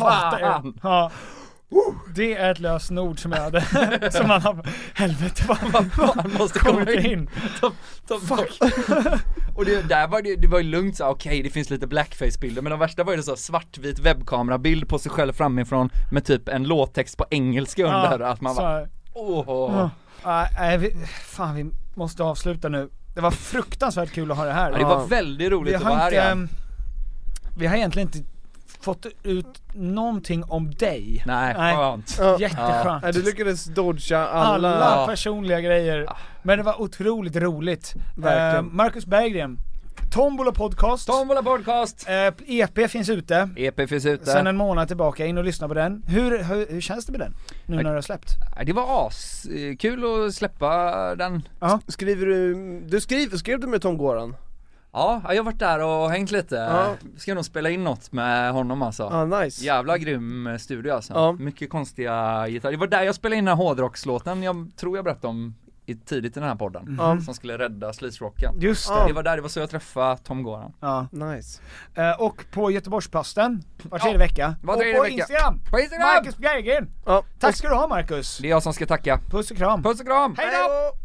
Speaker 1: fan. Ja. Det är ett lösenord som jag hade. Som man har, helvete vad
Speaker 2: man måste komma in, in. Ta, ta, Fuck. Och det, där var det, det var ju lugnt så okej okay, det finns lite blackface-bilder. Men de värsta var ju så svartvit webbkamerabild på sig själv framifrån med typ en låttext på engelska under. Ja, att man var åh oh.
Speaker 1: uh, uh, fan vi måste avsluta nu. Det var fruktansvärt kul att ha det här.
Speaker 2: Ja, det var väldigt roligt att vara här igen.
Speaker 1: Vi har egentligen inte fått ut någonting om dig.
Speaker 2: Nej, Nej. skönt.
Speaker 1: Jätteskönt.
Speaker 8: Ja. Du lyckades dodga alla,
Speaker 1: alla personliga grejer. Ja. Men det var otroligt roligt. Uh, Marcus Berggren, Tombola Podcast.
Speaker 2: Tombola Podcast.
Speaker 1: Uh, E P finns ute.
Speaker 2: E P finns ute.
Speaker 1: Sen en månad tillbaka, in och lyssna på den. Hur, hur, hur känns det med den? Nu när du har släppt?
Speaker 2: Det var as. Kul att släppa den.
Speaker 8: Uh-huh. Skriver du, du skriver, skrev du med Tom Goran?
Speaker 2: Ja, jag har varit där och hängt lite. Ja. Ska nog spela in något med honom alltså.
Speaker 8: Ja, nice.
Speaker 2: Jävla grym studio alltså. Ja. Mycket konstiga gitarrer. Det var där jag spelade in den här hårdrockslåten. Jag tror jag berättade om i, tidigt i den här podden. Mm. Som skulle rädda sleaze-rocken.
Speaker 1: Just det.
Speaker 2: Ja. Det var där, det var så jag träffade Tom Goran.
Speaker 1: Ja,
Speaker 8: nice.
Speaker 1: Uh, och på Göteborgsposten var tredje ja. vecka.
Speaker 2: Var
Speaker 1: och på
Speaker 2: vecka.
Speaker 1: Instagram.
Speaker 2: På Instagram.
Speaker 1: Marcus Berggren. Ja. Tack ska du ha, Marcus.
Speaker 2: Det är jag som ska tacka.
Speaker 1: Puss och kram.
Speaker 2: Puss och kram.
Speaker 1: Hej då!